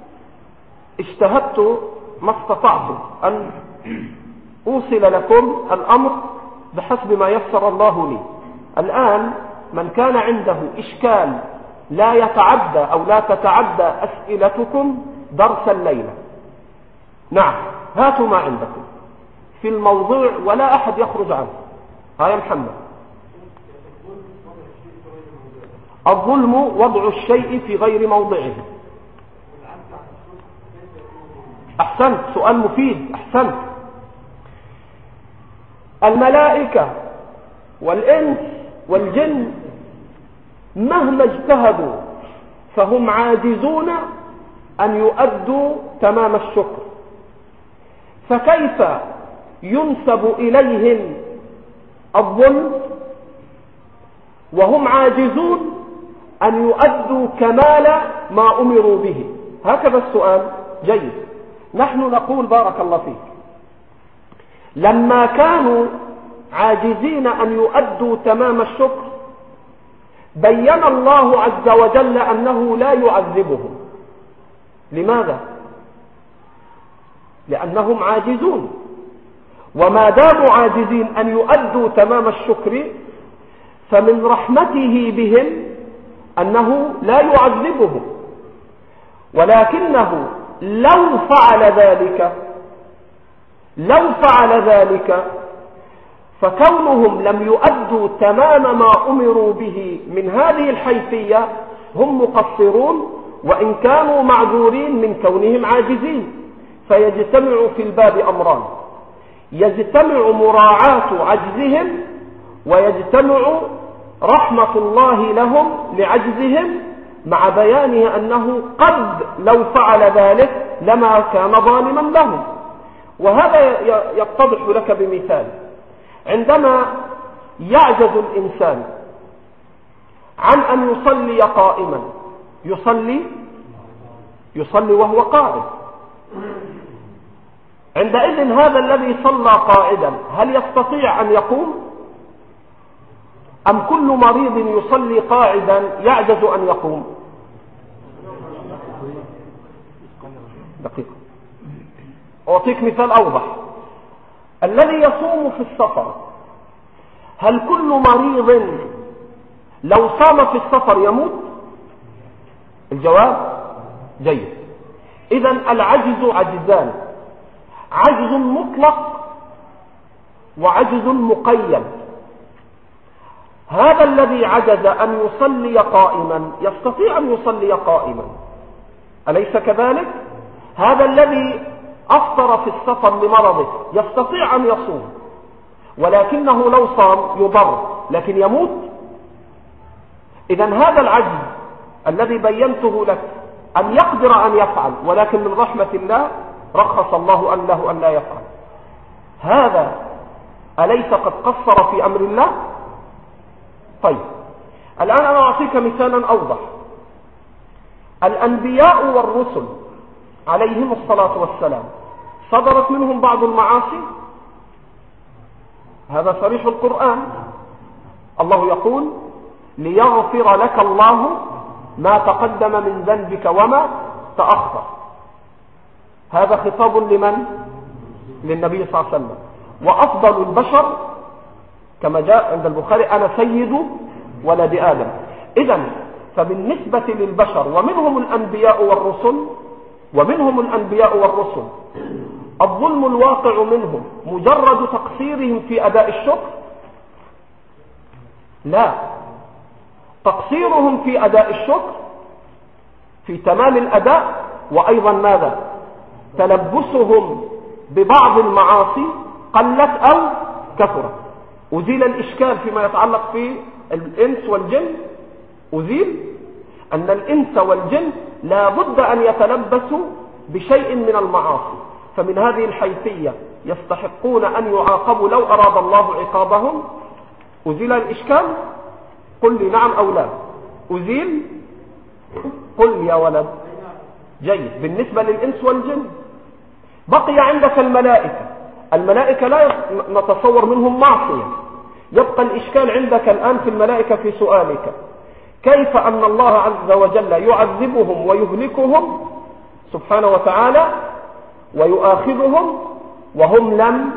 اجتهدت ما استطعت أن أوصل لكم الأمر بحسب ما يسر الله لي. الآن من كان عنده إشكال لا يتعدى أو لا تتعدى أسئلتكم درس الليلة، نعم، هاتوا ما عندكم في الموضوع ولا أحد يخرج عنه. ها يا محمد. الظلم وضع الشيء في غير موضعه. أحسنت، سؤال مفيد، أحسنت. الملائكة والإنس والجن مهما اجتهدوا فهم عاجزون أن يؤدوا تمام الشكر، فكيف ينسب إليهم الظلم وهم عاجزون أن يؤدوا كمال ما أمروا به. هكذا السؤال جيد. نحن نقول بارك الله فيك لما كانوا عاجزين أن يؤدوا تمام الشكر بين الله عز وجل أنه لا يعذبهم. لماذا؟ لأنهم عاجزون، وما داموا عاجزين أن يؤدوا تمام الشكر فمن رحمته بهم أنه لا يعذبهم، ولكنه لو فعل ذلك لو فعل ذلك فكونهم لم يؤدوا تمام ما أمروا به من هذه الحيثية هم مقصرون، وإن كانوا معذورين من كونهم عاجزين. فيجتمع في الباب أمران: يجتمع مراعاة عجزهم، ويجتمع رحمة الله لهم لعجزهم، مع بيانه أنه قد لو فعل ذلك لما كان ظالما لهم. وهذا يتضح لك بمثال: عندما يعجز الإنسان عن أن يصلي قائما يصلي يصلي وهو قاعد، عندئذ هذا الذي صلى قاعدا هل يستطيع أن يقوم؟ أم كل مريض يصلي قاعدا يعجز أن يقوم؟ دقيقة أعطيك مثال أوضح. الذي يصوم في السفر هل كل مريض لو صام في السفر يموت؟ الجواب جيد. إذن العجز عجزان: عجز مطلق وعجز مقيد. هذا الذي عجز أن يصلي قائما يستطيع أن يصلي قائما، أليس كذلك؟ هذا الذي أفطر في السفر لمرضه يستطيع أن يصوم، ولكنه لو صام يضر لكن يموت. إذن هذا العجز الذي بينته لك أن يقدر أن يفعل، ولكن من رحمة الله رخص الله أن له أن لا يفعل. هذا أليس قد قصر في أمر الله؟ طيب الآن أنا أعطيك مثالا أوضح. الأنبياء والرسل عليهم الصلاة والسلام صدرت منهم بعض المعاصي، هذا صريح القرآن. الله يقول: ليغفر لك الله ما تقدم من ذنبك وما تأخر. هذا خطاب لمن؟ للنبي صلى الله عليه وسلم. وأفضل البشر كما جاء عند البخاري: أنا سيد ولد آدم. إذن فبالنسبة للبشر ومنهم الأنبياء والرسل ومنهم الأنبياء والرسل الظلم الواقع منهم مجرد تقصيرهم في أداء الشكر؟ لا، تقصيرهم في أداء الشكر في تمام الأداء، وأيضا ماذا؟ تلبسهم ببعض المعاصي قلت أو كثرت. أزيل الإشكال فيما يتعلق في الإنس والجن، أزيل أن الإنس والجن لا بد أن يتلبسوا بشيء من المعاصي، فمن هذه الحيثية يستحقون أن يعاقبوا لو أراد الله عقابهم. أزيل الإشكال؟ قل لي نعم أو لا. أزيل؟ قل يا ولد. جيد. بالنسبة للإنس والجن بقي عندك الملائكة. الملائكة لا نتصور منهم معصية. يبقى الإشكال عندك الآن في الملائكة في سؤالك: كيف أن الله عز وجل يعذبهم ويهلكهم سبحانه وتعالى ويؤاخذهم وهم لم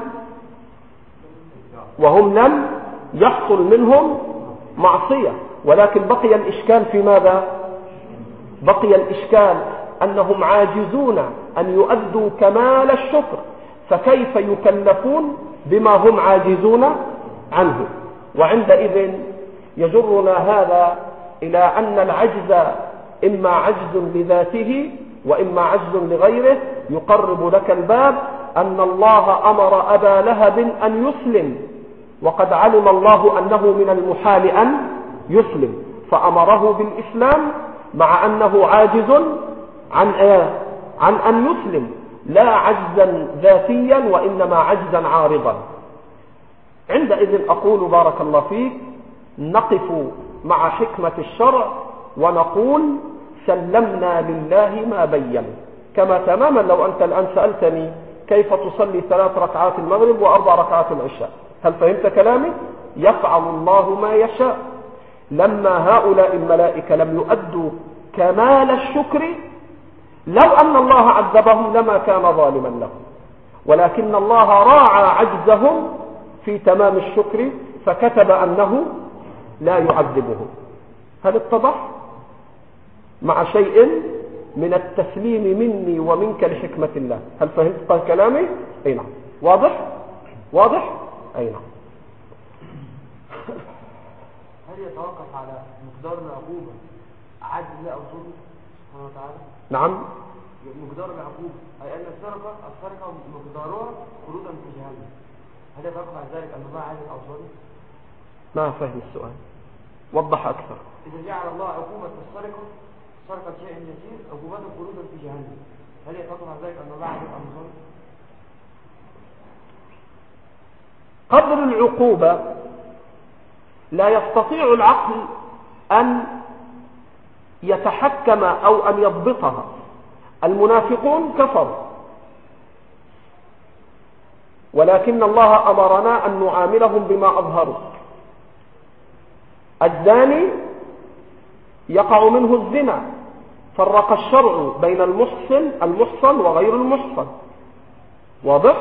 وهم لم يحصل منهم معصية، ولكن بقي الإشكال في ماذا؟ بقي الإشكال أنهم عاجزون أن يؤدوا كمال الشكر، فكيف يكلفون بما هم عاجزون عنه؟ وعندئذ يجرنا هذا إلى أن العجز إما عجز لذاته وإما عجز لغيره. يقرب لك الباب أن الله أمر أبا لهب أن يسلم، وقد علم الله أنه من المحال أن يسلم، فأمره بالإسلام مع أنه عاجز عن إيه؟ عن أن يسلم، لا عجزا ذاتيا وإنما عجزا عارضا. عندئذ أقول بارك الله فيك: نقف مع حكمة الشرع ونقول سلمنا لله ما بين. كما تماما لو أنت الآن سألتني كيف تصلي ثلاث ركعات المغرب وأربع ركعات العشاء، هل فهمت كلامي؟ يفعل الله ما يشاء. لما هؤلاء الملائكة لم يؤدوا كمال الشكر، لو أن الله عذبهم لما كان ظالما لهم، ولكن الله راعى عجزهم في تمام الشكر فكتب أنه لا يعذبهم. هل اتضح؟ مع شيء من التسليم مني ومنك لحكمة الله. هل فهمت كلامي؟ أي نعم. واضح؟ واضح؟ أي نعم. هل يتوقف على مقدار العقوبة عدل الله أو ظلم سبحانه وتعالى؟ نعم. مقدار العقوبة أي أن السرقة السرقة مقدارها خلودا في جهنم، هل يتوقف على ذلك أن الله عدل أو ظلم؟ ما فهم السؤال، وضح أكثر. إذا جعل الله عقوبة السرقة سرقة شيء يسير عقوبته خلودا في جهنم، هل يتوقف على ذلك أن الله عدل أو ظلم؟ قدر العقوبة لا يستطيع العقل أن يتحكم أو أن يضبطها. المنافقون كفروا، ولكن الله أمرنا أن نعاملهم بما أظهروا. الزاني يقع منه الزنا، فرق الشرع بين المحسن المحصن وغير المحصن. واضح؟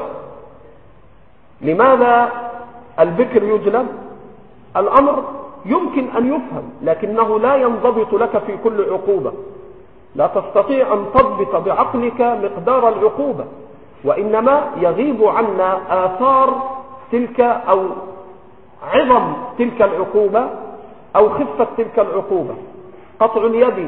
لماذا البكر يجلب؟ الأمر يمكن أن يفهم، لكنه لا ينضبط لك في كل عقوبة. لا تستطيع أن تضبط بعقلك مقدار العقوبة، وإنما يغيب عنا آثار تلك أو عظم تلك العقوبة أو خفة تلك العقوبة. قطع اليد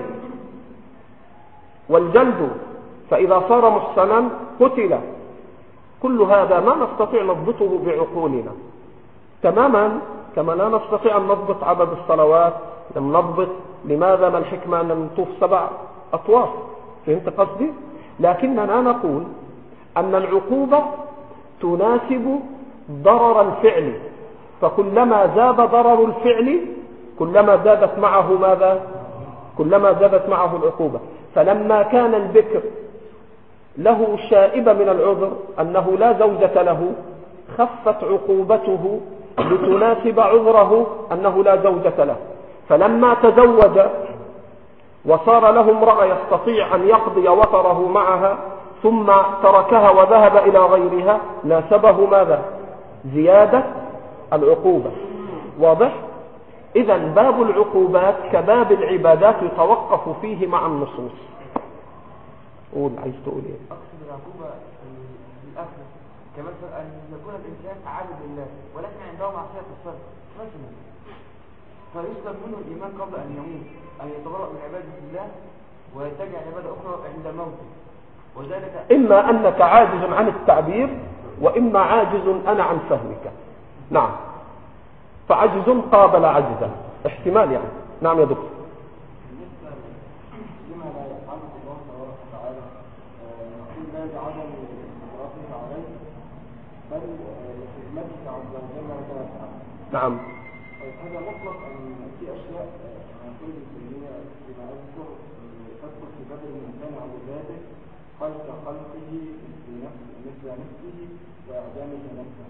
والجلد فإذا صار محسنا قتل، كل هذا ما نستطيع نضبطه بعقولنا تماما، كما لا نستطيع أن نضبط عدد الصلوات. لم نضبط لماذا، ما الحكمة أن نطوف سبع أطواف. فهمت قصدي؟ لكننا نقول أن العقوبة تناسب ضرر الفعل، فكلما زاد ضرر الفعل كلما زادت معه ماذا؟ كلما زادت معه العقوبة. فلما كان البكر له شائبة من العذر أنه لا زوجة له، خفت عقوبته لتناسب عذره أنه لا زوجة له. فلما تزوج وصار له امرأة يستطيع أن يقضي وطره معها ثم تركها وذهب إلى غيرها، ناسبه ماذا؟ زيادة العقوبة. واضح؟ إذن باب العقوبات كباب العبادات يتوقف فيه مع النصوص. قول، عايز تقول ايه؟ أقصد العقوبة الآخرة كمثل أن يكون الإنسان عابد لله ولكن عنده معصية الصرف مثلا، فيسلب منه الإيمان قبل أن يموت، أن يتبرأ من عبادة الله ويتجع عبادة أخرى عند موته. وذلك إما أنك عاجز عن التعبير، وإما عاجز أنا عن فهمك. نعم، فعجز قابل عجزا، احتمال يعني. نعم يا دكتور. بالنسبة لما لا يفعله الله تبارك وتعالى نقول لا بعدم قدرته عليه بل لخدمته عز وجل وتوسعه. نعم. هذا مطلق أن في أشياء نقول بالكلية بما أذكر تدخل في باب الإنسان على ذاته خلق خلقه مثل نفسه وإعدامه نفسه.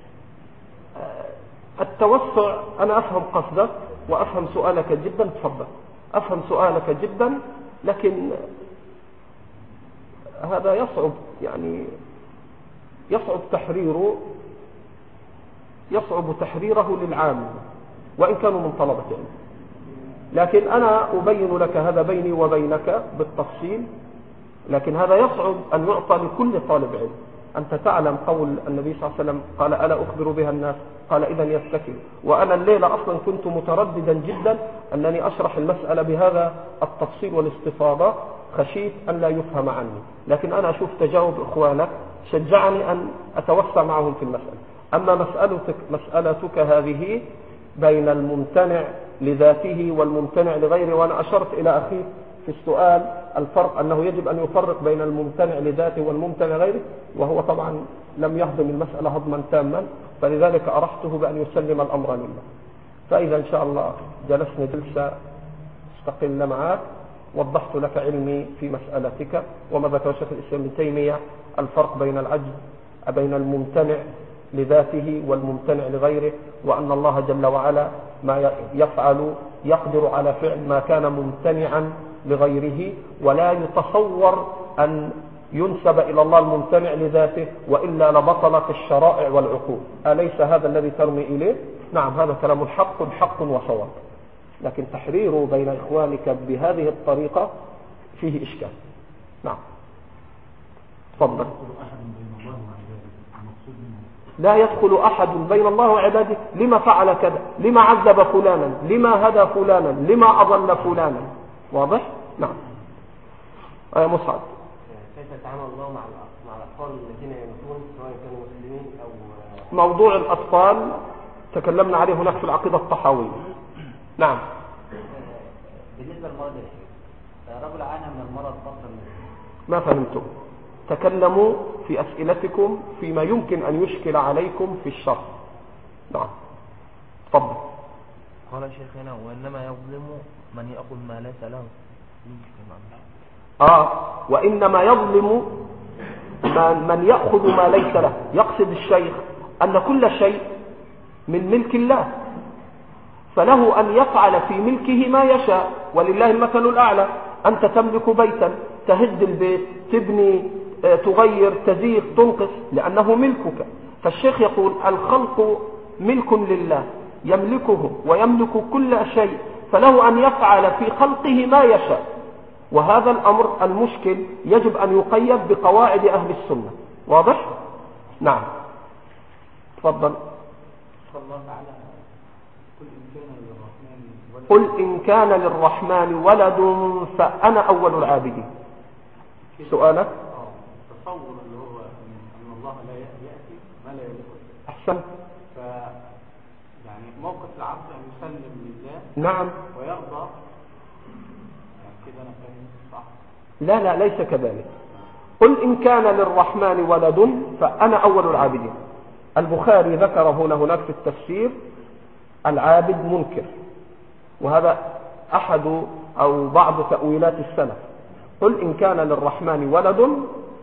التوسع أنا أفهم قصدك وأفهم سؤالك جدا. تفضل، أفهم سؤالك جدا، لكن هذا يصعب يعني يصعب تحريره يصعب تحريره للعام وإن كانوا من طلبة علم. لكن أنا أبين لك هذا بيني وبينك بالتفصيل، لكن هذا يصعب أن يعطى لكل طالب علم. أنت تعلم قول النبي صلى الله عليه وسلم قال ألا أخبر بها الناس؟ قال إذا يستكل. وأنا الليلة أصلا كنت مترددا جدا أنني أشرح المسألة بهذا التفصيل والاستفاضة، خشيت أن لا يفهم عني، لكن أنا أشوف تجاوب إخوانك شجعني أن أتوسع معهم في المسألة. أما مسألتك, مسألتك هذه بين الممتنع لذاته والممتنع لغيره، وأنا أشرت إلى أخي في السؤال الفرق أنه يجب أن يفرق بين الممتنع لذاته والممتنع لغيره، وهو طبعا لم يهضم المسألة هضما تاما، فلذلك أرحته بأن يسلم الأمر لله. فإذا إن شاء الله جلسنا جلسة استقل معك، وضحت لك علمي في مسألتك وما ذكر شيخ الإسلام ابن تيمية الفرق بين العجز بين الممتنع لذاته والممتنع لغيره، وأن الله جل وعلا ما يفعل يقدر على فعل ما كان ممتنعا لغيره، ولا يتصور أن ينسب إلى الله الممتنع لذاته، وإلا لبطلت الشرائع والعقول. أليس هذا الذي ترمي إليه؟ نعم، هذا كلام حق حق وصواب، لكن تحريره بين إخوانك بهذه الطريقة فيه إشكال. نعم تفضل. لا يدخل أحد بين الله وعباده. لما فعل كذا؟ لما عذب فلانا؟ لما هدى فلانا؟ لما أضل فلانا؟ واضح؟ نعم. يا مصعب، كيف يتعامل الله مع مع الأطفال الذين يموتون سواء كانوا مسلمين أو موضوع الأطفال تكلمنا عليه هناك في العقيدة الطحاوية. نعم. بالنسبة للمرض رجل عانى من المرض فترة ما فهمتم؟ تكلموا في أسئلتكم فيما يمكن أن يشكل عليكم في الشرح. نعم تفضل. قال شيخنا وإنما يظلم من يأخذ ما ليس له. آه وإنما يظلم من يأخذ ما ليس له. يقصد الشيخ أن كل شيء من ملك الله، فله أن يفعل في ملكه ما يشاء، ولله المثل الأعلى. أنت تملك بيتا، تهد البيت، تبني، تغير، تزيغ، تنقص، لأنه ملكك. فالشيخ يقول الخلق ملك لله، يملكه ويملك كل شيء، فله أن يفعل في خلقه ما يشاء. وهذا الأمر المشكل يجب أن يقيد بقواعد أهل السنة. واضح؟ نعم تفضل. قل إن كان للرحمن ولد فأنا أول العابدين. سؤالك؟ تصور اللي هو أن الله لا يأتي ما لا يليق. أحسن. ف يعني موقف العبد أن يسلم لله. نعم. ويرضى. يعني كده أنا فاهم صح؟ لا لا ليس كذلك. قل إن كان للرحمن ولد فأنا أول العابدين. البخاري ذكر هنا هناك في التفسير العابد منكر، وهذا أحد أو بعض تأويلات السلف. قل إن كان للرحمن ولد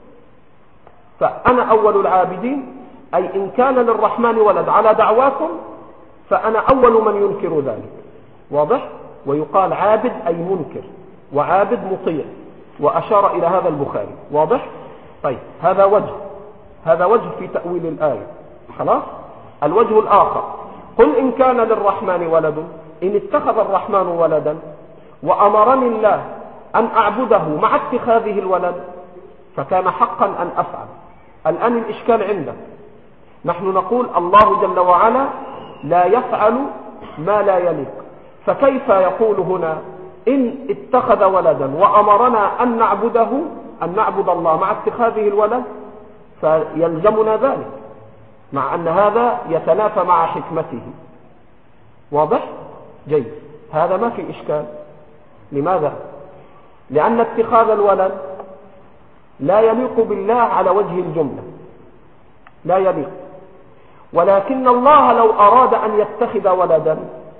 فأنا أول العابدين، أي إن كان للرحمن ولد على دعواكم فأنا أول من ينكر ذلك. واضح؟ ويقال عابد أي منكر، وعابد مطيع، وأشار إلى هذا البخاري. واضح؟ طيب هذا وجه هذا وجه في تأويل الآية. خلاص. الوجه الآخر قل إن كان للرحمن ولد، إن اتخذ الرحمن ولدا وأمرني الله أن أعبده مع اتخاذه الولد فكان حقا أن أفعل. الآن الإشكال عندك، نحن نقول الله جل وعلا لا يفعل ما لا يليق، فكيف يقول هنا إن اتخذ ولدا وأمرنا أن نعبده أن نعبد الله مع اتخاذه الولد؟ فيلزمنا ذلك، مع أن هذا يتنافى مع حكمته. واضح؟ جيد. هذا ما في إشكال. لماذا؟ لأن اتخاذ الولد لا يليق بالله على وجه الجملة، لا يليق. ولكن الله لو أراد أن يتخذ ولدا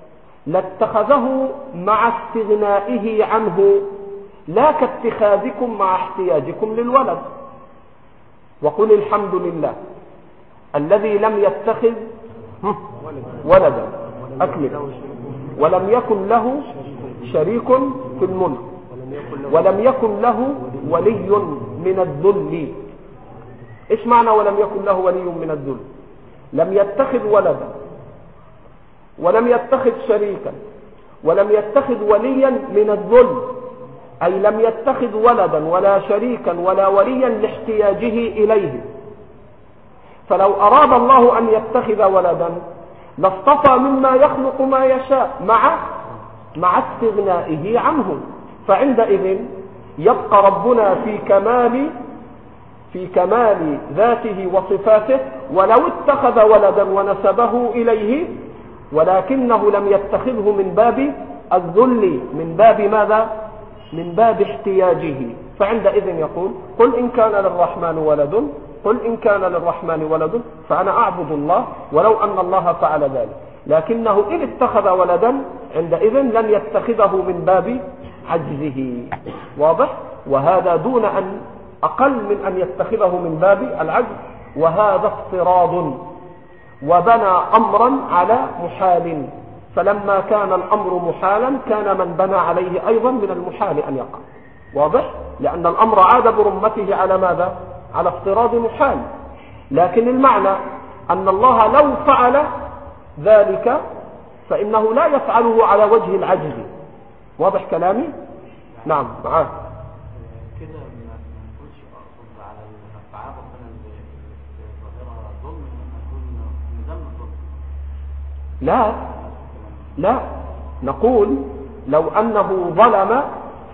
لاتخذه مع استغنائه عنه، لا كاتخاذكم مع احتياجكم للولد. وقل الحمد لله الذي لم يتخذ ولدا أكمل ولم يكن له شريك في الملك ولم يكن له ولي من الذل. إيش معنى ولم يكن له ولي من الذل؟ لم يتخذ ولدا ولم يتخذ شريكا ولم يتخذ وليا من الذل، أي لم يتخذ ولدا ولا شريكا ولا وليا لاحتياجه إليه. فلو أراد الله أن يتخذ ولدا لاصطفى مما يخلق ما يشاء مع مع استغنائه عنه، فعندئذ يبقى ربنا في كمال في كمال ذاته وصفاته ولو اتخذ ولدا ونسبه إليه، ولكنه لم يتخذه من باب الذل، من باب ماذا؟ من باب احتياجه. فعندئذ يقول قل إن كان للرحمن ولد قل إن كان للرحمن ولد فأنا أعبد الله ولو أن الله فعل ذلك. لكنه إن اتخذ ولدا عندئذ لن يتخذه من باب عجزه. واضح؟ وهذا دون أن أقل من أن يتخذه من باب العجز، وهذا افتراض وبنى أمرا على محال، فلما كان الأمر محالا كان من بنى عليه أيضا من المحال أن يقع. واضح؟ لأن الأمر عاد برمته على ماذا؟ على افتراض محال. لكن المعنى أن الله لو فعل ذلك فإنه لا يفعله على وجه العجز. واضح كلامي؟ نعم معاه. كده ما نقولش اقصد على الافعال ربنا الظاهره ظلم، نقول نذم الظلم. لا لا، نقول لو أنه ظلم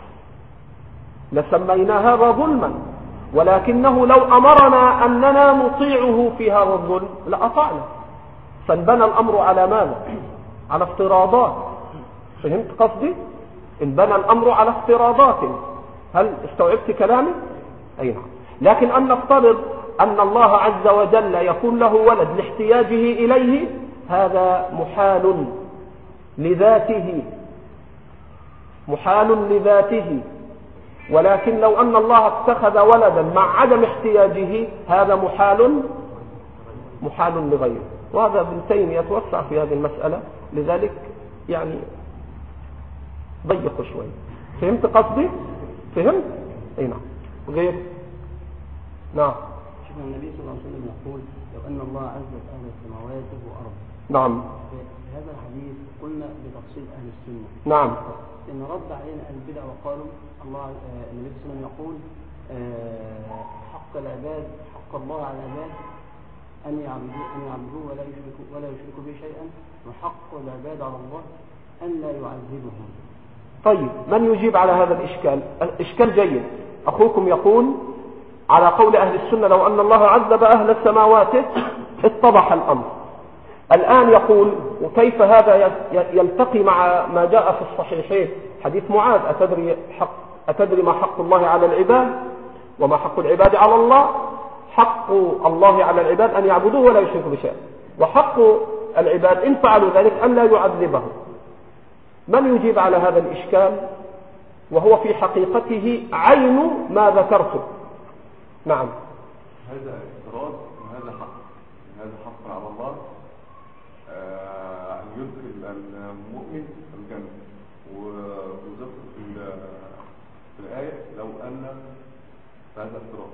لسمينا هذا ظلما، ولكنه لو أمرنا أننا نطيعه في هذا الظلم لأطعنا، فانبنى الأمر على ماذا؟ على افتراضات. فهمت قصدي؟ انبنى الأمر على افتراضات. هل استوعبت كلامي؟ أي نعم. لكن أن نفترض أن الله عز وجل يكون له ولد لاحتياجه إليه، هذا محال لذاته، محال لذاته. ولكن لو أن الله اتخذ ولدا مع عدم احتياجه، هذا محال محال لغيره. وهذا ابن تيمية يتوسع في هذه المسألة، لذلك يعني ضيق شوي. فهمت قصدي؟ فهمت؟ اي نعم. غير نعم. شوف النبي صلى الله عليه وسلم يقول لو أن الله عزت أهل السماوات وأرض. نعم. في هذا الحديث قلنا بتفصيل أهل السنة. نعم. إن رد علينا أهل البدع وقالوا الله آه النبي صلى الله عليه وسلم يقول آه حق العباد حق الله على العباد أن يعبدوه أن يعبدوه ولا يشركوا ولا يشركوا به شيئا، وحق العباد على الله أن لا يعذبهم. طيب، من يجيب على هذا الإشكال؟ إشكال جيد. أخوكم يقول على قول أهل السنة لو أن الله عذب أهل السماوات اتضح الأمر. الآن يقول وكيف هذا يلتقي مع ما جاء في الصحيحين حديث معاذ، أتدري, حق أتدري ما حق الله على العباد وما حق العباد على الله؟ حق الله على العباد أن يعبدوه ولا يشركوا بشيء، وحق العباد إن فعلوا ذلك أن لا يعذبهم. من يجيب على هذا الإشكال وهو في حقيقته عين ما ذكرته؟ نعم. هذا افتراض وهذا حق، هذا حق على الله أن يدخل المؤمن الجنة. وذكر في في الآية لو أن هذا افتراض.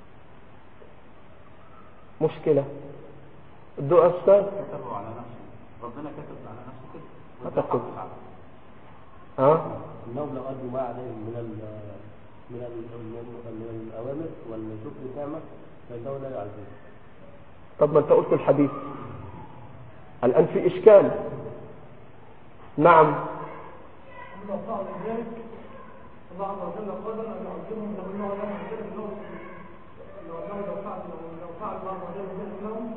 مشكلة الدعاء أستاذ كتبوا على نفسه، ربنا كتب على نفسه كده. أتقل ها؟ إنهم لو أدوا ما عليهم من ال من ال من الأوامر والشكر النعمة فإنه لا يعذبهم. طب ما أنت قلت الحديث الآن في إشكال. نعم. الله فعل ذلك الله عز وجل قدر أن يعذبهم لو أنه لا يعذب الناس لو لو فعل لو فعل الله عز وجل لهم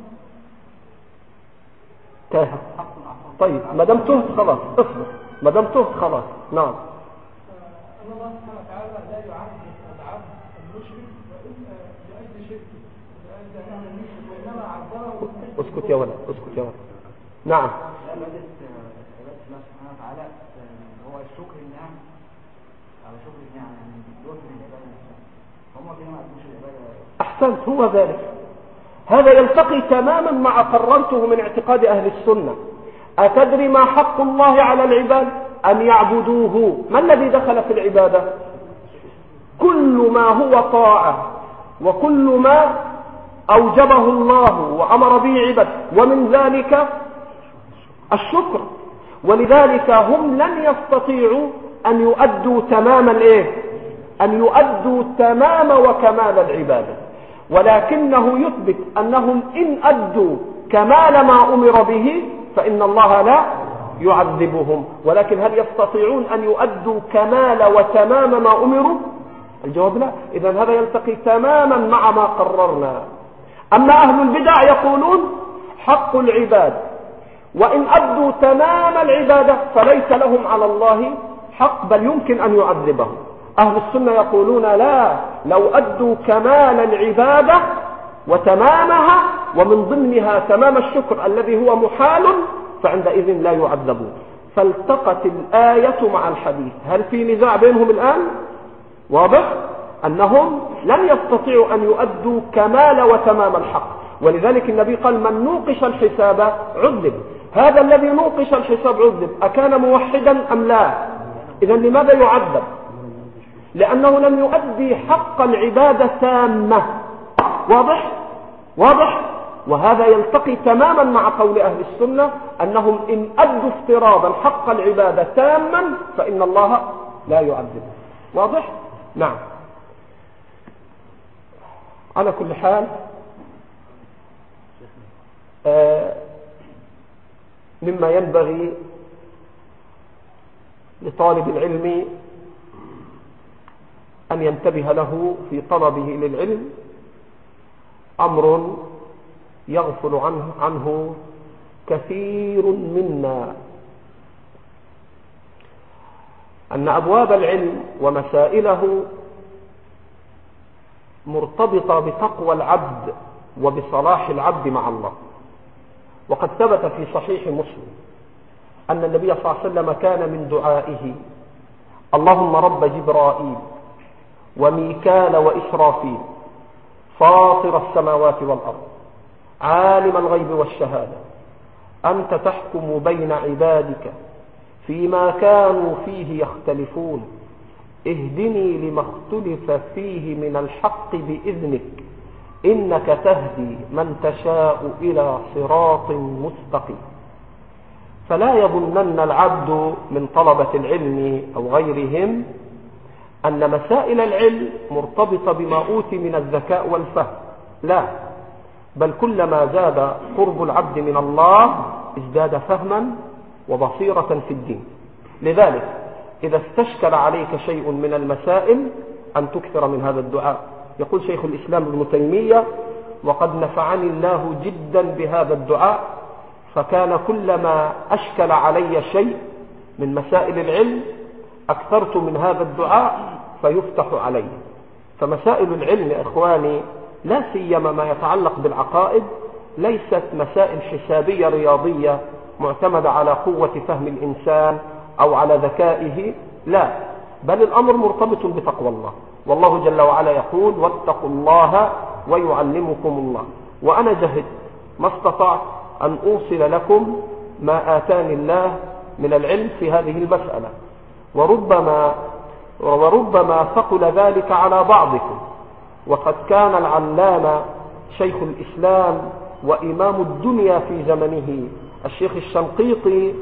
تاه. طيب ما دام تهت خلاص اصبر، ما دام تهت خلاص. نعم. أن الله سبحانه وتعالى لا يعذب العبد المشرك لأجل شركه لأجل أنه المشرك، وإنما عذبه. اسكت يا ولد، اسكت يا ولد. نعم. عبادة عبادة الله سبحانه وتعالى هو الشكر النعم على شكر النعم، يعني يوفر العبادة نفسها. هم كده ما عندوش العبادة. أحسنت، هو ذلك. هذا يلتقي تماما مع قررته من اعتقاد أهل السنة. أتدري ما حق الله على العباد؟ أن يعبدوه. ما الذي دخل في العبادة؟ كل ما هو طاعة وكل ما أوجبه الله وأمر به عباد، ومن ذلك الشكر. ولذلك هم لن يستطيعوا أن يؤدوا تمام الإيه؟ أن يؤدوا تمام وكمال العبادة، ولكنه يثبت أنهم إن أدوا كمال ما أمر به فإن الله لا يعذبهم. ولكن هل يستطيعون أن يؤدوا كمال وتمام ما أمروا؟ الجواب لا. إذن هذا يلتقي تماما مع ما قررنا. أما أهل البدع يقولون حق العباد، وإن أدوا تمام العبادة فليس لهم على الله حق، بل يمكن أن يعذبهم. أهل السنة يقولون لا، لو أدوا كمال العبادة وتمامها ومن ضمنها تمام الشكر الذي هو محال، فعندئذ لا يعذبون. فالتقت الآية مع الحديث. هل في نزاع بينهم الآن؟ واضح أنهم لن يستطيعوا أن يؤدوا كمال وتمام الحق، ولذلك النبي قال من نوقش الحساب عذب. هذا الذي نوقش الحساب عذب أكان موحدا أم لا؟ إذا لماذا يعذب؟ لأنه لم يؤدي حق العبادة تامة. واضح؟ واضح؟ وهذا يلتقي تماما مع قول أهل السنة أنهم إن أدوا افتراضا حق العبادة تاما فإن الله لا يعذب. واضح؟ نعم. على كل حال آه مما ينبغي لطالب العلم أن ينتبه له في طلبه للعلم أمر يغفل عنه, عنه كثير منا، أن أبواب العلم ومسائله مرتبطة بتقوى العبد وبصلاح العبد مع الله. وقد ثبت في صحيح مسلم أن النبي صلى الله عليه وسلم كان من دعائه اللهم رب جبرائيل وميكال وإسرافيل فاطر السماوات والأرض عالم الغيب والشهادة أنت تحكم بين عبادك فيما كانوا فيه يختلفون اهدني لما اختلف فيه من الحق بإذنك إنك تهدي من تشاء إلى صراط مستقيم. فلا يظنن العبد من طلبة العلم أو غيرهم أن مسائل العلم مرتبطة بما أوتي من الذكاء والفهم، لا، بل كلما زاد قرب العبد من الله ازداد فهما وبصيرة في الدين. لذلك إذا استشكل عليك شيء من المسائل أن تكثر من هذا الدعاء. يقول شيخ الإسلام ابن تيمية وقد نفعني الله جدا بهذا الدعاء، فكان كلما أشكل علي شيء من مسائل العلم أكثرت من هذا الدعاء فيفتح علي. فمسائل العلم يا إخواني لا سيما ما يتعلق بالعقائد ليست مسائل حسابية رياضية معتمدة على قوة فهم الإنسان أو على ذكائه، لا، بل الأمر مرتبط بتقوى الله. والله جل وعلا يقول واتقوا الله ويعلمكم الله. وأنا جهد ما استطعت أن أوصل لكم ما آتاني الله من العلم في هذه المسألة، وربما وربما ثقل ذلك على بعضكم. وقد كان العلامة شيخ الإسلام وإمام الدنيا في زمنه الشيخ الشنقيطي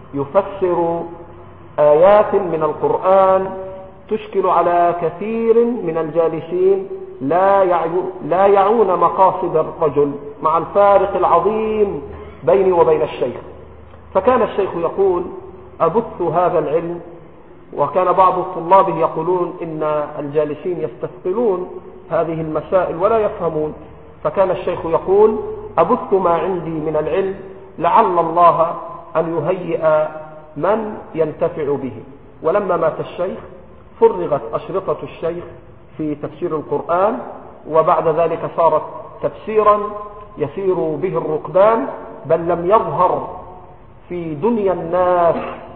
يفسر آيات من القرآن تشكل على كثير من الجالسين لا لا يعون مقاصد الرجل مع الفارق العظيم بيني وبين الشيخ. فكان الشيخ يقول أبث هذا العلم، وكان بعض الطلاب يقولون إن الجالسين يستثقلون هذه المسائل ولا يفهمون، فكان الشيخ يقول أبث ما عندي من العلم لعل الله أن يهيئ من ينتفع به. ولما مات الشيخ فرغت أشرطة الشيخ في تفسير القرآن، وبعد ذلك صارت تفسيرا يسير به الركبان، بل لم يظهر في دنيا الناس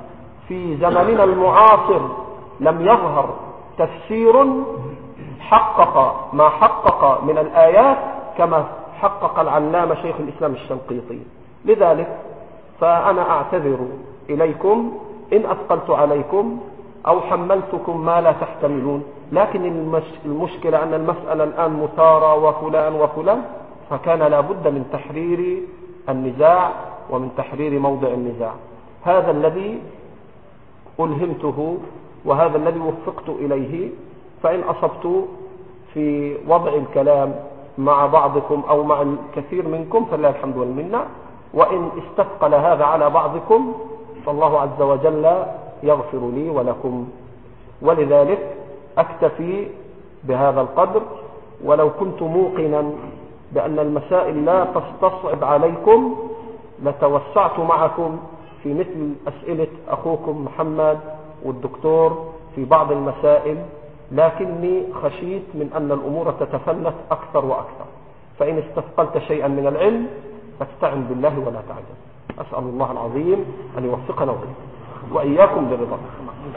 في زمننا المعاصر لم يظهر تفسير حقق ما حقق من الآيات كما حقق العلامة شيخ الإسلام الشنقيطي. لذلك فأنا أعتذر إليكم إن أثقلت عليكم أو حملتكم ما لا تحتملون، لكن المشكلة أن المسألة الآن مثارة وفلان وفلان، فكان لا بد من تحرير النزاع ومن تحرير موضع النزاع. هذا الذي ألهمته وهذا الذي وفقت إليه، فإن أصبت في وضع الكلام مع بعضكم أو مع الكثير منكم فلا الحمد والمنة، وإن استثقل هذا على بعضكم فالله عز وجل يغفر لي ولكم. ولذلك أكتفي بهذا القدر، ولو كنت موقنا بأن المسائل لا تستصعب عليكم لتوسعت معكم في مثل أسئلة أخوكم محمد والدكتور في بعض المسائل، لكني خشيت من أن الأمور تتفلت أكثر وأكثر. فإن استثقلت شيئا من العلم فاستعن بالله ولا تعجز. أسأل الله العظيم أن يوفقنا وإياكم للرضا.